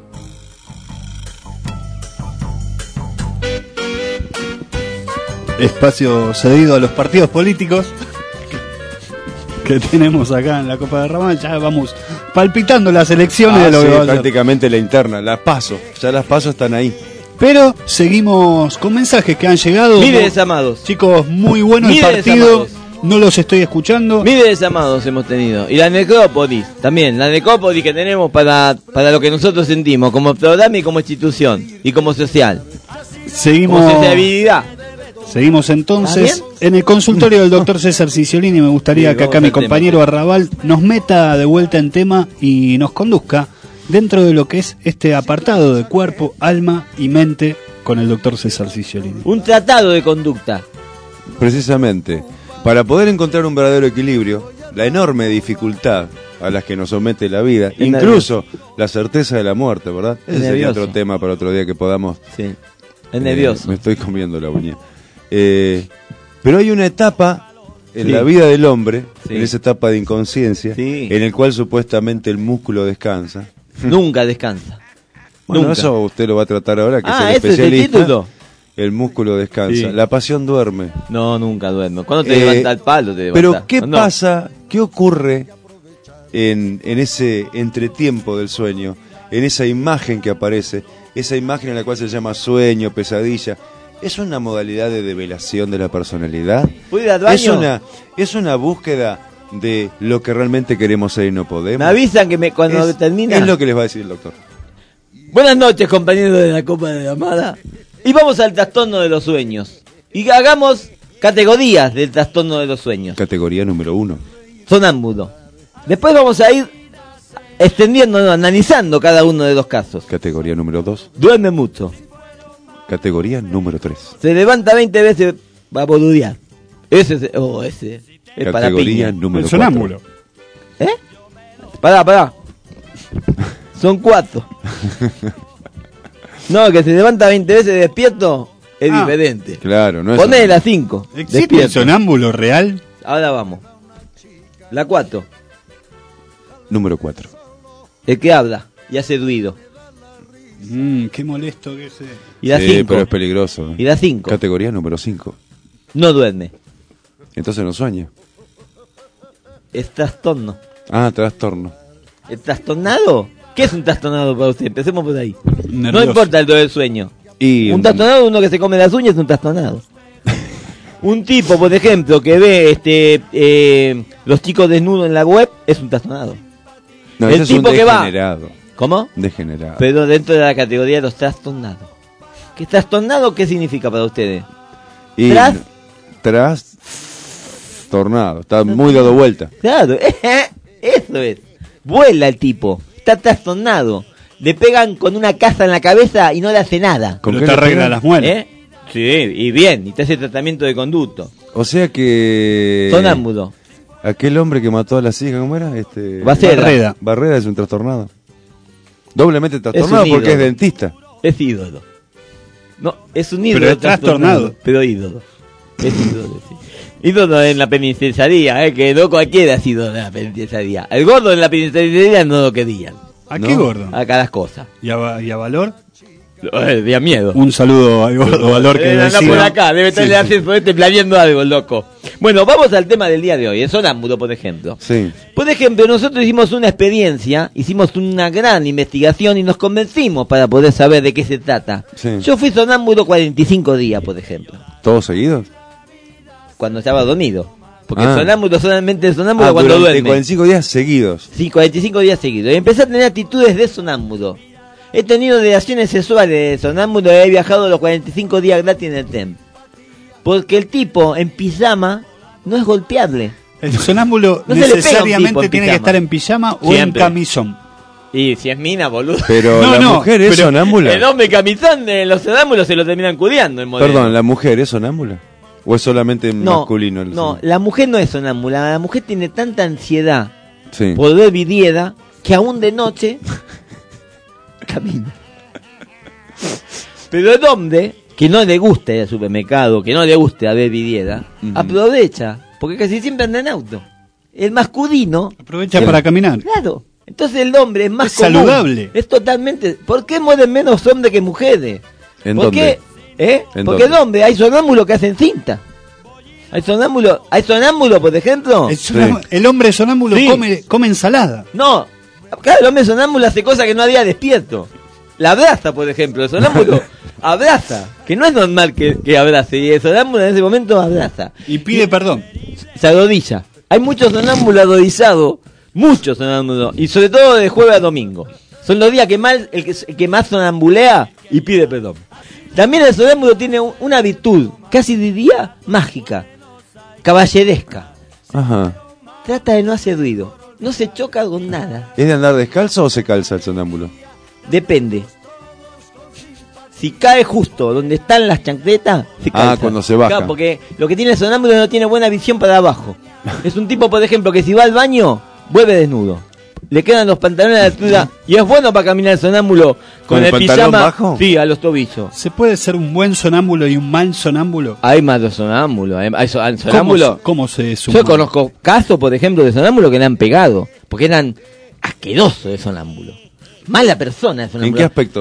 Espacio cedido a los partidos políticos que tenemos acá en la Copa de Ramón. Ya vamos palpitando las elecciones Ah, de lo sí, que va a ser. prácticamente la interna, las paso. Ya las paso están ahí. Pero seguimos con mensajes que han llegado. Miles amados. Chicos, muy bueno el Miles partido. amados. No los estoy escuchando. Miles amados hemos tenido. Y la necrópolis, también. La necrópolis que tenemos para, para lo que nosotros sentimos, como programa y como institución. Y como social. Seguimos. Como sociabilidad. Seguimos entonces ¿Está bien? en el consultorio del doctor César Ciciolini. Me gustaría Sí, que acá vamos mi al tema. compañero Arrabal nos meta de vuelta en tema y nos conduzca dentro de lo que es este apartado de cuerpo, alma y mente con el doctor César Ciciolini. Un tratado de conducta. Precisamente, para poder encontrar un verdadero equilibrio, la enorme dificultad a la que nos somete la vida, Es incluso la certeza de la muerte, ¿verdad? Es Ese sería nervioso. otro tema para otro día que podamos... Sí. Es Eh, nervioso. me estoy comiendo la uña. Eh, pero hay una etapa en Sí. la vida del hombre, Sí. en esa etapa de inconsciencia, Sí. en el cual supuestamente el músculo descansa. Nunca descansa. Bueno, Nunca. eso usted lo va a tratar ahora, que Ah, es el ese es el especialista. título. el músculo descansa. Sí. La pasión duerme. No, nunca duermo. Cuando te Eh, levanta el palo, te levanta. Pero, ¿qué No. pasa? ¿Qué ocurre en, en ese entretiempo del sueño? En esa imagen que aparece, esa imagen en la cual se llama sueño, pesadilla. ¿Es una modalidad de develación de la personalidad? ¿Puedo ir al baño? ¿Es una, es una búsqueda de lo que realmente queremos ser y no podemos? Me avisan que me, cuando Es- termina. Es lo que les va a decir el doctor. Buenas noches, compañeros de la Copa de la Amada. Y vamos al trastorno de los sueños. Y hagamos categorías del trastorno de los sueños. Categoría número uno. Sonámbulo. Después vamos a ir extendiendo, analizando cada uno de los casos. Categoría número dos. Duerme mucho. Categoría número tres. Se levanta veinte veces va a boludear. Ese es, oh, ese es para Categoría piña. número El sonámbulo. ¿Eh? Pará, pará. Son cuatro. No, que se levanta veinte veces despierto es Ah. diferente. Claro, no es. Poné las cinco. ¿Existe el sonámbulo real? Ahora vamos. La cuatro. Número cuatro. El que habla y hace ruido. Mm, qué molesto que es. Y la Sí, cinco. pero es peligroso. ¿eh? Y la cinco. Categoría número cinco. No duerme. Entonces no sueña. Es trastorno. Ah, trastorno. ¿El trastornado? ¿Qué es un trastornado para usted? Empecemos por ahí. No Nervioso. importa el del sueño. Y Un trastornado es uno que se come las uñas, es un trastornado. Un tipo, por ejemplo, que ve este eh, los chicos desnudos en la web, es un trastornado. no, el ese es tipo un que va- degenerado. ¿Cómo? Degenerado. Pero dentro de la categoría de los trastornados. ¿Qué trastornado qué significa para ustedes? Y Tras- Trastornado. Está muy dado vuelta. Claro, eso es. Vuela el tipo, está trastornado. Le pegan con una caja en la cabeza y no le hace nada. ¿Con Pero qué te le arregla pegan? las muelas. ¿Eh? Sí, y bien, y te hace tratamiento de conducto. O sea que. Sonámbulo. Aquel hombre que mató a las hijas, ¿cómo era? Este... Barreda. Barreda. Barreda es un trastornado. Doblemente trastornado un porque es ídolo. dentista. Es ídolo. No, es un ídolo. Pero es trastornado. Pero ídolo. Es ídolo, sí. Ídolo en la penitenciaría, eh, que no cualquiera es ídolo en la penitenciaría. El gordo en la penitenciaría no lo querían. ¿A No. qué gordo? A cada cosa. ¿Y a, y a Valor? Eh, de miedo. Un saludo al gordo Valor que Debe andar decía- por acá, debe estar Sí, le sí. hace por este planeando algo, el loco. Bueno, vamos al tema del día de hoy, el sonámbulo, por ejemplo. Sí. Por ejemplo, nosotros hicimos una experiencia, hicimos una gran investigación y nos convencimos para poder saber de qué se trata. Sí. Yo fui sonámbulo cuarenta y cinco días, por ejemplo, ¿Todos seguidos? cuando estaba dormido. Porque Ah. el sonámbulo solamente es sonámbulo Ah, cuando durante duerme. cuarenta y cinco días seguidos. Sí, cuarenta y cinco días seguidos. Y empecé a tener actitudes de sonámbulo. He tenido relaciones sexuales de sonámbulo y he viajado los cuarenta y cinco días gratis en el T E M. Porque el tipo en pijama no es golpeable. El sonámbulo No se le pega a un necesariamente tipo en tiene que pijama. estar en pijama o Siempre. en camisón. Y si es mina, boludo. Pero No, la no, mujer es pero- sonámbula. El hombre camisón de los sonámbulos se lo terminan cudiando el modelo. Perdón, ¿la mujer es sonámbula? ¿O es solamente no, masculino? El no, la mujer no es sonámbula. La mujer tiene tanta ansiedad Sí. por ver vidieda que aún de noche camina. Pero el hombre que no le gusta ir al supermercado, que no le gusta ver vidieda, Ujú. aprovecha, porque casi siempre anda en auto. El masculino, Aprovecha para caminar. claro. Entonces el hombre es más Es común. saludable. Es totalmente. ¿Por qué mueren menos hombres que mujeres? ¿En ¿Por dónde? qué? ¿Eh? ¿En Porque dónde? el hombre, hay sonámbulos que hacen cinta. Hay sonámbulos, hay sonámbulos, por ejemplo. El, sonám- el hombre sonámbulo Sí. come, come ensalada. No, claro, el hombre sonámbulo hace cosas que no haría despierto. La abraza, por ejemplo. El sonámbulo abraza, que no es normal que, que abrace. Y el sonámbulo en ese momento abraza. Y pide perdón. Se arrodilla. Hay muchos sonámbulos arrodillados, muchos sonámbulos, y sobre todo de jueves a domingo. Son los días que más el que, el que más sonambulea y pide perdón. También el sonámbulo tiene un- una virtud, casi diría mágica, caballeresca. Ajá. Trata de no hacer ruido, no se choca con nada. ¿Es de andar descalzo o se calza el sonámbulo? Depende. Si cae justo donde están las chancletas, se Ah, calza. cuando se baja. Claro, porque lo que tiene el sonámbulo no tiene buena visión para abajo. Es un tipo, por ejemplo, que si va al baño, vuelve desnudo. Le quedan los pantalones a la altura y es bueno para caminar el sonámbulo con, ¿Con el el, pantalón pijama. bajo? Sí, a los tobillos. ¿Se puede ser un buen sonámbulo y un mal sonámbulo? Hay más de sonámbulos. Hay, hay so- hay sonámbulos. ¿Cómo, se- cómo se suma? Yo conozco casos, por ejemplo, de sonámbulos que le han pegado. Porque eran asquerosos de sonámbulo. Mala persona de ¿En sonámbulo. qué aspecto?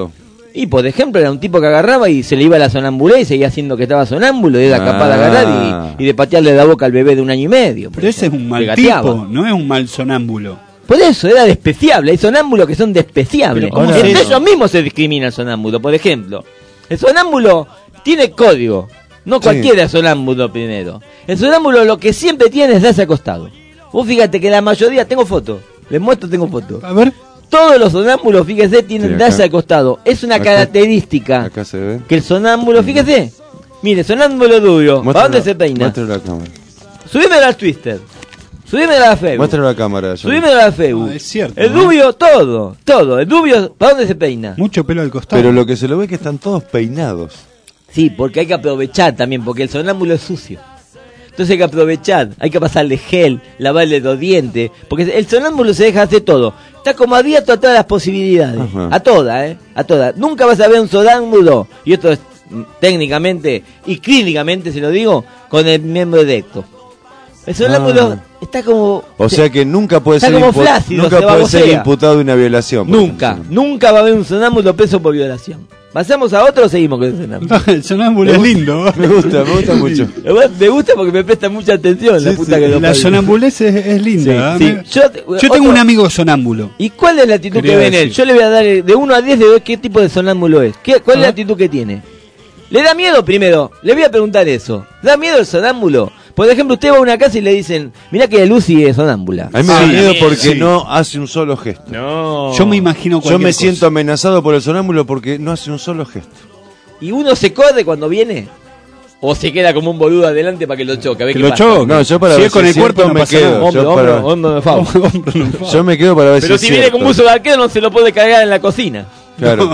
Y por ejemplo era un tipo que agarraba y se le iba a la sonambulé y seguía haciendo que estaba sonámbulo, y era Ah. capaz de agarrar y, y de patearle la boca al bebé de un año y medio. Pero ese es un mal Que gateaba. tipo, no es un mal sonámbulo. Por eso era despreciable, hay sonámbulos que son despreciables. Pero ¿cómo Entre es eso? ellos mismos se discrimina el sonámbulo. Por ejemplo, el sonámbulo tiene código, no Sí. cualquiera es sonámbulo primero. El sonámbulo lo que siempre tiene es darse acostado. Vos fíjate que la mayoría, tengo fotos, les muestro, tengo fotos. A ver. Todos los sonámbulos, fíjese, tienen Sí, acá. darse al costado. Es una Acá. característica Acá se ve. que el sonámbulo, fíjese, mire, sonámbulo duro, ¿para Muéstralo- dónde se peina? Muéstralo a la cámara. Subímelo al Twister, subímelo a la Facebook, Muéstralo a la cámara. Johnny. subímelo a la Facebook. No, es cierto, El ¿no? dubio, todo, todo. El dubio, ¿para dónde se peina? Mucho pelo al costado. Pero lo que se lo ve es que están todos peinados. Sí, porque hay que aprovechar también, porque el sonámbulo es sucio. Entonces hay que aprovechar, hay que pasarle gel, lavarle los dientes, porque el sonámbulo se deja hacer todo. Está como abierto a todas las posibilidades, Ajá. a todas, ¿eh? A todas. Nunca vas a ver un sonámbulo, y esto es mm, técnicamente y clínicamente, se lo digo, con el miembro erecto. El sonámbulo Ah. está como... O sea que nunca puede Está ser, como impu- flácido, nunca se puede ser babosea. imputado de una violación. por Nunca, ejemplo. nunca va a haber un sonámbulo preso por violación. ¿Pasamos a otro o seguimos con el sonámbulo? El sonámbulo es lindo. Me gusta, me gusta mucho. Me gusta porque me presta mucha atención, la Sí, puta sí. que lo La parió. sonambulez es, es linda. Sí, ¿eh? sí. Me- Yo, Yo otro- tengo un amigo sonámbulo. ¿Y cuál es la actitud Quería que ve en él? decir. Yo le voy a dar eh, de uno a diez de ver qué tipo de sonámbulo es. ¿Qué, ¿Cuál es la Ah. actitud que tiene? ¿Le da miedo primero? Le voy a preguntar eso. ¿Da miedo el sonámbulo? Por ejemplo, usted va a una casa y le dicen, mirá que Lucy es sonámbula. A mí me da Sí, miedo porque sí. no hace un solo gesto. No. Yo me imagino Yo cualquier me cosa. siento amenazado por el sonámbulo porque no hace un solo gesto. ¿Y uno se corre cuando viene? ¿O se queda como un boludo adelante para que lo choque? A ver Que qué lo pasa. choque. No, yo para Si ver es con si el es cuerpo cierto no me pasa quedo. nada. Hombre, Yo, hombre, para- hombre, de favor. yo me quedo para ver Pero si si es viene cierto. con buzo de arquero no se lo puede cargar en la cocina. Claro.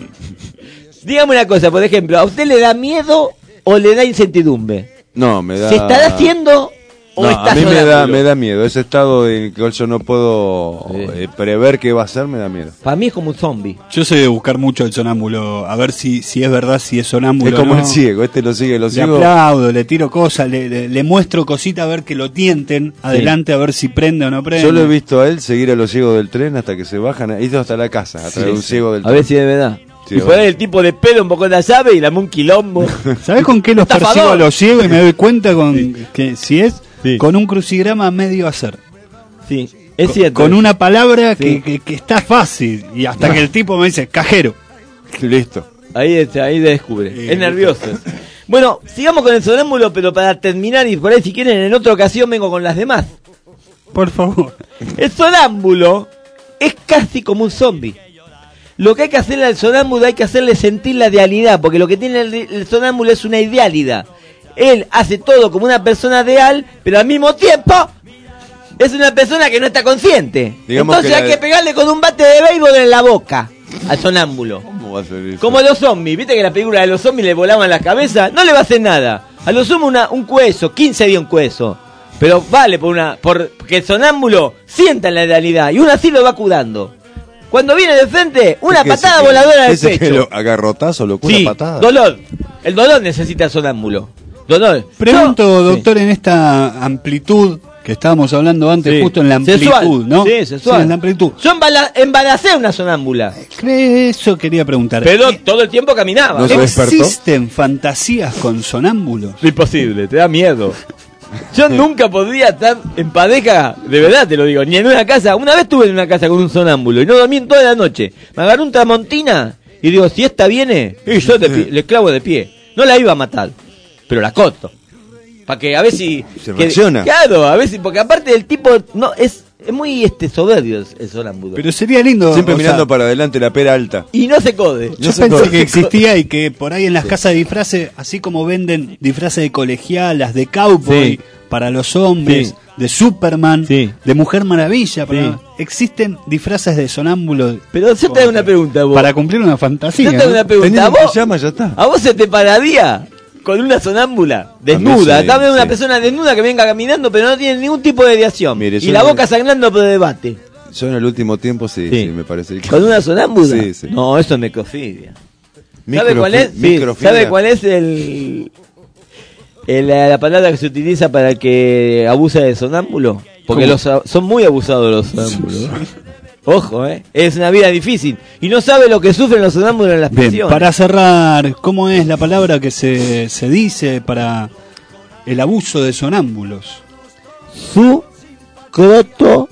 Dígame una cosa, por ejemplo, ¿a usted le da miedo o le da incertidumbre? No, me da. ¿Se estará haciendo o No, está a mí me da, sonámbulo? me da miedo. Ese estado en el cual yo no puedo eh, prever qué va a ser, me da miedo. Para mí es como un zombie. Yo sé de buscar mucho el sonámbulo, a ver si, si es verdad, si es sonámbulo. Es como ¿no? el ciego, este lo sigue, lo Le sigo. aplaudo, le tiro cosas, le, le, le muestro cositas a ver que lo tienten adelante, a ver si prende o no prende. Yo lo he visto a él seguir a los ciegos del tren hasta que se bajan, ha ido hasta la casa a traer Sí, un sí. ciego del A tren. ver si es verdad. Sí, y bueno. por ahí el tipo de pedo un poco la llave y la un quilombo. ¿Sabés con qué los Estafador. percibo a los ciegos y me doy cuenta con que si es Sí. con un crucigrama medio hacer? Sí, es Con- cierto. Con una palabra Sí. que, que, que está fácil y hasta que el tipo me dice cajero. Listo. Ahí, este, ahí descubre. Sí, es nervioso. Bueno, sigamos con el sonámbulo, pero para terminar y por ahí si quieren en otra ocasión vengo con las demás. Por favor. El sonámbulo es casi como un zombie. Lo que hay que hacerle al sonámbulo hay que hacerle sentir la idealidad, porque lo que tiene el, el sonámbulo es una idealidad. Él hace todo como una persona real, pero al mismo tiempo es una persona que no está consciente. Digamos Entonces que hay la- que pegarle con un bate de béisbol en la boca al sonámbulo. ¿Cómo va a ser eso? Como los zombies, viste que la película de los zombies le volaban la cabeza, no le va a hacer nada. A lo sumo una, un cueso, quince días un cueso. Pero vale por una, por que el sonámbulo sienta la realidad y uno así lo va curando. Cuando viene de frente, una ¿Qué patada se que- voladora qué del se que pecho. lo agarrotazo, lo cura Sí, patada? dolor. El dolor necesita el sonámbulo. Dolor. Pregunto, Yo- doctor, en esta amplitud que estábamos hablando antes, Sí. justo en la amplitud, Sensual. ¿no? Sí, sensual. en la amplitud. Yo embala- embaracé a una sonámbula. Eso quería preguntar. Pero todo el tiempo caminaba. ¿No se despertó? ¿Existen fantasías con sonámbulos? Imposible, te da miedo. Yo nunca podría estar en pareja, de verdad te lo digo, ni en una casa. Una vez estuve en una casa con un sonámbulo y no dormí en toda la noche. Me agarró un tramontina y digo, si esta viene, y yo de pie- le clavo de pie. No la iba a matar, pero la corto. Para que a ver si... Se que- reacciona. Claro, a ver si... Porque aparte del tipo, no es, es muy este soberbio el, el sonámbulo. Pero sería lindo. Siempre o mirando sea, para adelante la pera alta. Y no se code. Yo No se pensé puede. que existía y que por ahí en las casas de disfraces, así como venden disfraces de colegialas, de cowboy, Sí. para los hombres, Sí. de Superman, Sí. de Mujer Maravilla, para- Sí. existen disfraces de sonámbulos Pero yo te hago una pregunta a vos. para cumplir una fantasía. Yo te hago ¿no? una pregunta. ¿A Teniendo vos, que llama, ya está. ¿A vos se te pararía con una sonámbula desnuda? sí, Acá veo una sí. persona desnuda que venga caminando, pero no tiene ningún tipo de reacción. Mire, y yo la no- boca sangrando por debate. Yo en el último tiempo sí, Sí. sí, me parece. ¿Con una sonámbula? Sí, sí. No, eso es necrofilia. ¿Sabe Microfi- cuál es? Sí, microfilia. ¿Sabe cuál es el, el- la, la palabra que se utiliza para el que abusa de sonámbulo? Porque ¿Cómo? los a- son muy abusados los sonámbulos. Ojo, ¿eh? Es una vida difícil. Y no sabe lo que sufren los sonámbulos en las Bien, prisiones. para cerrar, ¿cómo es la palabra que se, se dice para el abuso de sonámbulos? Su croto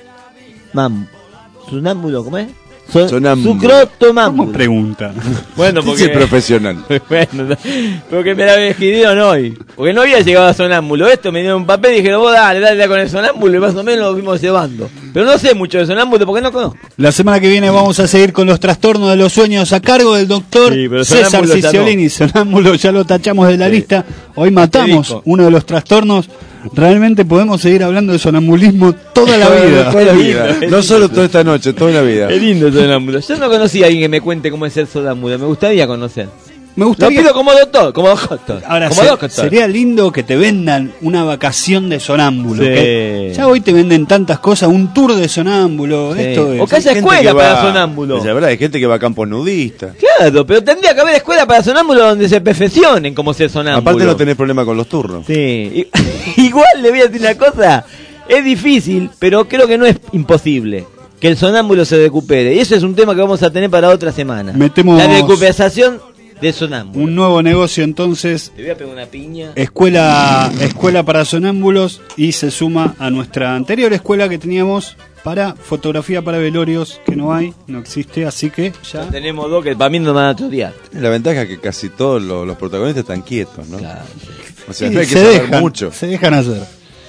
mam. Sonámbulo, ¿cómo es? Son, Sonámbulo. Su croto mam. ¿Cómo pregunta? Bueno, Dice porque profesional. bueno, porque me la escribieron hoy. Porque no había llegado a sonámbulo. Esto me dieron un papel y dijeron, vos dale, dale con el sonámbulo. Y más o menos lo fuimos llevando. Pero no sé mucho de sonámbulo porque no conozco. La semana que viene vamos a seguir con los trastornos de los sueños a cargo del doctor Sí, pero César sonámbulo ya Ciciolini. Sonámbulo ya lo tachamos de la Sí. lista. Hoy matamos Federico. uno de los trastornos. Realmente podemos seguir hablando de sonambulismo toda la vida. Toda la Es vida. lindo, es No lindo. solo toda esta noche, toda la vida. Es lindo el sonámbulo. Yo no conocí a alguien que me cuente cómo es ser sonámbulo. Me gustaría conocer. Me Lo gustaría. pido como doctor, como doctor. Ahora, como se- doctor. sería lindo que te vendan una vacación de sonámbulo. Sí. que ya hoy te venden tantas cosas, un tour de sonámbulo. Sí. Esto es. O que haya Hay gente escuela que para va- sonámbulos. Es verdad, hay gente que va a campos nudistas. Claro, pero tendría que haber escuela para sonámbulos donde se perfeccionen como ser sonámbulo. Aparte no tenés problema con los turnos. Sí. I- Igual le voy a decir una cosa. Es difícil, pero creo que no es imposible que el sonámbulo se recupere. Y eso es un tema que vamos a tener para otra semana. Metemos La recuperación de sonámbulos. un nuevo negocio entonces. Te voy a pegar una piña. Escuela, escuela para sonámbulos y se suma a nuestra anterior escuela que teníamos para fotografía para velorios, que no hay, no existe, así que ya. Tenemos dos que para mí nos van a tutear. La ventaja es que casi todos los, los protagonistas están quietos, ¿no? Claro. O sea, Sí, no hay que se saber dejan, mucho. se dejan hacer.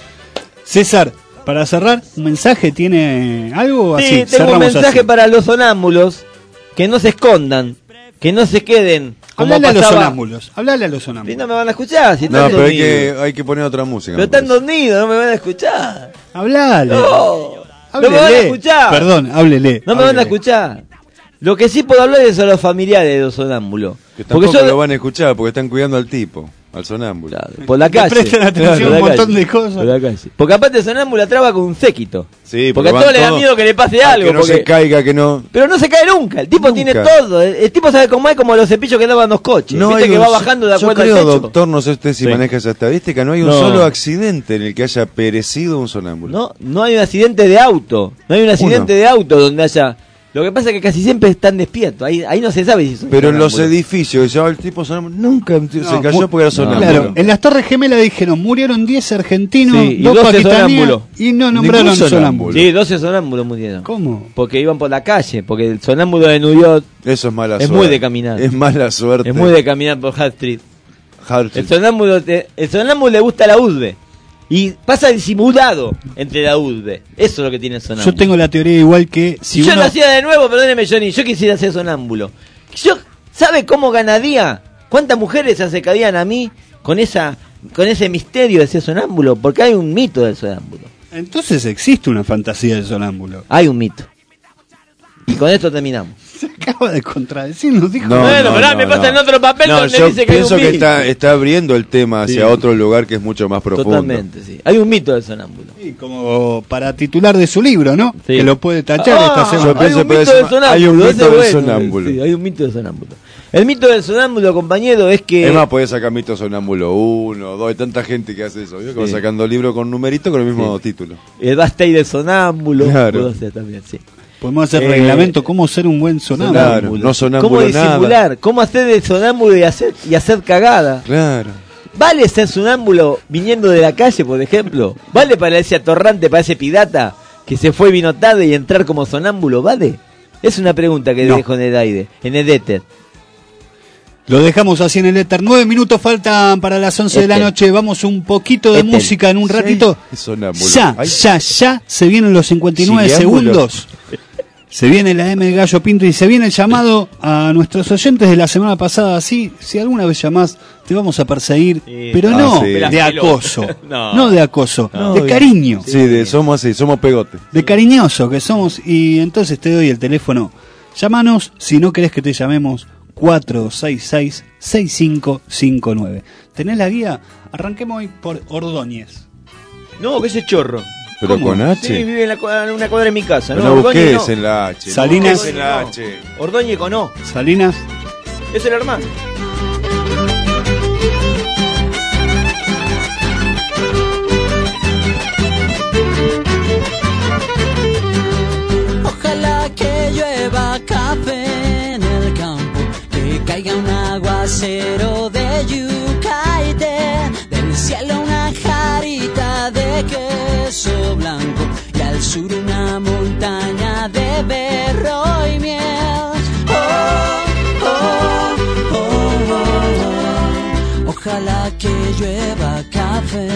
César, para cerrar, ¿un mensaje tiene algo así? Sí, tengo un cerramos mensaje así. para los sonámbulos. Que no se escondan. Que no se queden. Como Hablale a los pasaba- sonámbulos, hablale a los Y sonámbulos. no me van a escuchar. Si No, están pero hay dormidos. que, hay que poner otra música. Pero me están parece. dormidos, no me van a escuchar. Hablale. No, no Háblele. me van a escuchar. Perdón, háblele. No me van a háblele. escuchar. Lo que sí puedo hablar es a los familiares de los sonámbulos. Que Porque tampoco yo, lo van a escuchar porque están cuidando al tipo, al sonámbulo. por la Le calle. prestan atención Por a la un montón calle. de cosas. Por la calle. Porque aparte el sonámbulo traba con un séquito. Sí, Porque a van todos les da todos- miedo que le pase a algo. Que no porque- se caiga, que no. Pero no se cae nunca. El tipo Nunca. tiene todo. El, el tipo sabe cómo es, como los cepillos que daban los coches. No Viste hay que un va so- bajando de Yo acuerdo creo, al techo. doctor, no sé usted si Sí. maneja esa estadística, no hay un No. solo accidente en el que haya perecido un sonámbulo. No, no hay un accidente de auto. No hay un accidente Uno. de auto donde haya. Lo que pasa es que casi siempre están despiertos. Ahí, ahí no se sabe si son Pero en los sonámbulos. edificios, ya el tipo sonámbulo, nunca se No, cayó mu- porque era sonámbulo. Claro, en las Torres Gemelas dijeron, murieron diez argentinos, Sí, y dos doce pakistaníes sonámbulos. y no nombraron Ningún sonámbulo. sonámbulos. Sí, doce sonámbulos murieron. ¿Cómo? Porque iban por la calle. Porque el sonámbulo de New York Eso es mala es suerte. muy de caminar. Es mala suerte. Es muy de caminar por Hart Street. Hard El Street. sonámbulo, te- el sonámbulo le gusta la urbe. Y pasa disimulado entre la urbe. Eso es lo que tiene el sonámbulo. Yo tengo la teoría igual que si yo uno... lo hacía de nuevo, perdóneme Johnny, yo quisiera ser sonámbulo. Yo, ¿sabe cómo ganaría? ¿Cuántas mujeres se acercarían a mí con esa con ese misterio de ser sonámbulo? Porque hay un mito del sonámbulo. Entonces existe una fantasía del sonámbulo. Hay un mito. Y con esto terminamos. Se acaba de contradecir, nos dijo... No, bueno, no, pero no, me pasa no. en otro papel No, donde yo dice que hay un pienso que mito. está, está abriendo el tema hacia Sí. otro lugar que es mucho más profundo. Totalmente, sí. Hay un mito del sonámbulo. Sí, como para titular de su libro, ¿no? Sí. Que lo puede tachar Ah, esta semana. Yo pienso hay un que mito es- del sonámbulo. hay un ese mito del bueno, sonámbulo. sí, hay un mito del sonámbulo. El mito del sonámbulo, compañero, es que... Es más, podés sacar mito sonámbulo uno, dos, hay tanta gente que hace eso. ¿Vio? Que va Sí. sacando libros con numerito con el mismo título. El Bastay del sonámbulo. Claro. puedo hacer también, sí. Podemos hacer Eh, reglamento, cómo ser un buen sonámbulo. Claro, no sonámbulo ¿Cómo nada. disimular? ¿Cómo hacer de sonámbulo y hacer, y hacer cagada? Claro. ¿Vale ser sonámbulo viniendo de la calle, por ejemplo? ¿Vale para ese atorrante, para ese pirata que se fue y vino tarde y entrar como sonámbulo? ¿Vale? Es una pregunta que No. dejo en el aire, en el éter. Lo dejamos así en el éter. Nueve minutos faltan para las once de la Éter. noche. Vamos un poquito de Éter. música en un ratito. Es sonámbulo. Ya, Ay, ya, ya se vienen los cincuenta y nueve Siliámbulo. segundos. Se viene la M de Gallo Pinto y se viene el llamado a nuestros oyentes de la semana pasada. Sí, si alguna vez llamás, te vamos a perseguir, Sí. pero Ah, no sí. de acoso. No. no. de acoso, No, de bien. cariño. Sí, de, somos así, somos pegotes. De cariñoso que somos. Y entonces te doy el teléfono. Llámanos si no querés que te llamemos. cuatro seis seis, seis cinco cinco nueve. ¿Tenés la guía? Arranquemos hoy por Ordóñez. No, que ese chorro. Pero ¿Cómo? con H. Sí, vive en la, cua- en una cuadra de mi casa. No, No, Ordóñez busques no. en la H. Salinas. No busques en la H. Ordóñez con no. Salinas. Es el hermano. Ojalá cero de yuca y té, del cielo una jarita de queso blanco y al sur una montaña de berro y miel. Oh, oh, oh, oh, oh. Ojalá que llueva café.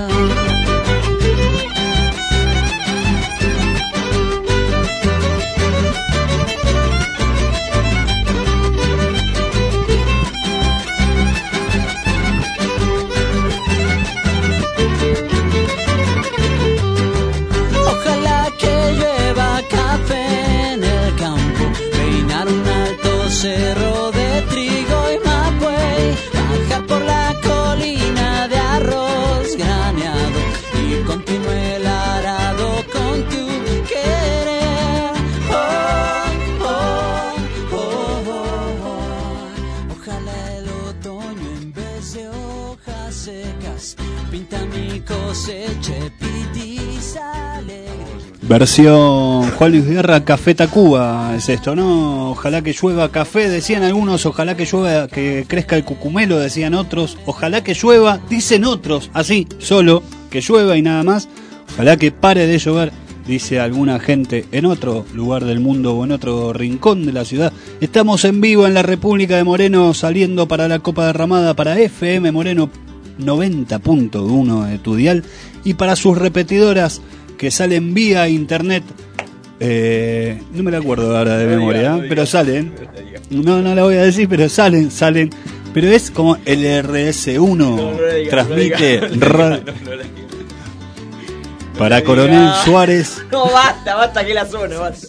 Cerro de trigo y mapuey, bajar por la colina de arroz graneado y continúe el arado con tu querer. Oh, oh, oh, oh, oh. Ojalá el otoño en vez de hojas secas pinta mi cosecha pitiza alegre. Versión Juan Luis Guerra, Café Tacuba es esto, ¿no? Ojalá que llueva café, decían algunos, ojalá que llueva, que crezca el cucumelo, decían otros, ojalá que llueva, dicen otros, así, solo, que llueva y nada más, ojalá que pare de llover, dice alguna gente en otro lugar del mundo o en otro rincón de la ciudad. Estamos en vivo en la República de Moreno, saliendo para la Copa Derramada, para F M Moreno noventa punto uno de tu dial y para sus repetidoras que salen vía internet, eh, no me la acuerdo ahora de memoria, ¿eh? Pero salen, no, no la voy a decir, pero salen, salen, pero es como el R S uno, no, no digas, transmite no digas, ra- no, no, no para no Coronel Suárez. No, basta, basta que la zona, basta.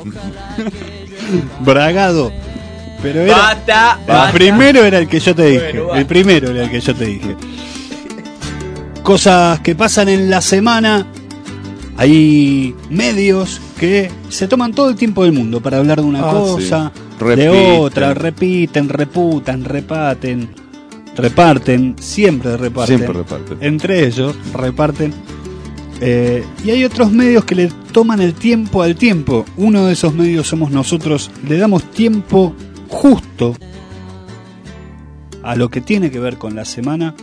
Bragado. Pero era, basta, el basta. primero era el que yo te dije, Bueno, el primero era el que yo te dije. Cosas que pasan en la semana. Hay medios que se toman todo el tiempo del mundo para hablar de una ah, cosa, sí. de otra, repiten, reputan, repaten, reparten, siempre reparten. Siempre reparten. Entre ellos reparten. Eh, y hay otros medios que le toman el tiempo al tiempo. Uno de esos medios somos nosotros. Le damos tiempo justo a lo que tiene que ver con la semana.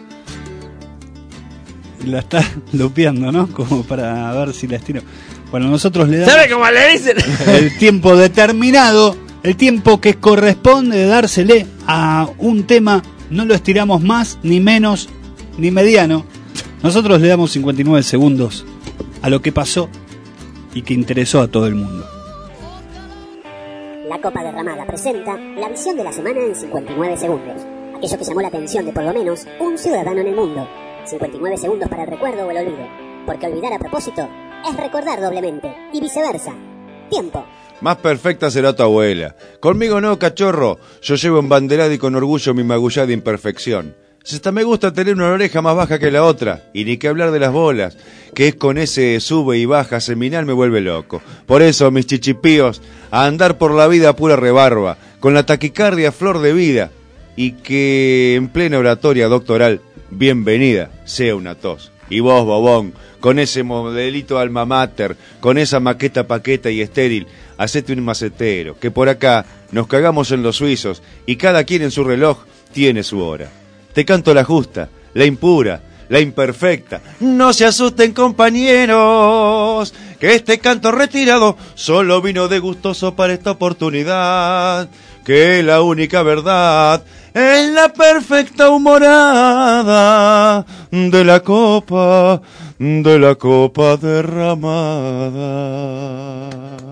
La está lupeando, ¿no? Como para ver si la estiro. Bueno, nosotros le damos... ¿Sabe cómo le dicen? El tiempo determinado, el tiempo que corresponde de dársele a un tema, no lo estiramos más, ni menos, ni mediano. Nosotros le damos cincuenta y nueve segundos a lo que pasó y que interesó a todo el mundo. La Copa Derramada presenta la visión de la semana en cincuenta y nueve segundos. Aquello que llamó la atención de por lo menos un ciudadano en el mundo. cincuenta y nueve segundos para el recuerdo o el olvido. Porque olvidar a propósito es recordar doblemente. Y viceversa. Tiempo. Más perfecta será tu abuela. Conmigo no, cachorro. Yo llevo embanderado y con orgullo mi magullada imperfección. Si hasta me gusta tener una oreja más baja que la otra. Y ni que hablar de las bolas, que es con ese sube y baja seminal me vuelve loco. Por eso, mis chichipíos, a andar por la vida pura rebarba, con la taquicardia flor de vida. Y que en plena oratoria doctoral, bienvenida sea una tos. Y vos, bobón, con ese modelito alma mater, con esa maqueta paqueta y estéril, hacete un macetero, que por acá nos cagamos en los suizos y cada quien en su reloj tiene su hora. Te canto la justa, la impura, la imperfecta. No se asusten, compañeros, que este canto retirado solo vino de gustoso para esta oportunidad. Que la única verdad es la perfecta humorada de la copa, de la copa derramada.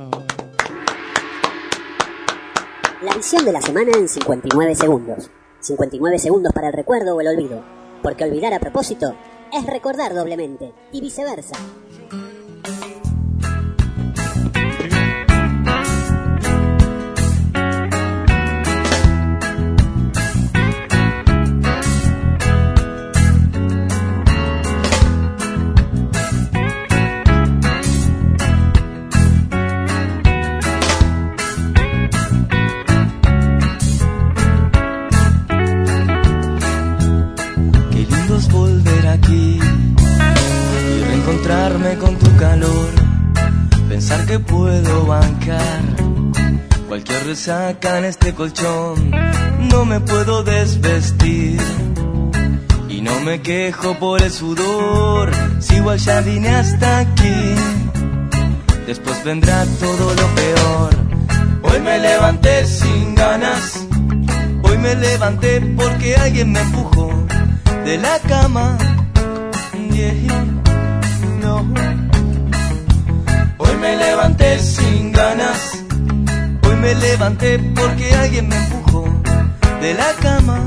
La visión de la semana en cincuenta y nueve segundos. cincuenta y nueve segundos para el recuerdo o el olvido. Porque olvidar a propósito es recordar doblemente. Y viceversa. Con tu calor, pensar que puedo bancar Cualquier resaca en este colchón, no me puedo desvestir. Y no me quejo por el sudor, si igual ya vine hasta aquí. Después vendrá todo lo peor. Hoy me levanté sin ganas, hoy me levanté porque alguien me empujó de la cama. Yeah, no. Hoy me levanté sin ganas, hoy me levanté porque alguien me empujó de la cama.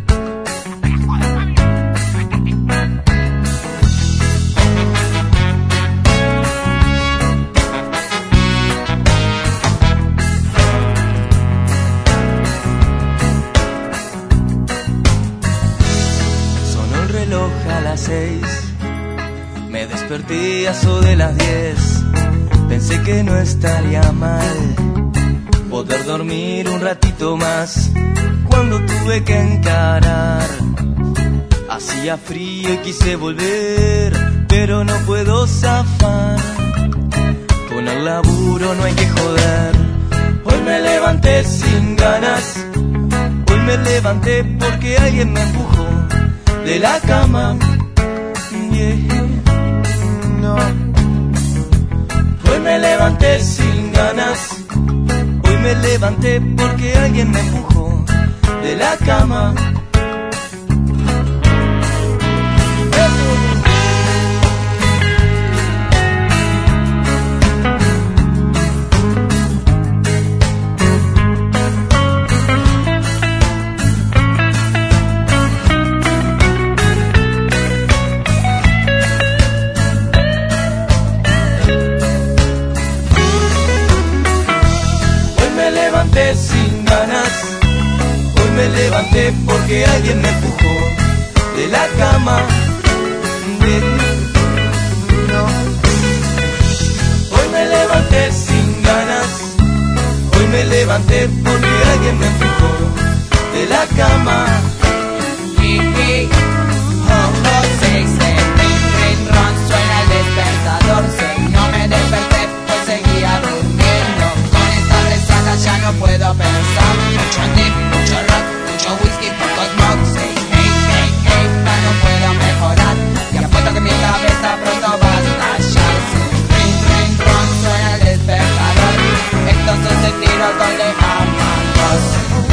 Sonó el reloj a las seis, me desperté a eso de las diez. Pensé que no estaría mal poder dormir un ratito más cuando tuve que encarar. Hacía frío y quise volver, pero no puedo zafar. Con el laburo no hay que joder. Hoy me levanté sin ganas, hoy me levanté porque alguien me empujó de la cama. Yeah, no. Hoy me levanté sin ganas, hoy me levanté porque alguien me empujó de la cama. Sin ganas, hoy me levanté porque alguien me empujó de la cama. No. Hoy me levanté sin ganas, hoy me levanté porque alguien me empujó de la cama. Suena el despertador, si no me desperté pues seguía durmiendo. Con esta resaca ya no puedo pensar. Mucho dip, mucho rock, mucho whisky, poco smoke. Say hey, hey, hey, ya no puedo mejorar. Y apuesto que mi cabeza pronto va a estallar. Ring, ring, ring, suena el despertador. Entonces se tiro con de amigos.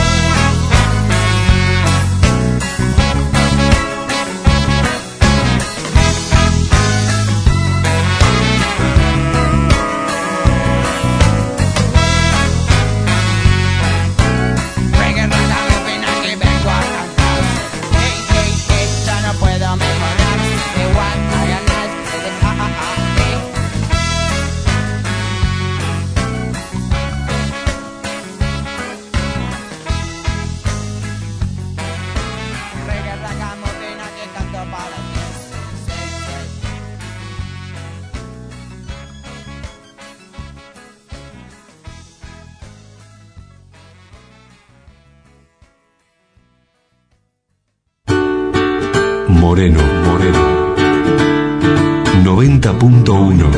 Moreno, Moreno. noventa punto uno.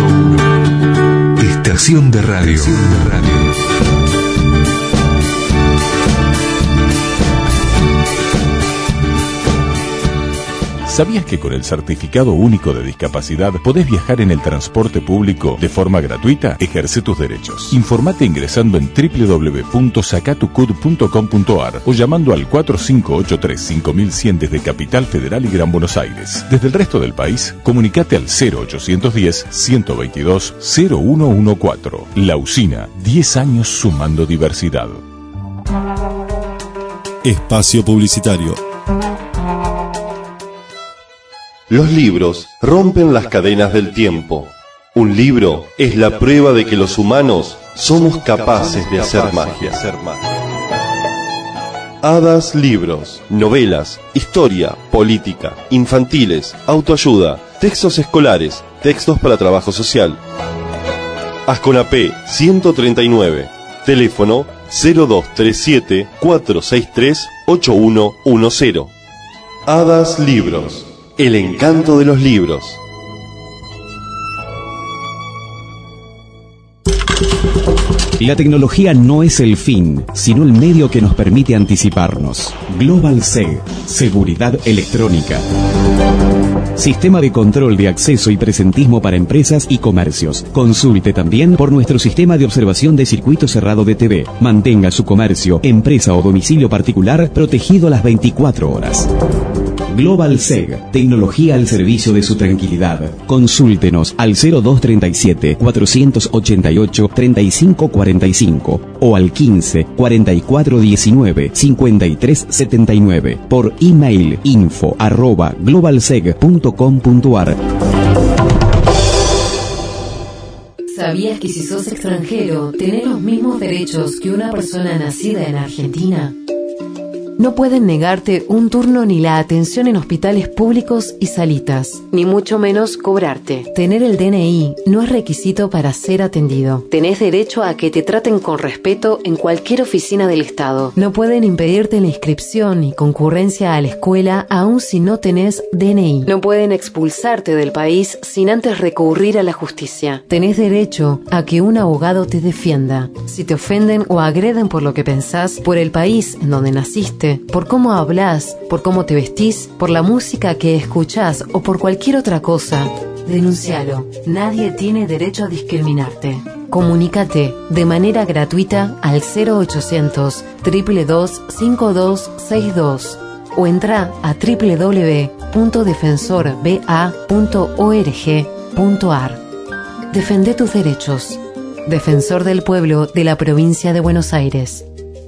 Estación de radio. Estación de radio. ¿Sabías que con el Certificado Único de Discapacidad podés viajar en el transporte público de forma gratuita? Ejerce tus derechos. Informate ingresando en doble u doble u doble u punto sacatucud punto com punto ar o llamando al cuatro cinco ocho tres cinco mil cien desde Capital Federal y Gran Buenos Aires. Desde el resto del país, comunicate al cero ochocientos diez, ciento veintidós, cero uno catorce. La Usina, diez años sumando diversidad. Espacio publicitario. Los libros rompen las cadenas del tiempo. Un libro es la prueba de que los humanos somos capaces de hacer magia. Hadas Libros, novelas, historia, política, infantiles, autoayuda, textos escolares, textos para trabajo social. Asconapé ciento treinta y nueve, teléfono cero dos tres siete, cuatro seis tres, ocho uno uno cero. Hadas Libros, el encanto de los libros. La tecnología no es el fin, sino el medio que nos permite anticiparnos. Global S E G, Seguridad Electrónica. Sistema de control de acceso y presentismo para empresas y comercios. Consulte también por nuestro sistema de observación de circuito cerrado de T V. Mantenga su comercio, empresa o domicilio particular protegido las veinticuatro horas. Global S E G, tecnología al servicio de su tranquilidad. Consúltenos al cero dos treinta y siete, cuatrocientos ochenta y ocho, treinta y cinco cuarenta y cinco o al quince, cuarenta y cuatro diecinueve, cincuenta y tres setenta y nueve por email info arroba globalseg punto com punto ar. ¿Sabías que si sos extranjero, tenés los mismos derechos que una persona nacida en Argentina? No pueden negarte un turno ni la atención en hospitales públicos y salitas, ni mucho menos cobrarte. Tener el D N I no es requisito para ser atendido. Tenés derecho a que te traten con respeto en cualquier oficina del Estado. No pueden impedirte la inscripción y concurrencia a la escuela aun si no tenés D N I. No pueden expulsarte del país sin antes recurrir a la justicia. Tenés derecho a que un abogado te defienda. Si te ofenden o agreden por lo que pensás, por el país en donde naciste, por cómo hablas, por cómo te vestís, por la música que escuchás o por cualquier otra cosa, denuncialo. Nadie tiene derecho a discriminarte. Comunícate de manera gratuita al cero ochocientos, dos dos dos, cinco dos seis dos o entra a doble u doble u doble u punto defensor b a punto org punto ar. Defende tus derechos. Defensor del Pueblo de la Provincia de Buenos Aires.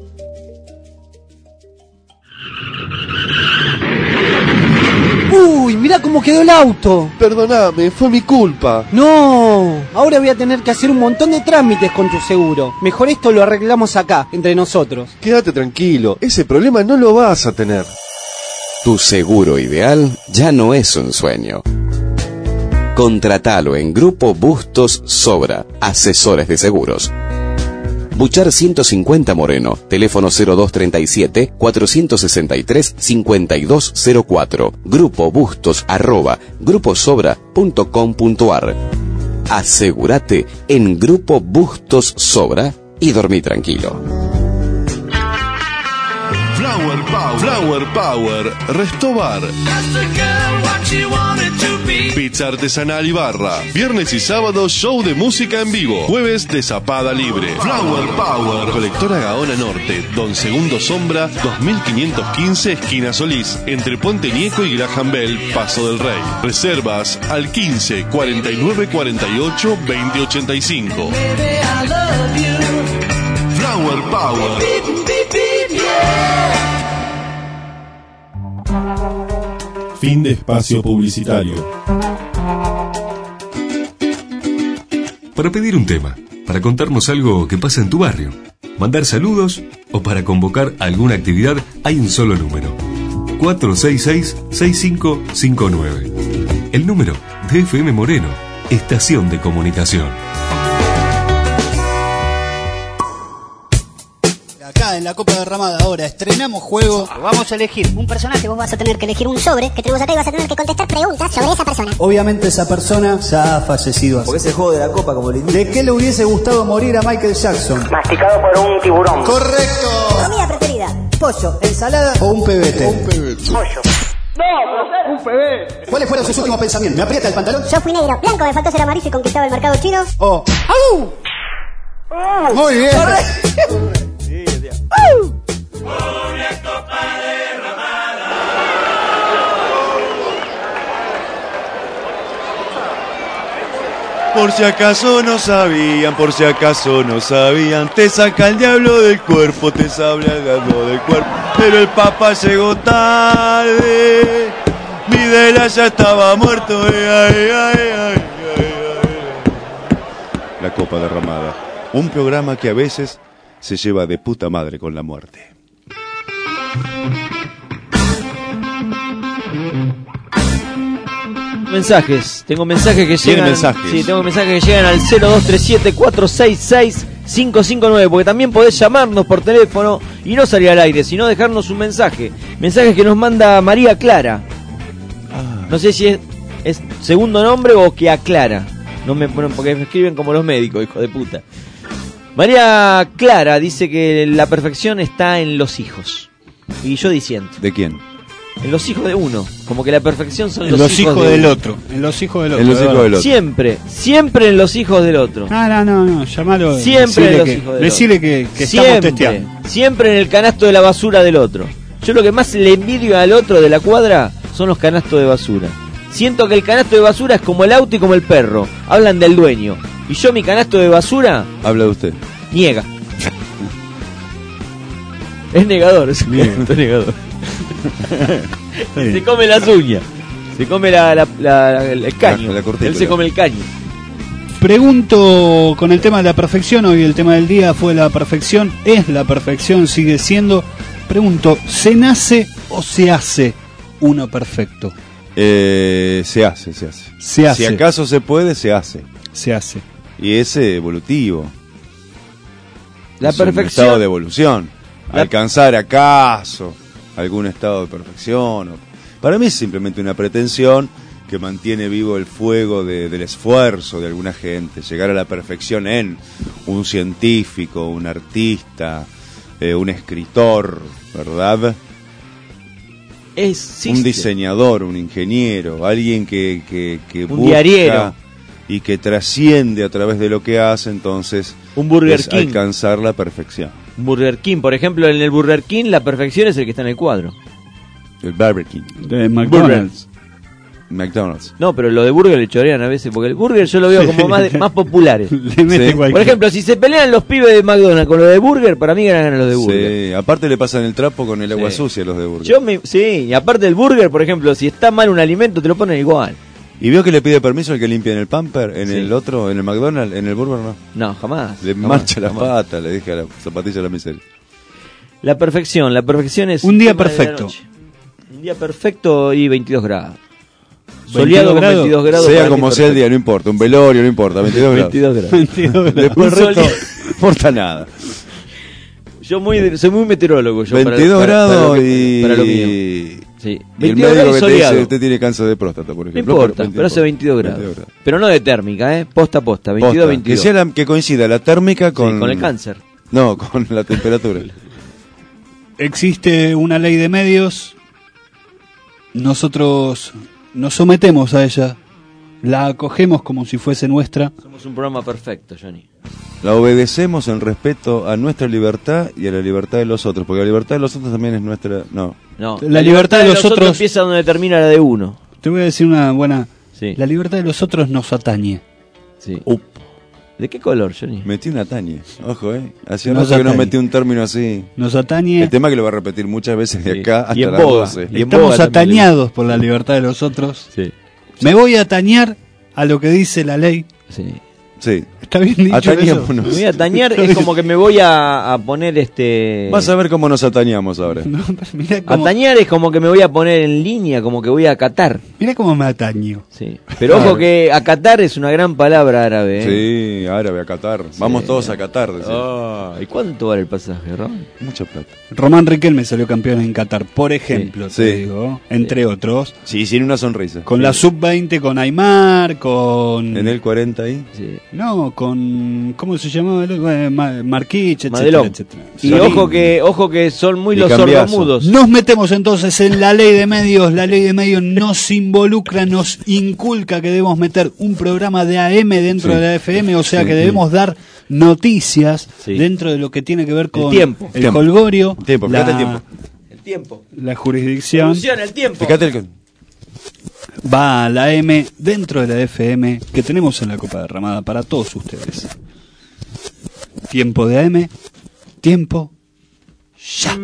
¡Uy! ¡Mirá cómo quedó el auto! Perdóname, fue mi culpa. ¡No! Ahora voy a tener que hacer un montón de trámites con tu seguro. Mejor esto lo arreglamos acá, entre nosotros. Quédate tranquilo, ese problema no lo vas a tener. Tu seguro ideal ya no es un sueño. Contratalo en Grupo Bustos Sobra, asesores de seguros. Buchar ciento cincuenta Moreno, teléfono cero dos treinta y siete, cuatrocientos sesenta y tres, cincuenta y dos cero cuatro, Grupo Bustos arroba gruposobra punto com punto ar. Asegúrate en Grupo Bustos Sobra y dormí tranquilo. Flower Power, Flower Power, Restobar. Pizza artesanal y barra. Viernes y sábado show de música en vivo. Jueves de zapada libre. Flower Power. Colectora Gaona Norte, Don Segundo Sombra, dos mil quinientos quince, esquina Solís, entre Puente Nieco y Graham Bell, Paso del Rey. Reservas al quince, cuarenta y nueve, cuarenta y ocho, veinte ochenta y cinco. Flower Power. Fin de espacio publicitario. Para pedir un tema, para contarnos algo que pasa en tu barrio, mandar saludos o para convocar alguna actividad, hay un solo número: cuatro seis seis, seis cinco cinco nueve. El número de F M Moreno, estación de comunicación. Acá en la Copa Derramada ahora estrenamos juego. Vamos a elegir un personaje. Vos vas a tener que elegir un sobre que tenemos acá y vas a tener que contestar preguntas sobre esa persona. Obviamente esa persona ya ha fallecido así. Porque es el juego de la Copa, como le indico. ¿De qué le hubiese gustado morir a Michael Jackson? Masticado por un tiburón. ¡Correcto! Comida preferida. Pollo, ensalada o un pebete. Un pebete. Pollo. No, pero un pebete. ¿Cuáles fueron sus últimos pensamientos? ¿Me aprieta el pantalón? Yo fui negro. Blanco, me faltó ser amarillo y conquistaba el mercado chino. Oh. ¡Au! Uh, Muy bien. Sí, tío. ¡Au! Por si acaso no sabían, por si acaso no sabían, te saca el diablo del cuerpo, te saca el diablo del cuerpo, pero el Papa llegó tarde, Videla ya estaba muerto, ay, ay, ay, ay, ay, ay. La Copa Derramada, un programa que a veces se lleva de puta madre con la muerte. Mensajes, tengo mensajes que ¿Tiene llegan. mensajes? Sí, tengo mensajes que llegan al cero dos tres siete, cuatro seis seis, cinco cinco nueve, porque también podés llamarnos por teléfono y no salir al aire, sino dejarnos un mensaje. Mensajes que nos manda María Clara. No sé si es, es segundo nombre o que aclara. No me ponen porque me escriben como los médicos, hijo de puta. María Clara dice que la perfección está en los hijos. Y yo diciendo. ¿De quién? En los hijos de uno. Como que la perfección son En los, los hijos de del uno. otro. En los hijos del otro. En los de hijos verdad. del otro. Siempre, siempre en los hijos del otro. Ah, no, no, no, llamalo. Siempre en decile los que, hijos del decile otro. que, que estamos Siempre, testeando. siempre en el canasto de la basura del otro. Yo lo que más le envidio al otro de la cuadra son los canastos de basura. Siento que el canasto de basura es como el auto y como el perro. Hablan del dueño. Y yo mi canasto de basura Habla de usted. niega. Es negador, es un canasto negador. Se come las uñas. Se come la, la- la- el caño. La- la cortícula. Él se come el caño. Pregunto con el tema de la perfección, hoy el tema del día fue la perfección, es la perfección, sigue siendo. Pregunto, ¿se nace o se hace uno perfecto? Eh, se hace, se hace. Se hace. Si acaso se puede, se hace. Se hace. Y es evolutivo. La Es un perfección. estado de evolución. La- Alcanzar acaso algún estado de perfección. o- Para mí es simplemente una pretensión que mantiene vivo el fuego de- del esfuerzo de alguna gente. Llegar a la perfección en un científico, un artista, eh, un escritor, ¿verdad? Existe. Un diseñador, un ingeniero, alguien que, que, que Un busca diariero. y que trasciende a través de lo que hace, entonces Un Burger es King. alcanzar la perfección. Burger King, por ejemplo, en el Burger King la perfección es el que está en el cuadro. El Burger King. De McDonald's. McDonald's. No, pero lo de burger le chorean a veces, porque el burger yo lo veo como más, de- más populares. Le mete Sí. Por cualquier- ejemplo, si se pelean los pibes de McDonald's con lo de burger, para mí ganan los de burger. Sí, aparte le pasan el trapo con el agua Sí. sucia a los de Burger. Yo me, sí, y aparte del burger, por ejemplo, si está mal un alimento te lo ponen igual. ¿Y veo que le pide permiso al que limpia en el Pamper, en Sí. el otro, en el McDonald's, en el Burger no? No, jamás. Le jamás, marcha la jamás. pata, le dije a la zapatilla de la miseria. La perfección, la perfección es Un día tema de la perfecto. noche. Un día perfecto y veintidós grados. Soleado con grados. veintidós grados. Sea para mí como sea el perfecto. día, no importa. Un velorio, no importa. veintidós grados. veintidós grados. veintidós grados. Después el resto, Soleado. no importa nada. Yo muy, soy muy meteorólogo. Yo, veintidós para- para- para grados lo que- y... para lo mío. Sí. Y el veintidós médico grados que y te dice, soleado. usted tiene cáncer de próstata, por No ejemplo. importa, pero hace veintidós grados. Pero no de térmica, ¿eh? Posta a posta, veintidós, Posta, veintidós. Que, sea la- que coincida la térmica con... Sí, con el cáncer. No, con la temperatura. Existe una ley de medios, nosotros nos sometemos a ella, la acogemos como si fuese nuestra. Somos un programa perfecto, Johnny. La obedecemos en respeto a nuestra libertad y a la libertad de los otros, porque la libertad de los otros también es nuestra... No. No, La libertad de los otros- empieza donde termina la de uno. Te voy a decir una buena... Sí. La libertad de los otros nos atañe. Sí. ¿De qué color, Johnny? Metí una tañe, ojo, eh. Hacía Nos rato que no atañe. metí un término así. Nos atañe. El tema que lo va a repetir muchas veces de Sí. acá hasta Y en las boga. doce. Y en Estamos boga también. atañados por la libertad de los otros. Sí. Me voy a atañar a lo que dice la ley. Sí. Sí. ¿Está bien dicho eso? Atañémonos. Me voy a atañar, es como que me voy a, a poner este... Vas a ver cómo nos atañamos ahora. No, pero mirá cómo, Atañar es como que me voy a poner en línea, como que voy a acatar. mirá cómo me ataño. Sí. Pero ojo que acatar es una gran palabra árabe. ¿eh? Sí, árabe a Qatar. Vamos todos a Qatar, decía. Ah, ¿y cuánto vale el pasaje, Ron? Mucha plata. Román Riquelme salió campeón en Qatar, por ejemplo, Sí. te Sí. digo, entre otros. Sí, sin una sonrisa. Con la sub veinte, con Aymar, con... En el cuarenta ahí. Sí. No, con... ¿Cómo se llamaba? el- eh, Ma- Marquich, etcétera, Madelón. etcétera. Y Sí. ojo que, ojo que son muy Y los Cambiazo. sordomudos. Nos metemos entonces en la ley de medios. La ley de medios nos involucra, nos inculca que debemos meter un programa de A M dentro Sí. de la F M, o sea Sí. que debemos dar noticias Sí. dentro de lo que tiene que ver con tiempo. el Tiempo. holgorio, Tiempo, la, fíjate el tiempo. El tiempo. la jurisdicción. Producción, el tiempo. Fíjate el... Va a la A M dentro de la F M que tenemos en la Copa Derramada para todos ustedes. Tiempo de A M, tiempo ya.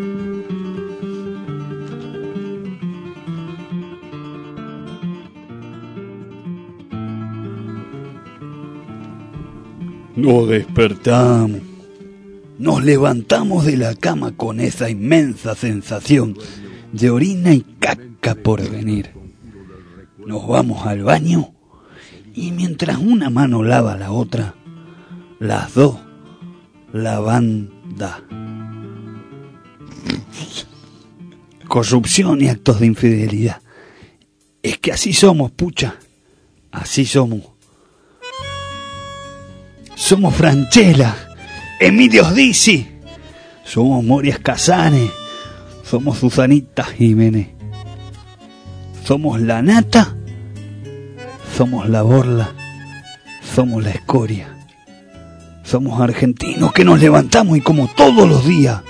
Nos despertamos, nos levantamos de la cama con esa inmensa sensación de orina y caca por venir. Nos vamos al baño y mientras una mano lava la otra, las dos lavanda. Corrupción y actos de infidelidad. Es que así somos, pucha. Así somos. Somos Franchella. Emilio Dizzi, somos Moria Casane, somos Susanita Jiménez, somos la nata, somos la borla, somos la escoria, somos argentinos que nos levantamos y como todos los días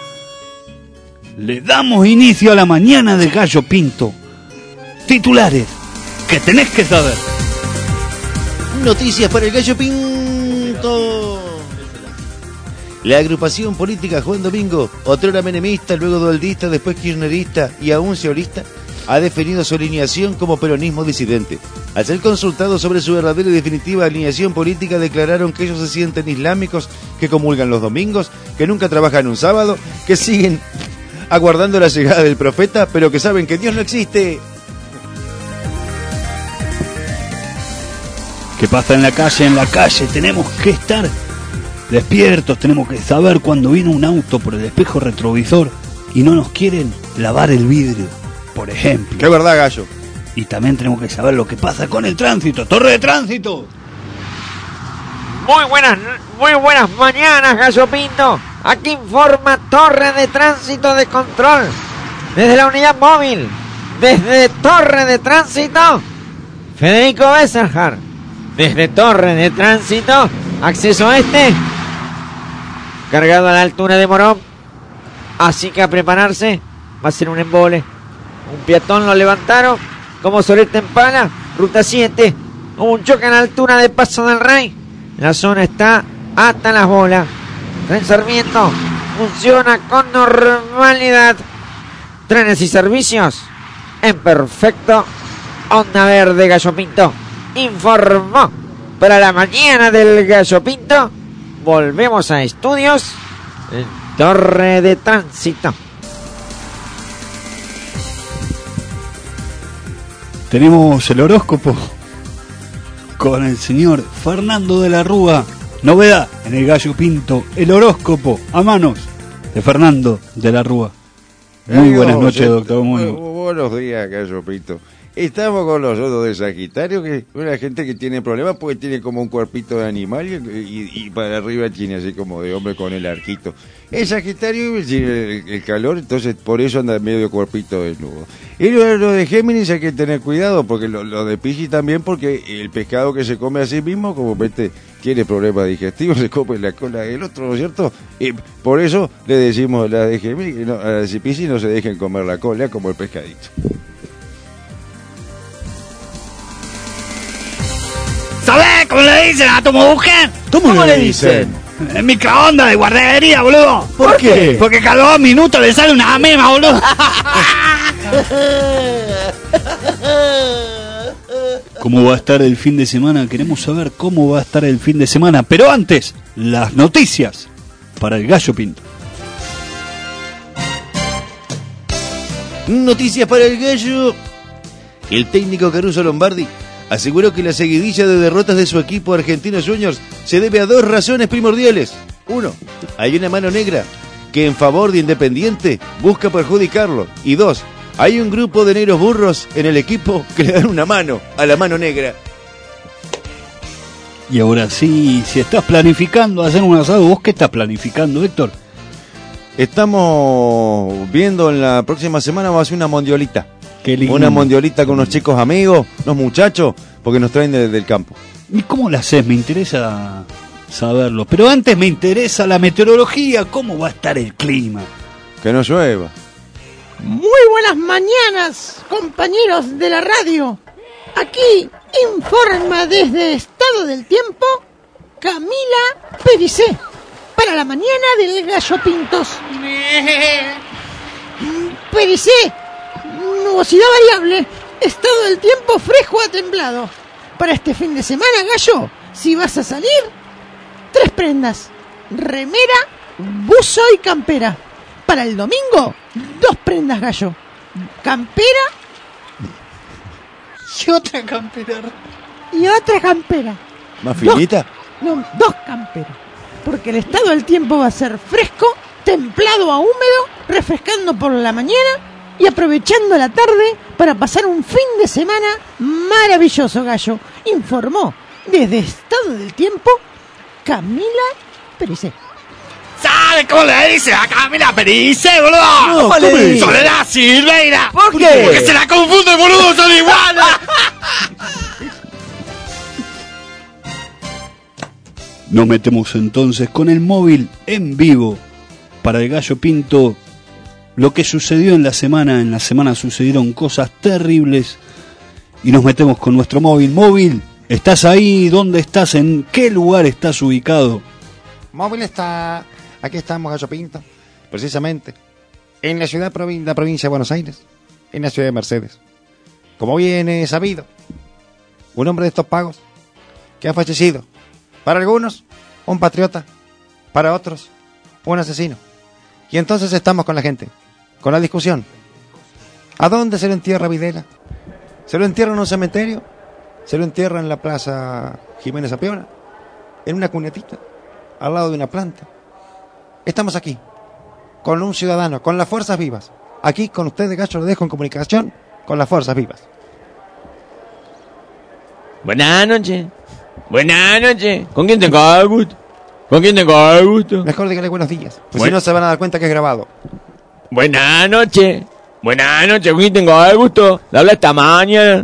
le damos inicio a la mañana de Gallo Pinto. Titulares que tenés que saber. Noticias para el Gallo Pinto. La agrupación política Juan Domingo, otrora menemista, luego dualdista, después kirchnerista y aún sionista, ha definido su alineación como peronismo disidente. Al ser consultados sobre su verdadera y definitiva alineación política, declararon que ellos se sienten islámicos, que comulgan los domingos, que nunca trabajan un sábado, que siguen aguardando la llegada del profeta, pero que saben que Dios no existe. ¿Qué pasa en la calle? En la calle tenemos que estar despiertos, tenemos que saber cuando viene un auto por el espejo retrovisor y no nos quieren lavar el vidrio, por ejemplo. Qué verdad, Gallo. Y también tenemos que saber lo que pasa con el tránsito. ¡Torre de tránsito! Muy buenas, muy buenas mañanas, Gallo Pinto. Aquí informa Torre de Tránsito de Control. Desde la unidad móvil, desde Torre de Tránsito, Federico Besserhard. Desde Torre de Tránsito, acceso a este, cargado a la altura de Morón. Así que a prepararse, va a ser un embole. Un peatón lo levantaron, como Soleta en Pala, ruta siete. Hubo un choque a la altura de Paso del Rey. La zona está hasta las bolas. Tren Sarmiento funciona con normalidad. Trenes y servicios en perfecto. Onda Verde, Gallo Pinto informó para la mañana del Gallo Pinto. Volvemos a estudios en Torre de Tránsito. Tenemos el horóscopo con el señor Fernando de la Rúa. Novedad en el Gallo Pinto, el horóscopo a manos de Fernando de la Rúa. Muy buenas noches, doctor. Muy buenos días, Gallo Pinto. Estamos con los otros de Sagitario, que es una gente que tiene problemas porque tiene como un cuerpito de animal y, y, y para arriba tiene así como de hombre con el arquito. El Sagitario tiene el, el calor, entonces por eso anda medio cuerpito desnudo. Y lo, lo de Géminis hay que tener cuidado, porque lo, lo de Piscis también, porque el pescado que se come a sí mismo, como vete, tiene problemas digestivos, se come la cola del otro, ¿no es cierto? Y por eso le decimos a la de Géminis, no, a la de Piscis no se dejen comer la cola como el pescadito. ¿Sabés cómo le dicen a tu mujer? ¿Cómo, ¿Cómo le dicen? En microondas de guardería, boludo. ¿Por qué? Porque cada dos minutos le sale una mema, boludo. ¿Cómo va a estar el fin de semana? Queremos saber cómo va a estar el fin de semana. Pero antes, las noticias para el Gallo Pinto. Noticias para el Gallo. El técnico Caruso Lombardi aseguró que la seguidilla de derrotas de su equipo Argentinos Juniors se debe a dos razones primordiales. Uno, hay una mano negra que en favor de Independiente busca perjudicarlo. Y dos, hay un grupo de negros burros en el equipo que le dan una mano a la mano negra. Y ahora sí, si estás planificando hacer un asado, ¿vos qué estás planificando, Héctor? Estamos viendo en la próxima semana, vamos a hacer una mondiolita. Qué lindo. Una mondiolita con unos chicos amigos, unos muchachos, porque nos traen desde el campo. ¿Y cómo la haces? Me interesa saberlo. Pero antes me interesa la meteorología, cómo va a estar el clima. Que no llueva. Muy buenas mañanas, compañeros de la radio. Aquí informa desde Estado del Tiempo Camila Pericé para la mañana del Gallo Pintos. Pericé, nubosidad variable, estado del tiempo fresco a templado. Para este fin de semana, Gallo, si vas a salir, tres prendas: remera, buzo y campera. Para el domingo, dos prendas, Gallo: campera y otra campera. Y otra campera. ¿Más finita? Dos, no, dos camperas. Porque el estado del tiempo va a ser fresco, templado a húmedo, refrescando por la mañana y aprovechando la tarde para pasar un fin de semana maravilloso, Gallo. Informó desde Estado del Tiempo Camila Pericé. ¿Sabe cómo le dice a Camila Perice, boludo? No, ¿cómo le dice? Soledad Silveira. ¿Por qué? Porque se la confunde, boludo, son iguales. Nos metemos entonces con el móvil en vivo para el Gallo Pinto. Lo que sucedió en la semana, en la semana sucedieron cosas terribles y nos metemos con nuestro móvil. Móvil, ¿estás ahí? ¿Dónde estás? ¿En qué lugar estás ubicado? Móvil está... Aquí estamos, Gallo Pinto, precisamente, en la ciudad, provin- la provincia de Buenos Aires, en la ciudad de Mercedes. Como bien es sabido, un hombre de estos pagos que ha fallecido. Para algunos, un patriota. Para otros, un asesino. Y entonces estamos con la gente, con la discusión. ¿A dónde se lo entierra Videla? ¿Se lo entierra en un cementerio? ¿Se lo entierra en la plaza Jiménez Apiona? ¿En una cunetita? ¿Al lado de una planta? Estamos aquí, con un ciudadano, con las fuerzas vivas. Aquí con ustedes, Gallo, lo dejo en comunicación con las fuerzas vivas. Buenas noches. Buenas noches. ¿Con quién tengo el gusto? ¿Con quién tengo el gusto? Mejor dígale buenos días, pues Buen- si no se van a dar cuenta que es grabado. Buenas noches. Buenas noches. ¿Con quién tengo el gusto? Le habla esta mañana.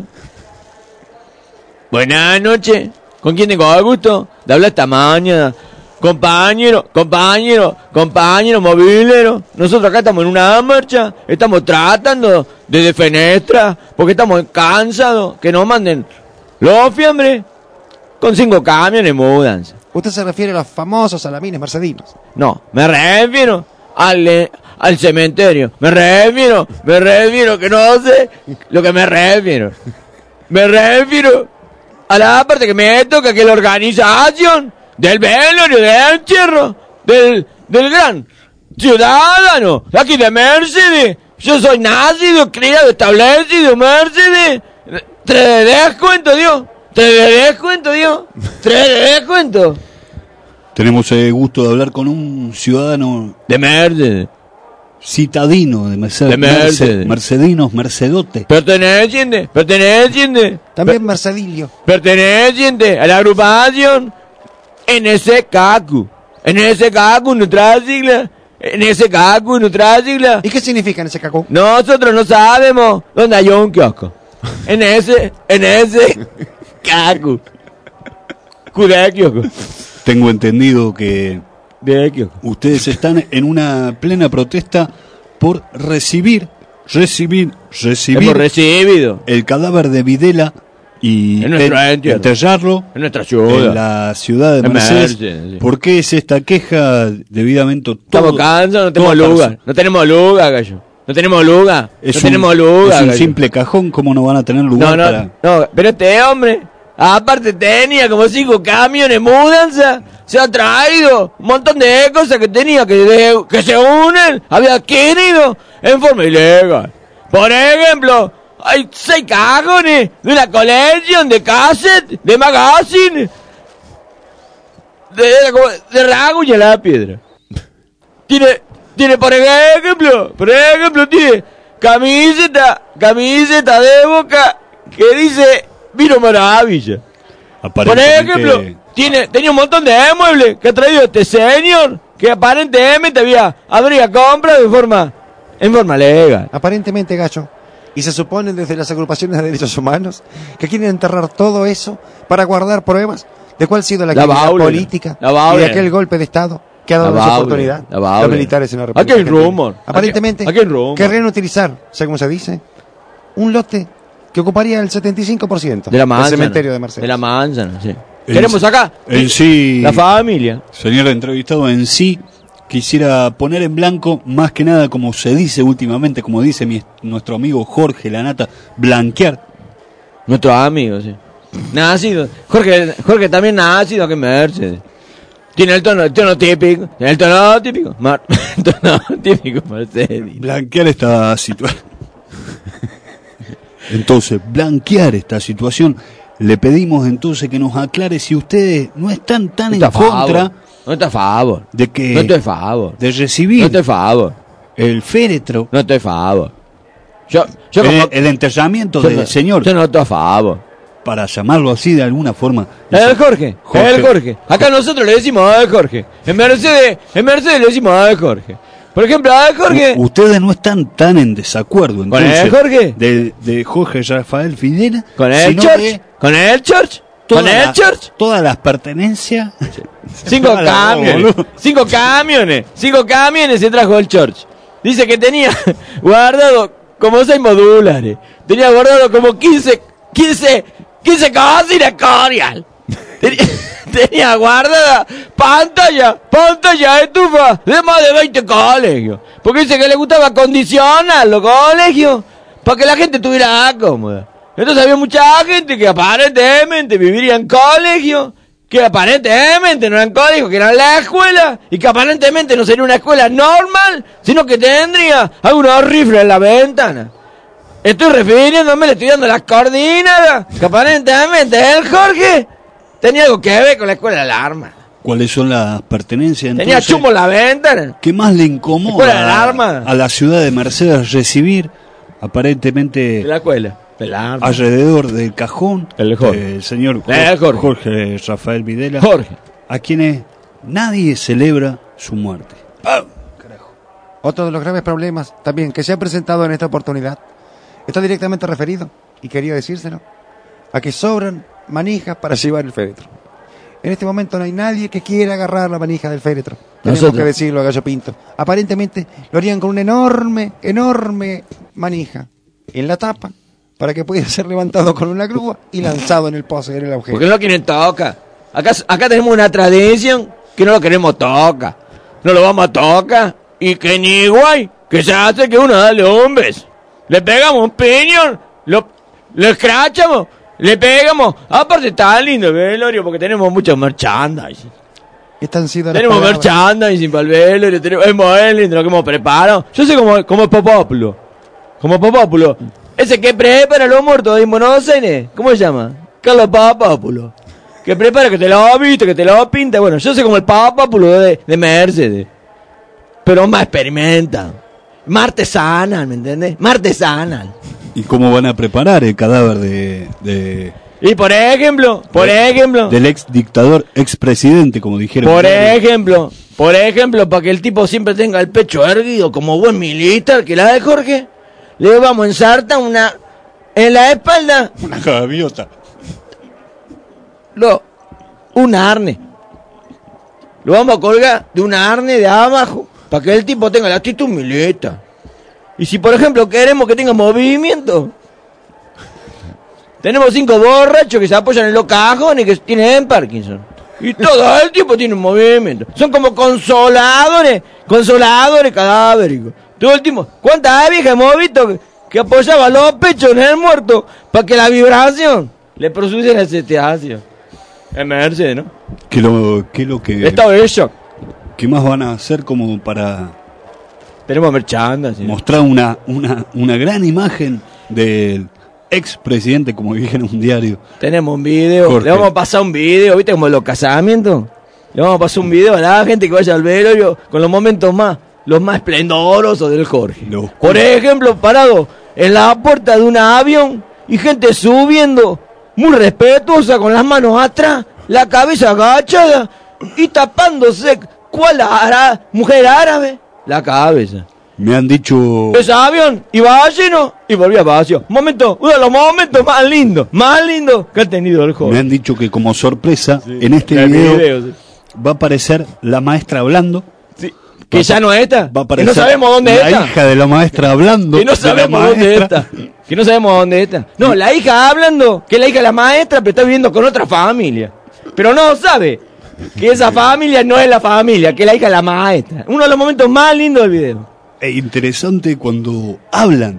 Buenas noches. ¿Con quién tengo el gusto? Le habla esta mañana. Compañero, compañero, compañero movilero, nosotros acá estamos en una marcha, estamos tratando de defenestrar, porque estamos cansados que nos manden los fiambres con cinco camiones de mudanza. Usted se refiere a los famosos salamines mercedinos. No, me refiero al, eh, al cementerio, me refiero, me refiero, que no sé lo que me refiero. Me refiero a la parte que me toca, que la organización del velorio, del entierro, del, del gran ciudadano, aquí de Mercedes. Yo soy nacido, criado, establecido en Mercedes. Tres de descuento, Dios. Tres de descuento, Dios. Tres de descuento. Tenemos el gusto de hablar con un ciudadano de Mercedes, citadino de Mercedes, de Mercedes. Merce- mercedinos, mercedote. Perteneciente, perteneciente. También Mercedilio. Perteneciente a la agrupación N S K Q. N S K Q, nuestra sigla. N S K Q, nuestra sigla. ¿Y qué significa N S K Q? Nosotros no sabemos dónde hay un kiosco. N S, N S K Q. Q de kiosco. Tengo entendido que de kiosco. Ustedes están en una plena protesta por recibir, recibir, recibir Hemos recibido el cadáver de Videla y en nuestro en- entierro. enterrarlo En nuestra ciudad. en la ciudad de En Mercedes. Mercedes, sí. ¿Por qué es esta queja debidamente todo? Estamos cansados, no tenemos toda lugar. persona- No tenemos lugar, gallo. No tenemos lugar. Es no un, tenemos lugar, es un gallo. simple cajón, ¿cómo no van a tener No, lugar no, para...? no, pero este hombre, aparte tenía como cinco camiones de mudanza, se ha traído un montón de cosas que tenía que, de- que se unen, había adquirido en forma ilegal. Por ejemplo, hay seis cajones de una colección de cassettes, de magazine, de, de, de Rago y a la piedra. Tiene, tiene por ejemplo, por ejemplo, tiene camiseta, camiseta de Boca que dice Vino Maravilla. Por Aparentemente- ejemplo, tiene, tenía un montón de muebles que ha traído este señor, que aparentemente había, habría comprado de forma, en forma legal. Aparentemente, Gallo. Y se supone desde las agrupaciones de derechos humanos que quieren enterrar todo eso para guardar pruebas de cuál ha sido la La actividad baula, política la y baula. de aquel golpe de Estado que ha dado La esa baula, oportunidad la baula. los militares en la República. Aquí hay Argentina. rumor. Aparentemente, Aquí- aquí hay rumor. querrían utilizar, según se dice, un lote que ocuparía el setenta y cinco por ciento De la del manzana. cementerio de Mercedes. De la manzana, sí. En- Queremos acá En sí, la familia. señor entrevistado, en sí quisiera poner en blanco, más que nada como se dice últimamente, como dice mi, nuestro amigo Jorge Lanata, blanquear. Nuestros amigos, sí. Nacido. Jorge, Jorge también nacido aquí en Mercedes. Tiene el tono, el tono típico. Tiene el tono típico. Mar, el tono típico Mercedes. Blanquear esta situación. Entonces, blanquear esta situación. Le pedimos entonces que nos aclare si ustedes no están tan No en está a favor. contra No está a favor. de que No estoy a favor. de recibir No estoy a favor. el féretro, No estoy a favor. Yo, yo el, como- el enterramiento yo del no- señor. Yo no estoy a favor. para llamarlo así de alguna forma. El Jorge, Jorge. el Jorge. Acá nosotros le decimos a Jorge. En Mercedes, en Mercedes le decimos a Jorge. Por ejemplo, a Jorge. U- ustedes no están tan en desacuerdo ¿Con entonces, el Jorge? De, de Jorge Rafael Fidel. Con el sino Church. de Con el Church. Con toda el la- Church. Todas las pertenencias. Cinco Toda la- camiones. boludo. Cinco camiones. Cinco camiones se trajo el Church. Dice que tenía guardado como seis modulares. Tenía guardado como quince, quince, quince cocinas Corial. Tenía, tenía guardada pantalla, pantalla, estufa de más de veinte colegios. Porque dice que le gustaba acondicionar los colegios para que la gente estuviera cómoda. Entonces había mucha gente que aparentemente viviría en colegios, que aparentemente no eran colegios, que eran la escuela, y que aparentemente no sería una escuela normal, sino que tendría algunos rifles en la ventana. Estoy refiriéndome, le estoy dando las coordenadas, que aparentemente el Jorge tenía algo que ver con la escuela de alarma. ¿Cuáles son las pertenencias? Tenía entonces? chumbo en la ventana. ¿Qué más le Escuela de incomoda alarma. a la ciudad de Mercedes recibir aparentemente De la escuela. De la arma. alrededor del cajón El Jorge. del señor El Jorge, Jorge. Jorge Rafael Videla, Jorge. a quienes nadie celebra su muerte? Otro de los graves problemas también que se ha presentado en esta oportunidad está directamente referido, y quería decírselo, a que sobran manijas para llevar el féretro. En este momento no hay nadie que quiera agarrar la manija del féretro. Tenemos Nosotros. que decirlo a Gallo Pinto. Aparentemente lo harían con una enorme, enorme manija en la tapa para que pudiera ser levantado con una grúa y lanzado en el pozo y en el agujero. Porque no lo quieren tocar. Acá, acá tenemos una tradición que no lo queremos tocar. No lo vamos a tocar. Y que ni guay, que se hace que uno dale un beso. Le pegamos un piñón, lo, lo escrachamos, le pegamos. Aparte está lindo el velorio porque tenemos mucho merchandising. Estas han sido las Tenemos palabras. merchandising para el velorio, tenemos, es muy lindo lo que hemos preparado. Yo sé como, como Popópulo. Como Popópulo. Ese que prepara los muertos de Buenos Aires. ¿Cómo se llama? Carlos Popópulo. Que prepara, que te lo viste, que te lo pinta. Bueno, yo sé como el Popópulo de, de Mercedes. Pero más experimental. Más artesanal, ¿me entiendes? Más artesanal. ¿Y cómo van a preparar el cadáver de, de Y por ejemplo, por ejemplo, del ex dictador, ex presidente, como dijeron? por ejemplo, por ejemplo, para que el tipo siempre tenga el pecho erguido como buen militar que la de Jorge, le vamos a ensartar una en la espalda, Una gaviota. lo, un arne. Lo vamos a colgar de un arne de abajo para que el tipo tenga la actitud militar. Y si por ejemplo queremos que tenga movimiento, tenemos cinco borrachos que se apoyan en los cajones que tienen Parkinson. Y todo el tiempo tiene un movimiento. Son como consoladores, consoladores cadavéricos. Todo el tiempo. ¿Cuántas viejas hemos visto que, que apoyaban los pechos en el muerto para que la vibración le produciera ese teatro? Es Mercedes, ¿no? ¿Qué lo, qué lo que Estado de shock. ¿Qué más van a hacer como para Tenemos merchandising. mostrar una, una, una gran imagen del ex presidente, como dije en un diario? Tenemos un video. Jorge. Le vamos a pasar un video, ¿viste? Como los casamientos. Le vamos a pasar un video a la gente que vaya al velorio con los momentos más, los más esplendorosos del Jorge. Por ejemplo, parado en la puerta de un avión y gente subiendo, muy respetuosa, con las manos atrás, la cabeza agachada y tapándose. ¿Cuál ara- mujer árabe? La cabeza. Me han dicho... Ese avión iba lleno y volvía vacío. Momento, uno de los momentos más lindos, más lindos que ha tenido el Jorge. Me han dicho que como sorpresa, en este el video, video, sí. va a aparecer la maestra hablando. Que ya no está. Va a Que aparecer no sabemos dónde la está. hija de la maestra hablando. Que no de la sabemos dónde maestra. está. Que no sabemos dónde está. No, la hija hablando, que es la hija de la maestra, pero está viviendo con otra familia. Pero no sabe que esa familia no es la familia, que es la hija de la maestra. Uno de los momentos más lindos del video. Es interesante cuando hablan.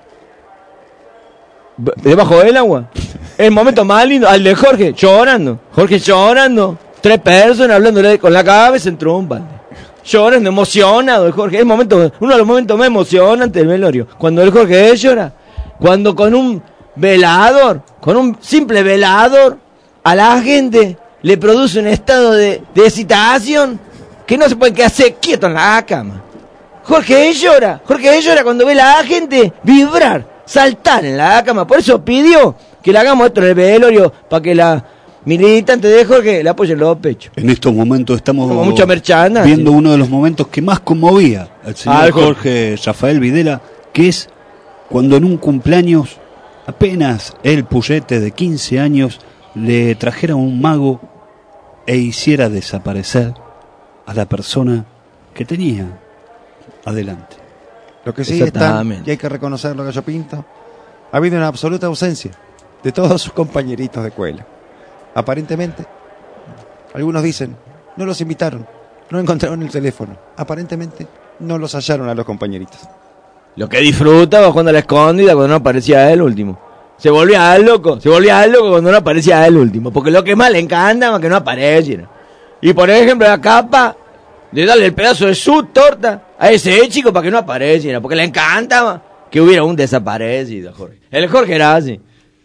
B- Debajo del agua. El momento más lindo, al de Jorge, llorando. Jorge llorando. Tres personas hablándole con la cabeza entró un balde. Llorando, emocionado el Jorge. El momento, uno de los momentos más emocionantes del velorio. Cuando el Jorge llora. Cuando con un velador, con un simple velador, a la gente le produce un estado de, de excitación que no se puede quedarse quieto en la cama. Jorge llora, Jorge llora cuando ve a la gente vibrar, saltar en la cama. Por eso pidió Que le hagamos esto en el velorio para que la militante de Jorge le apoyen los pechos. En estos momentos estamos Como mucha merchanda, viendo sí. uno de los momentos que más conmovía al señor Al Jorge Rafael Videla, que es cuando en un cumpleaños, apenas el Puyete de quince años, le trajera un mago e hiciera desaparecer a la persona que tenía adelante. Lo que sí está, y hay que reconocerlo, Gallo Pinto, ha habido una absoluta ausencia de todos sus compañeritos de escuela. Aparentemente, algunos dicen, no los invitaron, no encontraron el teléfono. Aparentemente, no los hallaron a los compañeritos. Lo que disfrutaba cuando la escondida, cuando no aparecía el último. Se volvía al loco, se volvía al loco cuando no aparecía el último. Porque lo que más le encanta es que no apareciera. Y por ejemplo, la capa de darle el pedazo de su torta a ese chico para que no apareciera. Porque le encantaba que hubiera un desaparecido, Jorge. El Jorge era así.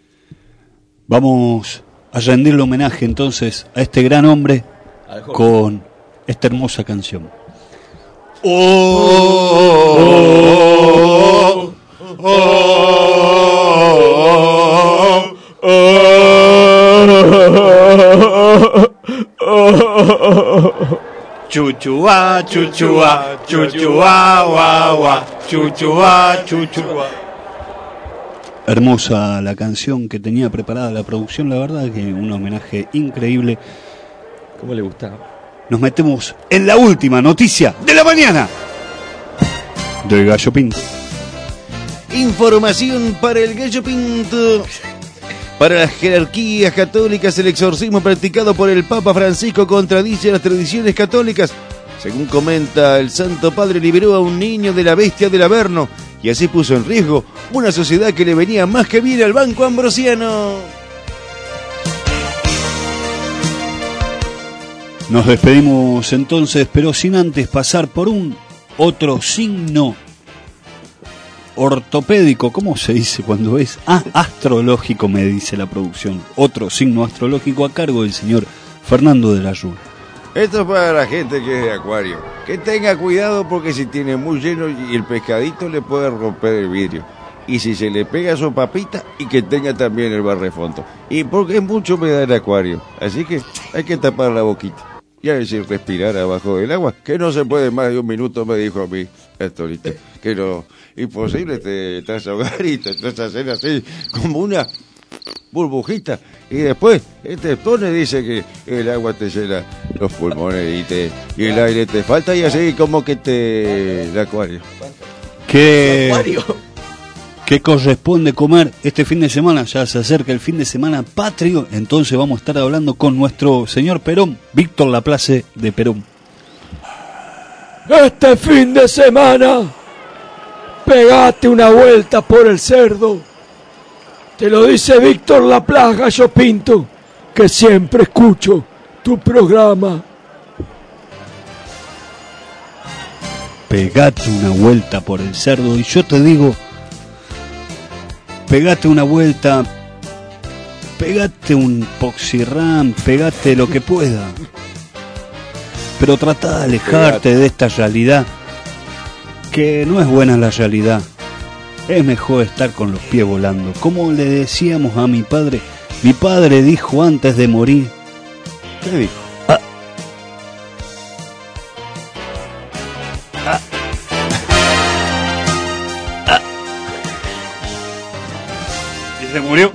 Vamos a rendirle homenaje entonces a este gran hombre con esta hermosa canción. Oh, oh, oh, oh. Chuchua, chuchua, chuchua, guau, guau, chuchua, chuchua. Hermosa la canción que tenía preparada la producción, la verdad que un homenaje increíble. ¿Cómo le gustaba? Nos metemos en la última noticia de la mañana del Gallo Pinto. Información para el Gallo Pinto. Para las jerarquías católicas, el exorcismo practicado por el Papa Francisco contradice las tradiciones católicas. Según comenta, el Santo Padre liberó a un niño de la bestia del Averno y así puso en riesgo una sociedad que le venía más que bien al Banco Ambrosiano. Nos despedimos entonces, pero sin antes pasar por un otro signo ortopédico. ¿Cómo se dice cuando es? Ah, astrológico, me dice la producción. Otro signo astrológico a cargo del señor Fernando de la Rúa. Esto es para la gente que es de Acuario. Que tenga cuidado porque si tiene muy lleno y el pescadito le puede romper el vidrio. Y si se le pega su papita y que tenga también el barrefondo. Y porque es mucho humedad en Acuario. Así que hay que tapar la boquita. Y a decir respirar abajo del agua. Que no se puede más de un minuto, me dijo a mí, Astorita. Que no, imposible te, te vas a ahogar y te vas a hacer así como una burbujita. Y después, este Tone dice que el agua te llena los pulmones y, te, y el aire te falta y así como que te... el acuario. ¿Qué, ¿Qué corresponde comer este fin de semana? Ya se acerca el fin de semana patrio, entonces vamos a estar hablando con nuestro señor Perón, Víctor Laplace de Perón. Este fin de semana, pegate una vuelta por el cerdo. Te lo dice Víctor Laplace, Gallo Pinto, que siempre escucho tu programa. Pegate una vuelta por el cerdo y yo te digo, pegate una vuelta, pegate un poxirrán, pegate lo que pueda. Pero trata de alejarte pegate. de esta realidad, que no es buena la realidad. Es mejor estar con los pies volando. Como le decíamos a mi padre, mi padre dijo antes de morir. ¿Qué dijo? Ah. Ah. Ah. ¿Y se murió?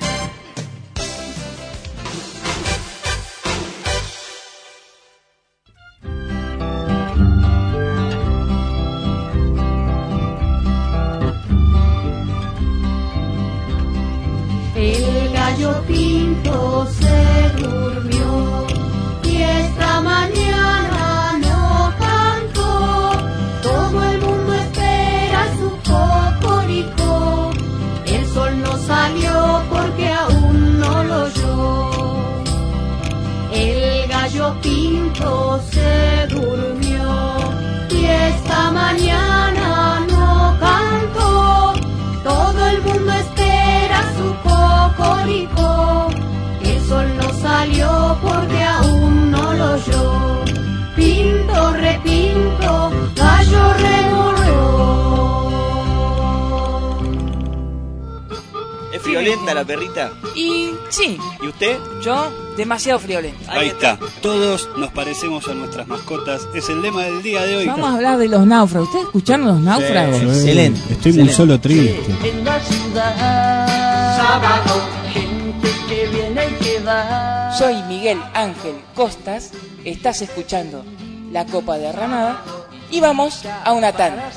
El gallo pinto se durmió y esta mañana no cantó. Todo el mundo espera su cocorico. El sol no salió porque aún no lo oyó. El gallo pinto se durmió y esta mañana no cantó. Todo el mundo espera su cocorico. El sol no salió porque aún no lo oyó. Pinto, repinto, gallo remorreó. Es friolento. ¿Friolenta la perrita? Y sí. ¿Y usted? Yo, demasiado friolenta. Ahí está. Todos nos parecemos a nuestras mascotas. Es el lema del día de hoy. Vamos a hablar de los náufragos. ¿Ustedes escucharon los náufragos? Sí, excelente. Estoy excelente. muy solo triste. En la ciudad, sábado, gente que viene y que va. Soy Miguel Ángel Costas. Estás escuchando La Copa Derramada. Y vamos a una tanda.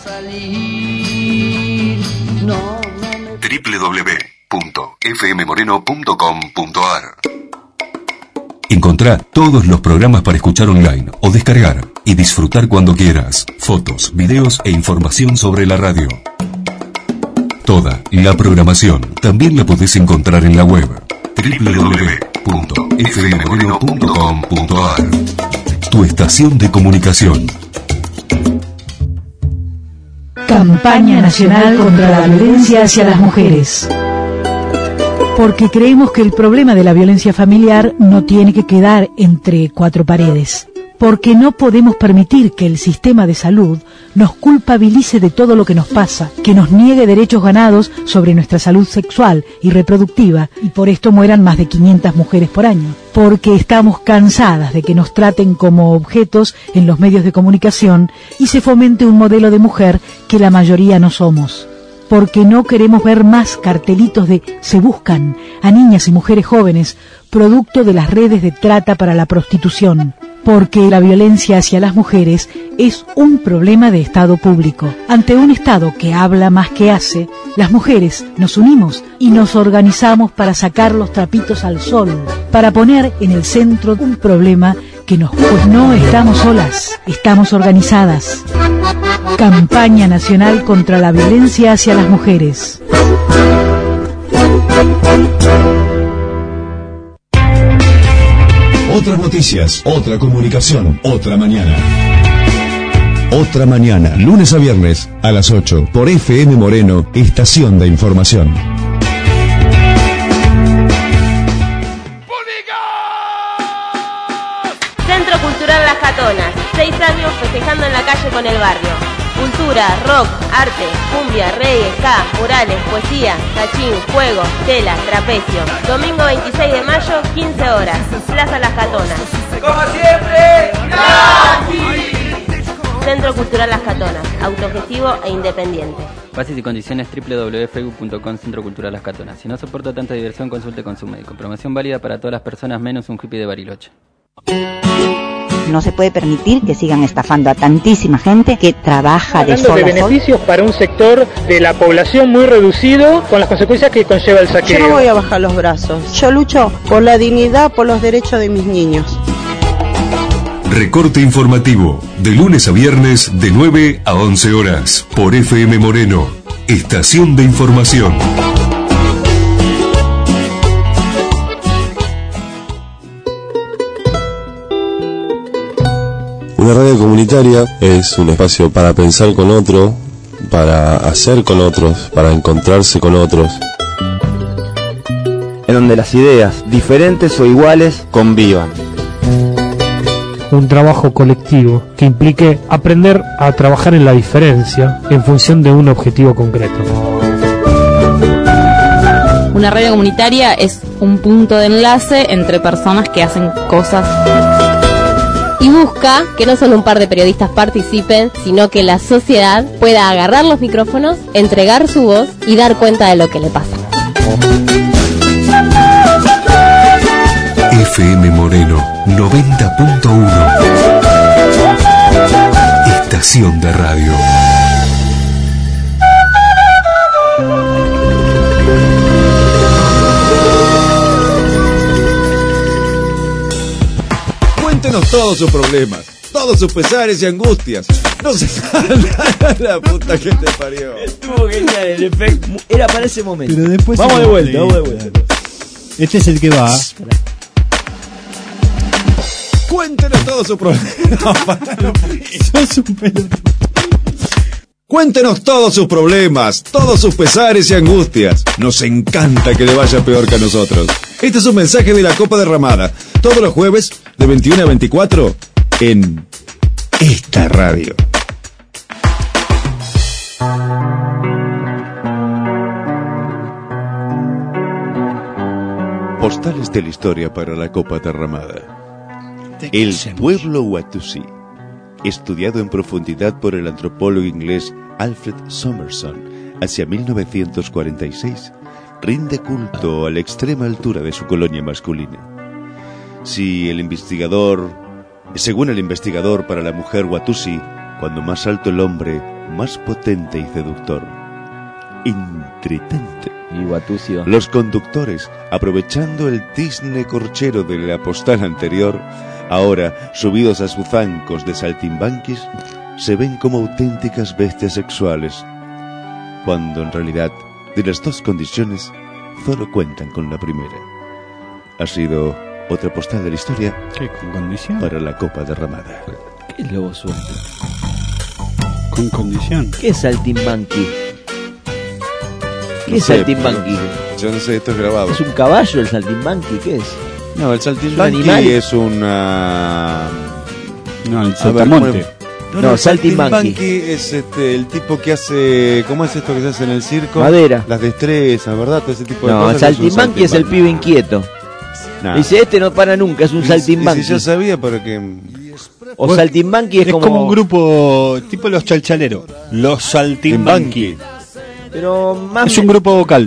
doble u doble u doble u punto f m moreno punto com punto a r. Encontrá todos los programas para escuchar online o descargar y disfrutar cuando quieras. Fotos, videos e información sobre la radio. Toda la programación también la podés encontrar en la web doble u doble u doble u punto f m moreno punto com punto a r. Tu estación de comunicación. Campaña Nacional contra la Violencia hacia las Mujeres. Porque creemos que el problema de la violencia familiar no tiene que quedar entre cuatro paredes. Porque no podemos permitir que el sistema de salud nos culpabilice de todo lo que nos pasa, que nos niegue derechos ganados sobre nuestra salud sexual y reproductiva, y por esto mueran más de quinientas mujeres por año. Porque estamos cansadas de que nos traten como objetos en los medios de comunicación y se fomente un modelo de mujer que la mayoría no somos. Porque no queremos ver más cartelitos de "se buscan" a niñas y mujeres jóvenes, producto de las redes de trata para la prostitución. Porque la violencia hacia las mujeres es un problema de Estado público. Ante un Estado que habla más que hace, las mujeres nos unimos y nos organizamos para sacar los trapitos al sol, para poner en el centro un problema que nos... Pues no estamos solas, estamos organizadas. Campaña Nacional contra la Violencia hacia las Mujeres. Otras noticias, otra comunicación, otra mañana. Otra mañana, lunes a viernes a las ocho, por F M Moreno, Estación de Información. Centro Cultural Las Catonas, seis años festejando en la calle con el barrio. Cultura, rock, arte, cumbia, reggae, ska, murales, poesía, cachín, juegos, tela, trapecio. Domingo veintiséis de mayo, quince horas, Plaza Las Catonas. ¡Como siempre! ¡Gratis! Centro Cultural Las Catonas, autogestivo e independiente. Bases y condiciones doble u doble u doble u punto facebook punto com Centro Cultural Las Catonas. Si no soporta tanta diversión, consulte con su médico. Promoción válida para todas las personas menos un hippie de Bariloche. No se puede permitir que sigan estafando a tantísima gente que trabaja de sol a sol. Hablando de beneficios para un sector de la población muy reducido, con las consecuencias que conlleva el saqueo. Yo no voy a bajar los brazos. Yo lucho por la dignidad, por los derechos de mis niños. Recorte informativo, de lunes a viernes, de nueve a once horas, por F M Moreno, Estación de Información. Una radio comunitaria es un espacio para pensar con otro, para hacer con otros, para encontrarse con otros. En donde las ideas, diferentes o iguales, convivan. Un trabajo colectivo que implique aprender a trabajar en la diferencia en función de un objetivo concreto. Una radio comunitaria es un punto de enlace entre personas que hacen cosas. Y busca que no solo un par de periodistas participen, sino que la sociedad pueda agarrar los micrófonos, entregar su voz y dar cuenta de lo que le pasa. F M Moreno noventa punto uno. Estación de radio. Cuéntenos todos sus problemas, todos sus pesares y angustias. No se salga la puta que te parió. Estuvo genial el efecto. Era para ese momento. Pero después vamos se de lo- vuelta, sí. vamos de vuelta. Este es el que va. Cuéntenos todos sus problemas. Sos un pelotudo. Cuéntenos todos sus problemas, todos sus pesares y angustias. Nos encanta que le vaya peor que a nosotros. Este es un mensaje de la Copa Derramada. Todos los jueves, de veintiuno a veinticuatro, en esta radio. Postales de la historia para la Copa Derramada. El pueblo Watusi, estudiado en profundidad por el antropólogo inglés Alfred Summerson hacia mil novecientos cuarenta y seis, rinde culto a la extrema altura de su colonia masculina. Si el investigador, según el investigador, para la mujer Watusi, cuando más alto el hombre, más potente y seductor. Intritante. Y Watusi. Los conductores, aprovechando el tizne corchero de la postal anterior, ahora subidos a sus zancos de saltimbanquis, se ven como auténticas bestias sexuales, cuando en realidad de las dos condiciones solo cuentan con la primera. Ha sido otra postal de la historia. ¿Qué con condición? Para la Copa Derramada. ¿Qué es lobo suelto? Con condición. ¿Qué es saltimbanqui? ¿Qué no es sé, saltimbanqui? Yo no sé, esto es grabado. ¿Es un caballo el saltimbanqui? ¿Qué es? No, el saltimbanqui es una... No, el saltamonte. No, no, no, saltimbanqui es este, el tipo que hace... ¿Cómo es esto que se hace en el circo? Madera. Las destrezas, ¿verdad? Todo ese tipo de no, cosas. No, saltimbanqui es el pibe inquieto. Nah. Dice, este no para nunca, es un saltimbanqui. Si yo sabía, pero que... O bueno, saltimbanqui es, es como... como un grupo tipo los chalchaleros. Los saltimbanqui. Pero más... Es un grupo vocal.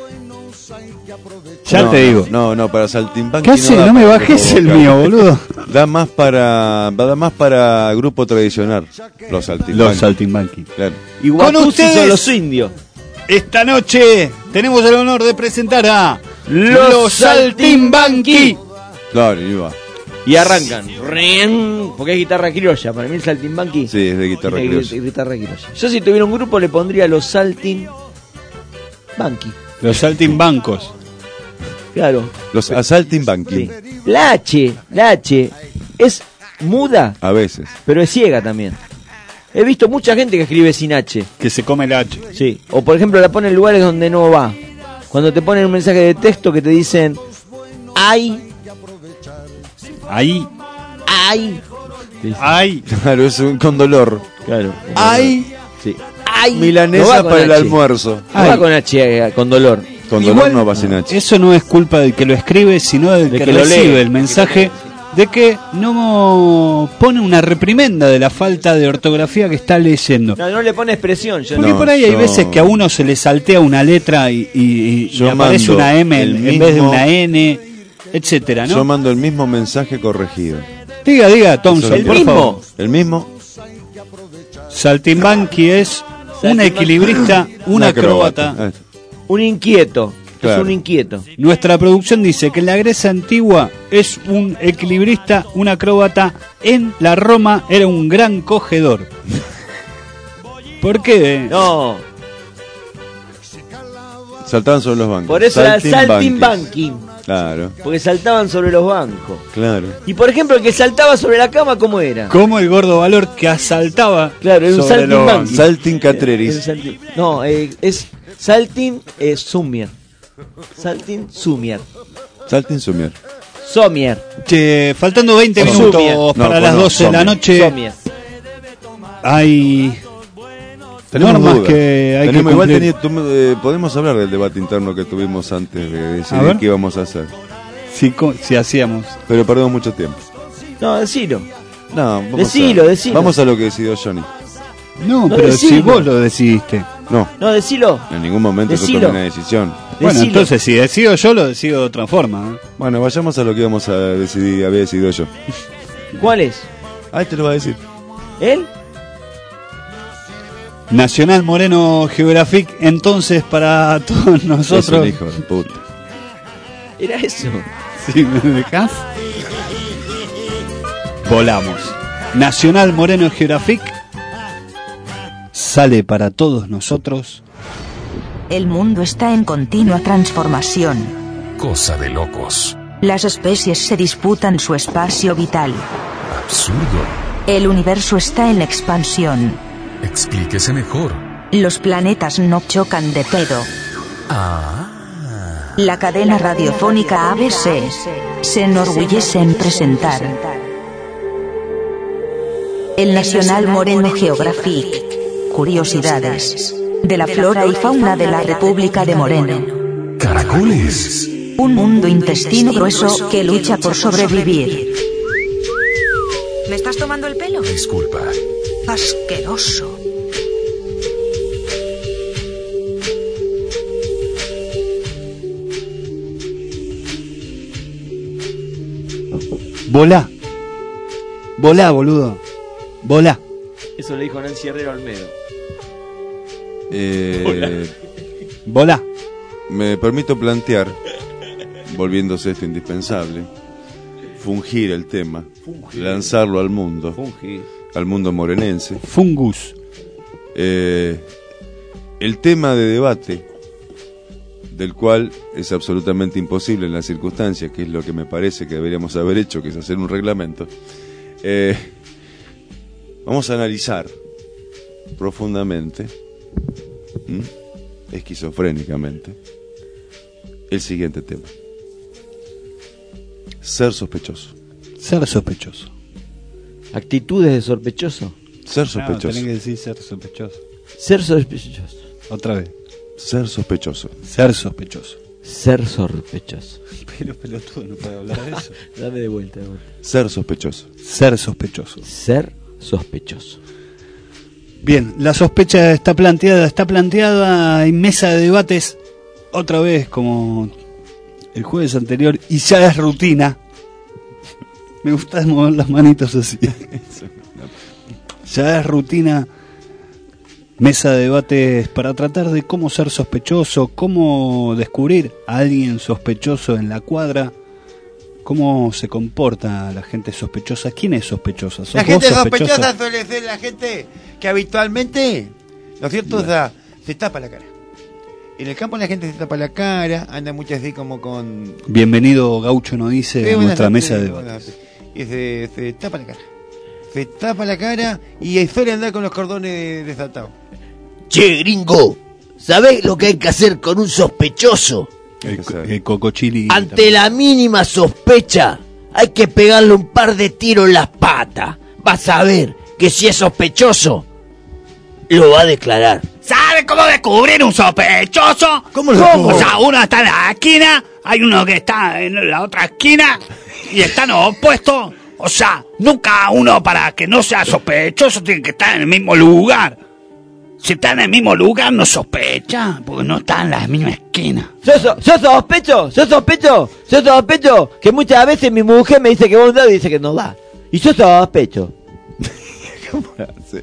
Ya no, te digo. No, no, para saltimbanqui. ¿Qué hace? No, no me bajes el mío, boludo. Da más para da más para grupo tradicional. Los saltimbanqui. Los saltimbanqui. Claro. Y con ustedes son los indios. Esta noche tenemos el honor de presentar a Los, los Saltimbanqui. Claro, iba. Y arrancan. Porque es guitarra criolla. Para mí el saltimbanqui. Sí, es de guitarra es criolla. De guitarra criolla. Yo si tuviera un grupo le pondría los saltimbanqui. Los saltimbancos. Claro. Los saltimbanqui. Sí. La H, la H es muda. A veces. Pero es ciega también. He visto mucha gente que escribe sin H. Que se come la H. Sí. O por ejemplo la pone en lugares donde no va. Cuando te ponen un mensaje de texto que te dicen ay. Ahí. Ay. Ay. Claro, es un con dolor. Claro. Ay. Sí. Ay. Milanesa no para el almuerzo. No va con H, eh, con dolor. Con dolor Igual, no va sin H. Eso no es culpa del que lo escribe, sino del de que, que lo recibe lee. El mensaje de que no pone una reprimenda de la falta de ortografía que está leyendo. No, no le pone expresión. Yo Porque no, por ahí yo... hay veces que a uno se le saltea una letra y, y, y aparece una M en, mismo, en vez de una N, etcétera, ¿no? Yo mando el mismo mensaje corregido. Diga, diga, Thompson, ¿El por mismo? favor. El mismo. Saltimbanqui es un equilibrista, un una acróbata. acróbata. Un inquieto. Claro. Es un inquieto. Nuestra producción dice que en la Grecia antigua es un equilibrista, un acróbata. En la Roma era un gran cogedor. ¿Por qué? No. Saltaban sobre los bancos. Por eso era saltimbanqui. Claro. Porque saltaban sobre los bancos. Claro. Y por ejemplo, el que saltaba sobre la cama, ¿cómo era? Como el gordo Valor que asaltaba. Claro, era un saltimbanqui. Saltin Catreris. Saltin... No, eh, es Saltin eh, Sumier. Saltin Sumier. Saltin Sumier. Somier. Che, faltando veinte minutos Sumier. Para no, las no, doce Somier. De la noche. Somier. Hay tenemos normas duda. que hay tenemos, que igual tení, tú, eh, podemos hablar del debate interno que tuvimos antes de decidir qué íbamos a hacer. Si, si hacíamos. Pero perdemos mucho tiempo. No, decilo. No, vamos decilo, a, decilo. Vamos a lo que decidió Johnny. No, no pero decilo. Si vos lo decidiste. No. No, decilo. En ningún momento yo tomé una decisión. Bueno, decilo. Entonces si decido yo, lo decido de otra forma. ¿eh? Bueno, vayamos a lo que íbamos a decidir, había decidido yo. ¿Cuál es? Ahí te lo va a decir. ¿Él? Nacional Moreno Geographic, entonces para todos nosotros. Es un hijo de puta. Era eso. Si me dejás, volamos. Nacional Moreno Geographic sale para todos nosotros. El mundo está en continua transformación. Cosa de locos. Las especies se disputan su espacio vital. Absurdo. El universo está en expansión. Explíquese mejor. Los planetas no chocan de pedo. Ah. La cadena radiofónica A B C se enorgullece en presentar el Nacional Moreno Geographic. Curiosidades de la flora y fauna de la República de Moreno. Caracoles. Un mundo intestino grueso que lucha por sobrevivir. ¿Me estás tomando el pelo? Disculpa. Asqueroso. Volá. Volá, boludo. Volá. Eso le dijo Nancy Herrero Olmedo. Eh, Volá. Me permito plantear, volviéndose esto indispensable, fungir el tema, fungir. Lanzarlo al mundo, fungir. Al mundo morenense. Fungus. Eh, el tema de debate, del cual es absolutamente imposible en las circunstancias, que es lo que me parece que deberíamos haber hecho, que es hacer un reglamento. Eh, vamos a analizar profundamente, ¿m? esquizofrénicamente, el siguiente tema: ser sospechoso. Ser sospechoso. Actitudes de sospechoso. Ser sospechoso. No, tenés que decir ser sospechoso. Ser sospechoso. Otra vez. Ser sospechoso. Ser sospechoso. Ser sospechoso. Pero pelotudo, no puede hablar de eso. Dame de vuelta, de vuelta. Ser sospechoso. Ser sospechoso. Ser sospechoso. Bien, la sospecha está planteada, está planteada en mesa de debates otra vez como el jueves anterior y ya es rutina. Me gusta mover las manitos así. Ya es rutina. Mesa de debates para tratar de cómo ser sospechoso, cómo descubrir a alguien sospechoso en la cuadra, cómo se comporta la gente sospechosa. ¿Quién es sospechosa? ¿Sos La vos gente sospechosa? sospechosa suele ser la gente que habitualmente, ¿no es cierto? O sea, se tapa la cara. En el campo la gente se tapa la cara, anda mucho así como con... Bienvenido, Gaucho nos dice, Sí, a nuestra buenas mesa de noches, debates. Y se, se tapa la cara. Se tapa la cara y suele andar con los cordones desatados. Che, gringo, ¿sabés lo que hay que hacer con un sospechoso? El, el cocochili. Ante también. la mínima sospecha, hay que pegarle un par de tiros en las patas. Vas a ver que si es sospechoso, lo va a declarar. ¿Sabe cómo descubrir un sospechoso? ¿Cómo lo descubre? O sea, uno está en la esquina, hay uno que está en la otra esquina y están opuestos. O sea, nunca uno, para que no sea sospechoso, tiene que estar en el mismo lugar. Si está en el mismo lugar, no sospecha, porque no está en la misma esquina. Yo, so, yo sospecho, yo sospecho, yo sospecho que muchas veces mi mujer me dice que va a un lado y dice que no va. Y yo sospecho. ¿Cómo hace?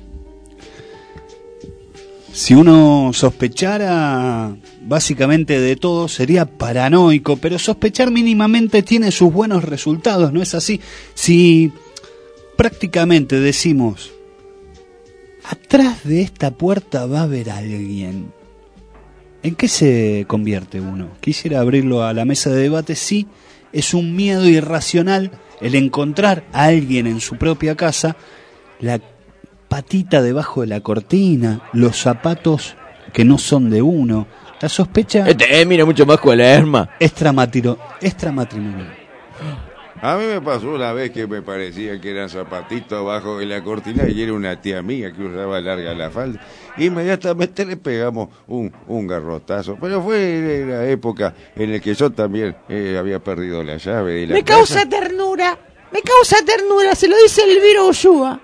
Si uno sospechara básicamente de todo, sería paranoico, pero sospechar mínimamente tiene sus buenos resultados, ¿no es así? Si prácticamente decimos, atrás de esta puerta va a haber alguien, ¿en qué se convierte uno? Quisiera abrirlo a la mesa de debate. Sí, es un miedo irracional el encontrar a alguien en su propia casa, la patita debajo de la cortina, los zapatos que no son de uno. La sospecha Este eh, mira mucho más con la herma. extramatiro, extramatrimonial. A mí me pasó una vez que me parecía que eran zapatitos abajo de la cortina y era una tía mía que usaba larga la falda. Inmediatamente le pegamos un, un garrotazo. Pero fue en la época en la que yo también eh, había perdido la llave de la Me casa. causa ternura, me causa ternura, se lo dice Elvira Ushua.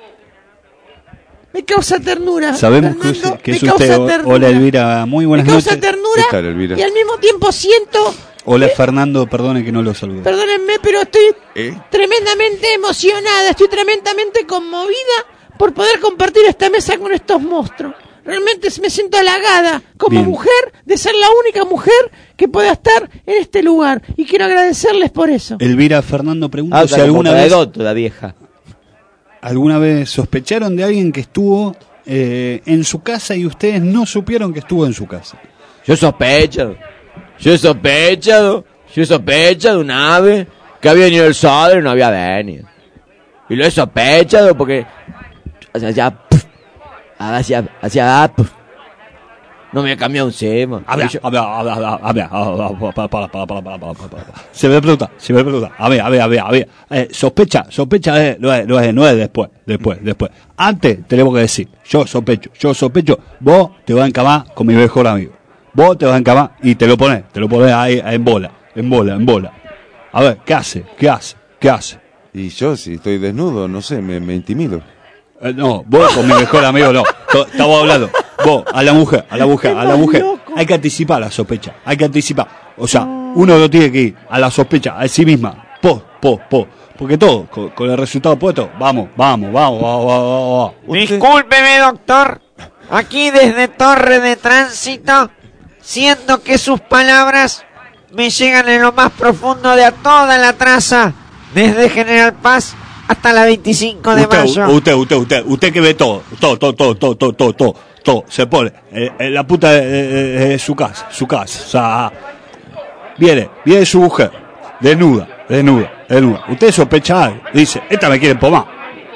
Me causa ternura. Sabemos que, Fernando, es- que me es causa usted. ternura. Hola Elvira, muy buenas Me causa noches. ternura ¿Qué tal, Elvira? y al mismo tiempo siento, Hola Fernando, perdone que no lo salude. perdónenme, pero estoy ¿Eh? tremendamente emocionada, estoy tremendamente conmovida por poder compartir esta mesa con estos monstruos. Realmente me siento halagada como Bien. mujer de ser la única mujer que pueda estar en este lugar y quiero agradecerles por eso. Elvira, Fernando pregunta Ah, si alguna vez, la vieja. alguna vez sospecharon de alguien que estuvo eh, en su casa y ustedes no supieron que estuvo en su casa. Yo sospecho, yo sospecho, yo sospecho de un ave que había venido el sol y no había venido. Y lo he sospechado porque hacia allá, hacia, hacia, no me había cambiado un sema. A ver, a ver, a ver, a ver, a ver, a ver, para, para, para, para, para, para, para. Se me pregunta, se me pregunta. A ver, a ver, a ver, a ver. Eh, sospecha, sospecha es, no es, no es, no es después, después, después. Antes tenemos que decir, yo sospecho, yo sospecho, vos te vas a encamar con mi mejor amigo. Vos te vas a encamar y te lo pones, te lo pones ahí en bola. En bola, en bola. A ver, ¿qué hace? ¿Qué hace? ¿Qué hace? Y yo, si estoy desnudo, no sé, me, me intimido. Eh, no, vos con mi mejor amigo no. To- Estamos hablando. Vos, a la mujer, a la mujer, a la mujer. Hay que anticipar la sospecha. Hay que anticipar. O sea, uno no tiene que ir a la sospecha, a sí misma. Po, po, po. Porque todo, con, con el resultado puesto, vamos, vamos, vamos, vamos, vamos, vamos. Discúlpeme, doctor. Aquí desde Torre de Tránsito, siento que sus palabras me llegan en lo más profundo de toda la traza, desde General Paz hasta la veinticinco de Usted, mayo. usted, usted, usted, usted que ve todo, todo, todo, todo, todo, todo, todo, todo, todo, se pone eh, en la puta de, de- de su casa, su casa, o sea, viene, viene su mujer, desnuda, desnuda, desnuda. Usted sospecha algo, dice, esta me quiere empomar.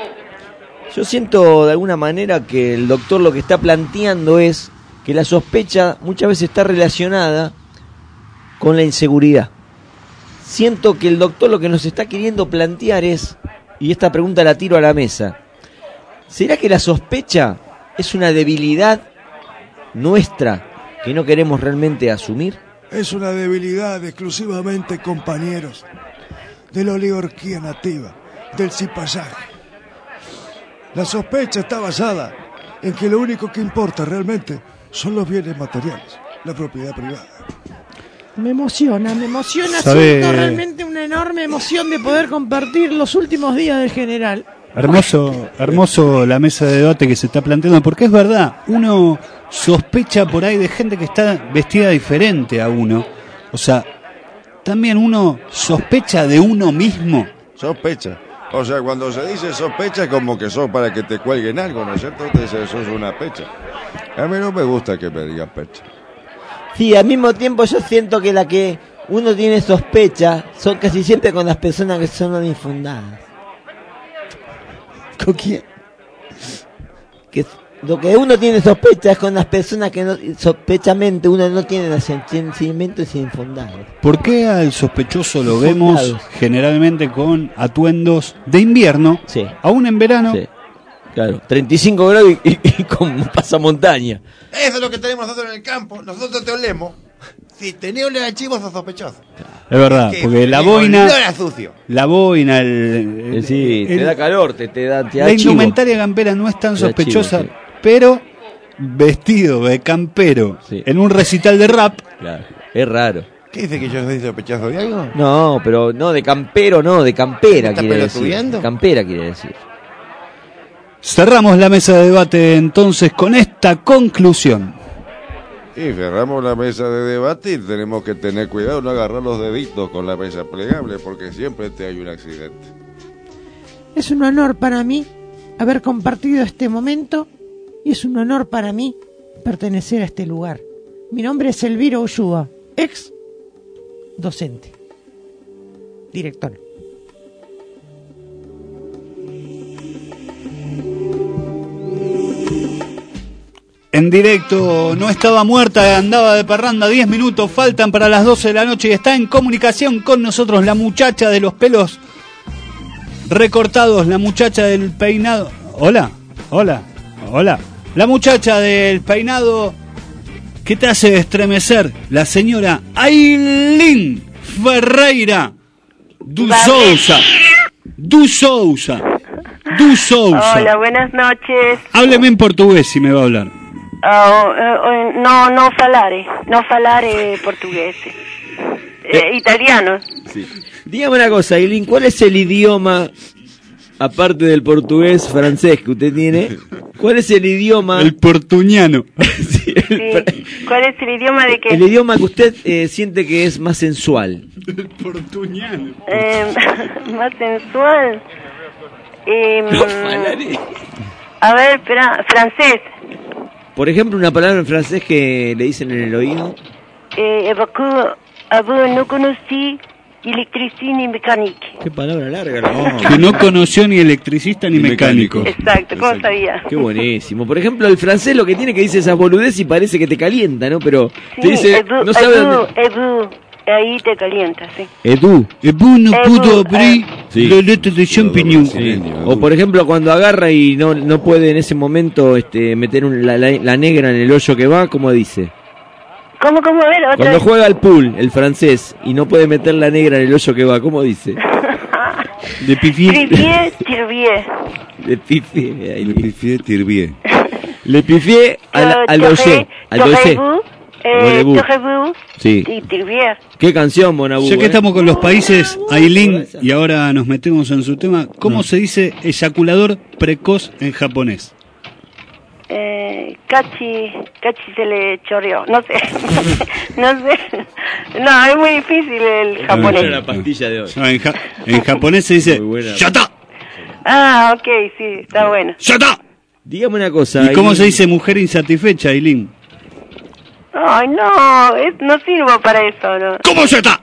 Yo siento de alguna manera que el doctor lo que está planteando es que la sospecha muchas veces está relacionada con la inseguridad. Siento que el doctor lo que nos está queriendo plantear es, y esta pregunta la tiro a la mesa, ¿será que la sospecha es una debilidad nuestra que no queremos realmente asumir? Es una debilidad exclusivamente, compañeros, de la oligarquía nativa, del cipallaje. La sospecha está basada en que lo único que importa realmente son los bienes materiales, la propiedad privada. Me emociona, me emociona. ¿Sabe? Siento realmente una enorme emoción de poder compartir los últimos días del general. Hermoso, hermoso la mesa de debate que se está planteando, porque es verdad, uno sospecha por ahí de gente que está vestida diferente a uno. O sea, también uno sospecha de uno mismo. Sospecha. O sea, cuando se dice sospecha, como que sos para que te cuelguen algo, ¿no es cierto? Entonces sos una pecha. A mí no me gusta que me digan pecha. Sí, al mismo tiempo yo siento que la que uno tiene sospecha son casi siempre con las personas que son infundadas. ¿Con quién? Que lo que uno tiene sospecha es con las personas que no, sospechamente uno no tiene sentimientos infundados. ¿Por qué al sospechoso lo vemos Fundados. generalmente con atuendos de invierno, Sí. aún en verano? Sí. Claro, treinta y cinco grados y, y, y con pasamontaña. Eso es lo que tenemos nosotros en el campo. Nosotros te olemos. Si tenés olor a chivo, sos sospechoso. Es verdad, Que porque la el boina, olor a sucio. la boina, el, el- Sí, te el- da calor, te, te da, te da la chivo. indumentaria campera no es tan Te da sospechosa, chivo, sí. pero vestido de campero Sí. en un recital de rap, Claro, es raro. ¿Qué dice que yo soy sospechoso de algo? No, pero no, de campero no, de campera ¿Está quiere decir. pelotudeando? Campera quiere decir. cerramos la mesa de debate entonces con esta conclusión. Y cerramos la mesa de debate y tenemos que tener cuidado, no agarrar los deditos con la mesa plegable, porque siempre te hay un accidente. Es un honor para mí haber compartido este momento y es un honor para mí pertenecer a este lugar. Mi nombre es Elvira Ushua, ex docente, director. En directo, no estaba muerta, andaba de parranda, diez minutos faltan para las doce de la noche y está en comunicación con nosotros la muchacha de los pelos recortados, la muchacha del peinado. Hola, hola, hola. La muchacha del peinado que te hace estremecer, la señora Ailín Ferreira Du Sousa. Du Sousa. Du Sousa. Hola, buenas noches. Hábleme en portugués si me va a hablar. Oh, eh, eh, no, no falare, no falare portugués. Eh, italiano. Sí. Dígame una cosa, Eileen, ¿cuál es el idioma, aparte del portugués francés que usted tiene, cuál es el idioma... El portuñano. Sí. ¿Cuál es el idioma de que El idioma que usted eh, siente que es más sensual. El portuñano. eh, más sensual? Eh, No, falare. a ver, espera, francés. Por ejemplo, una palabra en francés que le dicen en el oído. Eh, beaucoup, avant, no conocí electricité ni mecánica. Qué palabra larga. ¿No? Que no conoció ni electricista ni, Ni mecánico. Exacto, ¿cómo sabía? Qué buenísimo. Por ejemplo, el francés lo que tiene que dice esa boludez y parece que te calienta, ¿no? Pero te Sí, dice, ebu, no sabe ebu, dónde... ebu, ahí te calienta, sí. Edu. Et vous no Eh, pudo bu- abrir Sí. le lettre de champignon. Sí. O por ejemplo cuando agarra y no no puede en ese momento este meter un- la, la, la negra en el hoyo que va, ¿cómo dice? ¿Cómo, cómo? A ver, otra Cuando vez. juega al pool, el francés, y no puede meter la negra en el hoyo que va, ¿cómo dice? De pifié. Trivier, Tirvier. Le pifié. ahí Le pifié, tirbié. Le pifié al, al doye. Al doye. Torrez-vous, eh, Bonebú. Torrez-vous Sí. y Tirvier. ¿Qué canción, Bonabú? Ya que eh? estamos con los países, Ailín, y ahora nos metemos en su tema, ¿cómo se dice eyaculador precoz en japonés? Eh, Cachi, Cachi se le chorreó, no sé, no sé, no, es muy difícil el japonés. La pastilla de hoy. No, en, ja- en japonés se dice ¡Yata! Ah, ok, sí, está bueno. ¡Yata! Dígame una cosa. ¿Y cómo Ailín. se dice mujer insatisfecha, Ailín? Ay, no, es, no sirvo para eso, ¿no? ¿Cómo se está?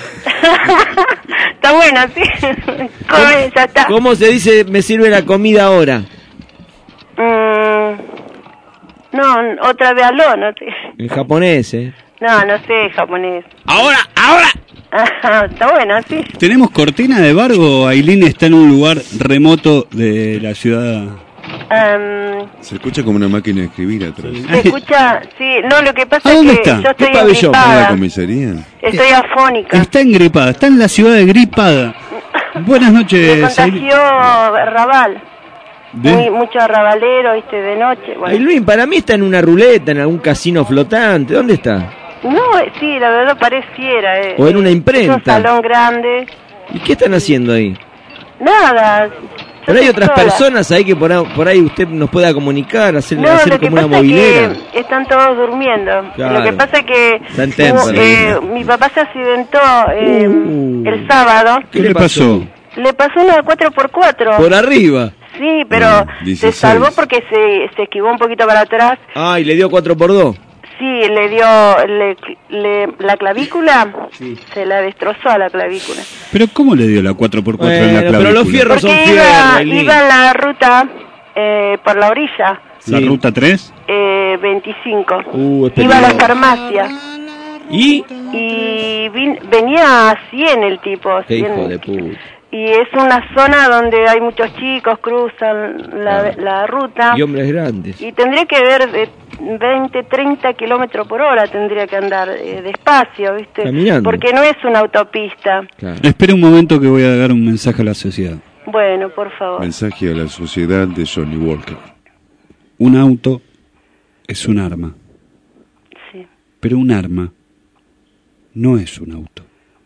Está bueno, sí, come, ya está. ¿Cómo se dice me sirve la comida ahora? Mm, no, otra vez aló, no sé. En japonés, ¿eh? No, no sé japonés. ¡Ahora, ahora! Ajá, está bueno, sí. ¿Tenemos cortina de bargo? Ailín está en un lugar remoto de la ciudad. Um, Se escucha como una máquina de escribir atrás. se escucha, sí, no, lo que pasa ¿A es dónde que está? yo ¿Qué estoy pabellón? ¿En la engripada, comisaría? estoy afónica. Está engripada, está en la ciudad de Gripada. Buenas Me noches, Ailín. contagió Raval. ¿De? Muy, mucho arrabalero, viste, de noche. Bueno. Ailín, para mí está en una ruleta, en algún casino flotante. ¿Dónde está? No, eh, sí, la verdad pareciera. Eh. O en una Es un imprenta. salón grande. ¿Y qué están haciendo ahí? Nada. yo Pero hay estoy otras sola. personas ahí que por ahí, por ahí usted nos pueda comunicar, hacerle No, hacer lo que como una pasa es movilera. que están todos durmiendo. Claro. Lo que pasa es que Está en Temple. hubo, eh, mi papá se accidentó eh, Uh. el sábado. ¿Qué le pasó? Le pasó una cuatro por cuatro. Por arriba. Sí, pero Ah, se dieciséis. salvó porque se, se esquivó un poquito para atrás. Ah, y le dio cuatro por dos. Sí, le dio le, le- la clavícula, se la destrozó a la clavícula. ¿Pero cómo le dio la cuatro por cuatro en la Bueno, clavícula? pero los fierros son Porque fierros, iba, Ailín. iba en la ruta eh, por la orilla, ¿La ruta tres? eh, veinticinco. Uh, es Iba a la peligroso. farmacia. ¿Y? Y vin- venía a cien el tipo. Qué cien. hijo de puta. Y es una zona donde hay muchos chicos, cruzan la, la ruta. Y hombres grandes. Y tendría que ver de veinte, treinta kilómetros por hora, tendría que andar eh, despacio, ¿viste? Caminando. Porque no es una autopista. Espera un momento que voy a dar un mensaje a la sociedad. Bueno, por favor. Mensaje a la sociedad de Johnny Walker. Un auto es un arma. Sí. Pero un arma no es un auto.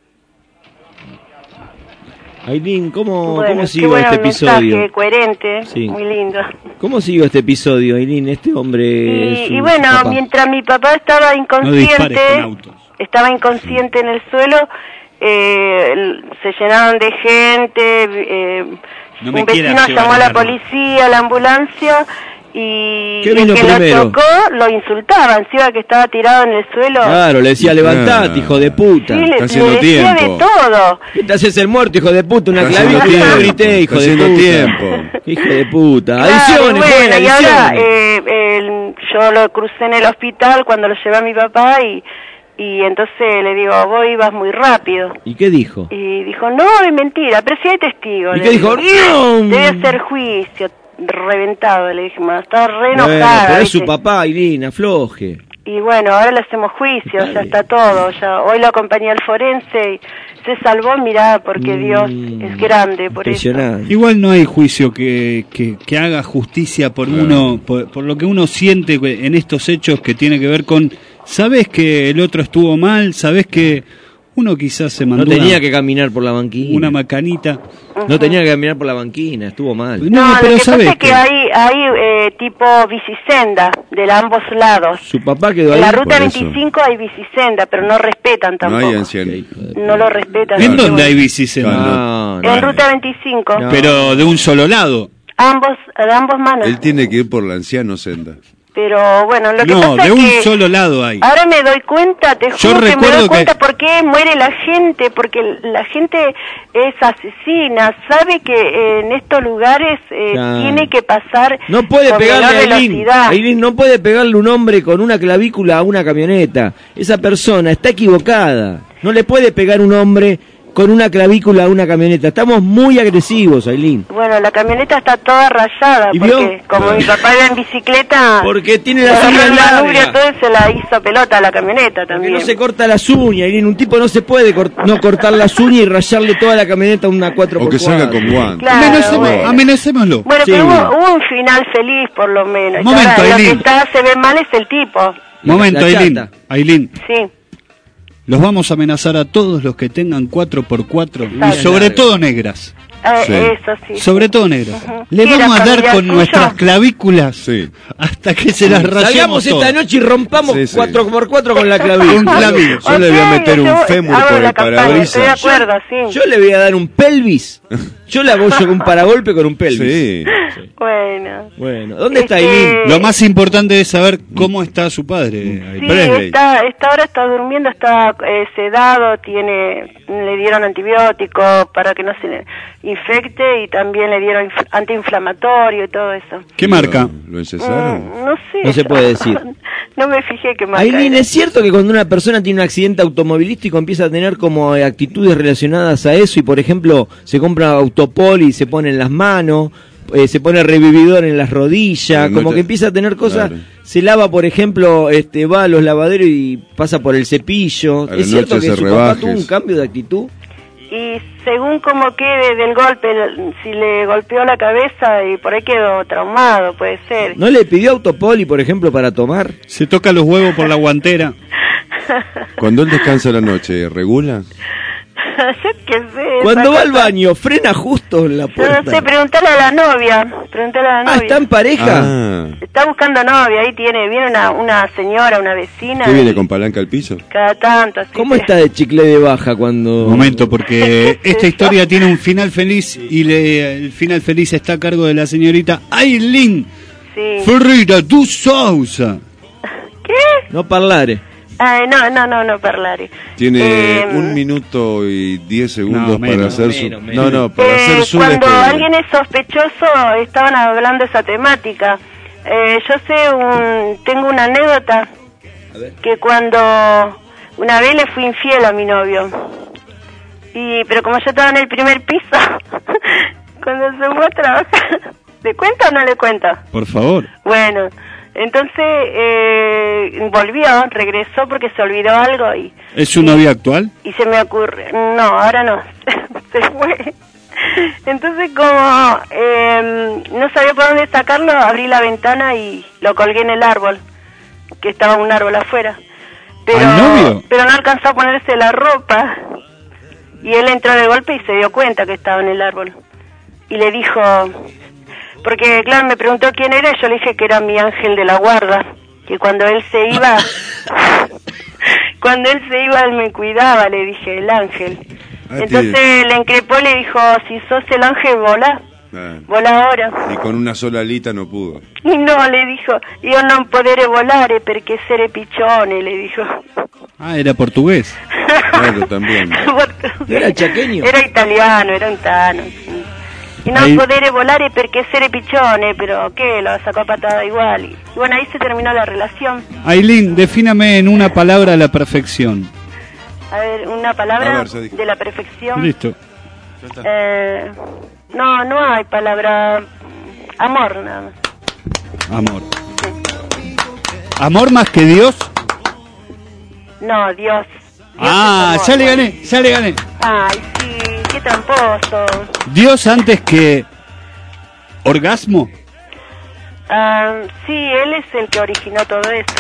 Ailín, ¿cómo, Bueno, ¿cómo qué siguió bueno este mensaje, episodio? coherente, Sí. muy lindo. ¿Cómo siguió este episodio, Ailín? Este hombre. Y, es y un bueno, papá. mientras mi papá estaba inconsciente, No dispares estaba inconsciente en el suelo, eh, el- se llenaron de gente, eh, No me un quieras vecino llevar llamó a la el arma. policía, a la ambulancia, y ¿Qué el vino que primero? lo chocó lo insultaba, encima que estaba tirado en el suelo. Claro, le decía levantate, hijo de puta. Sí, le, le decía de todo. ¿Qué te haces el muerto, hijo de puta? Una Está haciendo clavícula, tiempo, grité, hijo está de haciendo puta. tiempo. Hijo de puta. Claro, Adiciones, bueno, joven, y ahora adiciones. eh, el- yo lo crucé en el hospital cuando lo llevé a mi papá y, y entonces le digo, vos ibas muy rápido. ¿Y qué dijo? Y dijo, no, es mentira, pero si hay testigos. ¿Y le qué dijo? digo. ¡No! Debe hacer juicio, reventado, le dije, "Ma, está re Bueno, enojada. pero es su ¿viste?". papá, Ailín, afloje. Y bueno, ahora le hacemos juicio, ya está todo. Ya hoy lo acompañé al forense y se salvó, mirá, porque Dios es grande, por eso. Igual no hay juicio que, que, que haga justicia por uno, por, por lo que uno siente en estos hechos que tiene que ver con, sabes que el otro estuvo mal, sabes que uno quizás se mandó No tenía una, que caminar por la banquina. una macanita. No tenía que caminar por la banquina, estuvo mal. No, pero lo que sabes pasa es que, que- hay, hay eh, tipo bicisenda de ambos lados. Su papá quedó En ahí. la ruta por eso. veinticinco hay bicisenda, pero no respetan No tampoco. hay ancianos. No lo respetan. ¿En así dónde que hay bueno. bicisenda? No, En ruta veinticinco. Pero de un solo lado. Ambos, de ambos manos. Él tiene que ir por la anciano senda. Pero bueno, lo que No, pasa de es un que solo lado hay. ahora me doy cuenta, te Yo juro que me recuerdo doy que- cuenta por qué muere la gente, porque la gente es asesina, sabe que eh, en estos lugares eh, Claro. tiene que pasar No puede con pegarle menor a Ailín. velocidad. Ailín no puede pegarle un hombre con una clavícula a una camioneta. Esa persona está equivocada. No le puede pegar un hombre con una clavícula a una camioneta. Estamos muy agresivos, Ailín. Bueno, la camioneta está toda rayada, ¿Y porque vio? como mi papá iba en bicicleta... Porque tiene las la uñas manubrio, largas. todo se la hizo pelota a la camioneta Que también. no se corta las uñas, Ailín. Un tipo no se puede cort- no cortar las uñas y rayarle toda la camioneta a una cuatro por cuatro. O que salga con guantes. Claro, Amenacemos- bueno. Amenacémoslo. Bueno, Sí. pero hubo, hubo un final feliz, por lo menos. Y Momento, ahora, lo que Ailín. está, se ve mal es el tipo. Momento, La Ailín. chata. Ailín, Sí. los vamos a amenazar a todos los que tengan cuatro por cuatro y Exacto. sobre todo negras. Eh, Sí. Eso sí. Sobre todo negras. Ujú. Le ¿Quién vamos era a dar familiar con tuyo? nuestras clavículas hasta que se las rayemos Salgamos esta todas. noche y rompamos Sí, sí. cuatro por cuatro con la clavícula. Con clavícula. Yo le voy a meter un yo fémur hago por la el campaña, parabrisas. estoy de acuerdo, sí. Yo le voy a dar un pelvis. Yo le hago yo con un paragolpe con un pelvis. Sí. Bueno. Bueno, ¿dónde está Este, Ailín? Lo más importante es saber cómo está su padre. Sí, Presley. está, está ahora está durmiendo, está eh, sedado, tiene, le dieron antibióticos para que no se le infecte y también le dieron inf- antiinflamatorio y todo eso. ¿Qué marca? ¿Lo encesaron? Mm, no sé. No se puede decir. No me fijé qué marca Ailín, era. ¿es cierto que cuando una persona tiene un accidente automovilístico empieza a tener como eh, actitudes relacionadas a eso y, por ejemplo, se compra autopol y se pone en las manos, eh, se pone revividor en las rodillas, Pero no como te- que empieza a tener cosas, Claro. se lava, por ejemplo, este va a los lavaderos y pasa por el cepillo? A la ¿Es cierto noche que hace su papá rebajes. tuvo un cambio de actitud? Y según como quede del golpe, el- si le golpeó la cabeza y por ahí quedó traumado, puede ser. ¿No le pidió autopoli, por ejemplo, para tomar? Se toca los huevos por la guantera. Cuando él descansa a la noche, ¿regula? Yo qué sé. Cuando esa va al cosa. baño, frena justo en la Yo puerta. no sé, preguntale a la novia. Preguntale a la Ah, novia. ¿está en pareja? Ah. Está buscando novia, ahí tiene, viene una, una señora, una vecina. ¿Qué viene y con palanca al piso? Cada tanto, así. ¿Cómo que- está de chicle de baja cuando...? Momento, porque esta historia tiene un final feliz y le- el final feliz está a cargo de la señorita Ailín Sí. Ferreira du Sousa. ¿Qué? No parlare. Ay, no, no, no, no parlare. Tiene Eh, un minuto y diez segundos No, menos, para hacer menos, su... menos. No, no, para Eh, hacer su cuando despedida. alguien es sospechoso, estaban hablando de esa temática. Eh, yo sé, un, tengo una anécdota que cuando una vez le fui infiel a mi novio, y pero como yo estaba en el primer piso, cuando se fue a trabajar, ¿le cuento o no le cuento? Por favor. Bueno, entonces eh, volvió, regresó porque se olvidó algo y, ¿Es su novia actual? y se me ocurre, no, ahora no, se fue. Entonces como eh, no sabía por dónde sacarlo, abrí la ventana y lo colgué en el árbol, que estaba un árbol afuera. Pero, ¿Al novio? pero no alcanzó a ponerse la ropa y él entró de golpe y se dio cuenta que estaba en el árbol. Y le dijo, porque claro, me preguntó quién era y yo le dije que era mi ángel de la guarda, que cuando él se iba, cuando él se iba él me cuidaba, le dije, el ángel. Ah, Entonces le increpó y le dijo, si sos el ángel, volá, Ah, volá ahora. y con una sola alita no pudo. Y no, le dijo, io non potere volare perché essere piccione, le dijo. Ah, era portugués. Claro, también. ¿Era chaqueño? Era italiano, era un tano. Sì. Y non Ahí- potere volare perché essere piccione, pero ¿qué? Lo sacó a patada igual. Y bueno, ahí se terminó la relación. Ailín, defíname en una palabra la perfección. A ver, una A palabra ver, se dijo. de la perfección. Listo. Eh, no, no hay palabra. Amor, nada más. Amor. ¿Amor más que Dios? No, Dios. Ah, ya le gané, ya le gané. Ay, sí, qué tramposo. ¿Dios antes que orgasmo? Ah, sí, él es el que originó todo eso.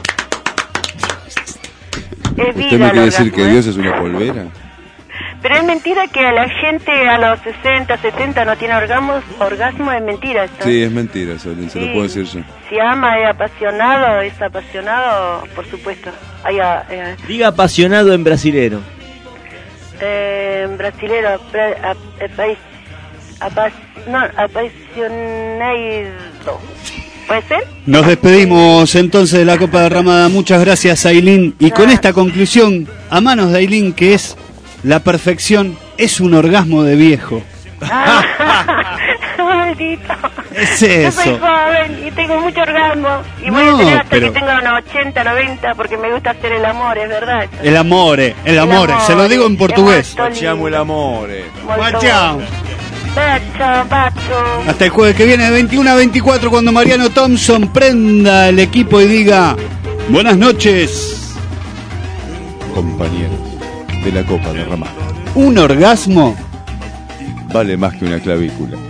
Es vida ¿Usted me el quiere decir orgasmo, que ¿eh? Dios es una polvera? Pero es mentira que a la gente a los sesenta, setenta no tiene orgasmos. Orgasmo es mentira eso. Sí, es mentira, Solín, se Sí. lo puedo decir yo. Si ama, es apasionado, es apasionado, por supuesto. Ay, ah, eh, Diga apasionado en brasilero. eh, brasilero, pre- ap- apais- apas- no, apasionado. ¿Puede ser? Nos despedimos entonces de la Copa Derramada. Muchas gracias, Ailín. Y con esta conclusión, a manos de Ailín, que es la perfección, es un orgasmo de viejo. Maldito. Es Yo soy eso. joven y tengo mucho orgasmo. Y voy No, a tener hasta pero- que tenga unos ochenta, noventa, porque me gusta hacer el amor, es verdad. El amore, el amore, se lo digo en portugués. Facciamo el amore. Chao. Bacho, bacho. Hasta el jueves que viene de veintiuno a veinticuatro, cuando Mariano Thompson prenda el equipo y diga buenas noches. Compañeros de la copa derramada. Un orgasmo vale más que una clavícula.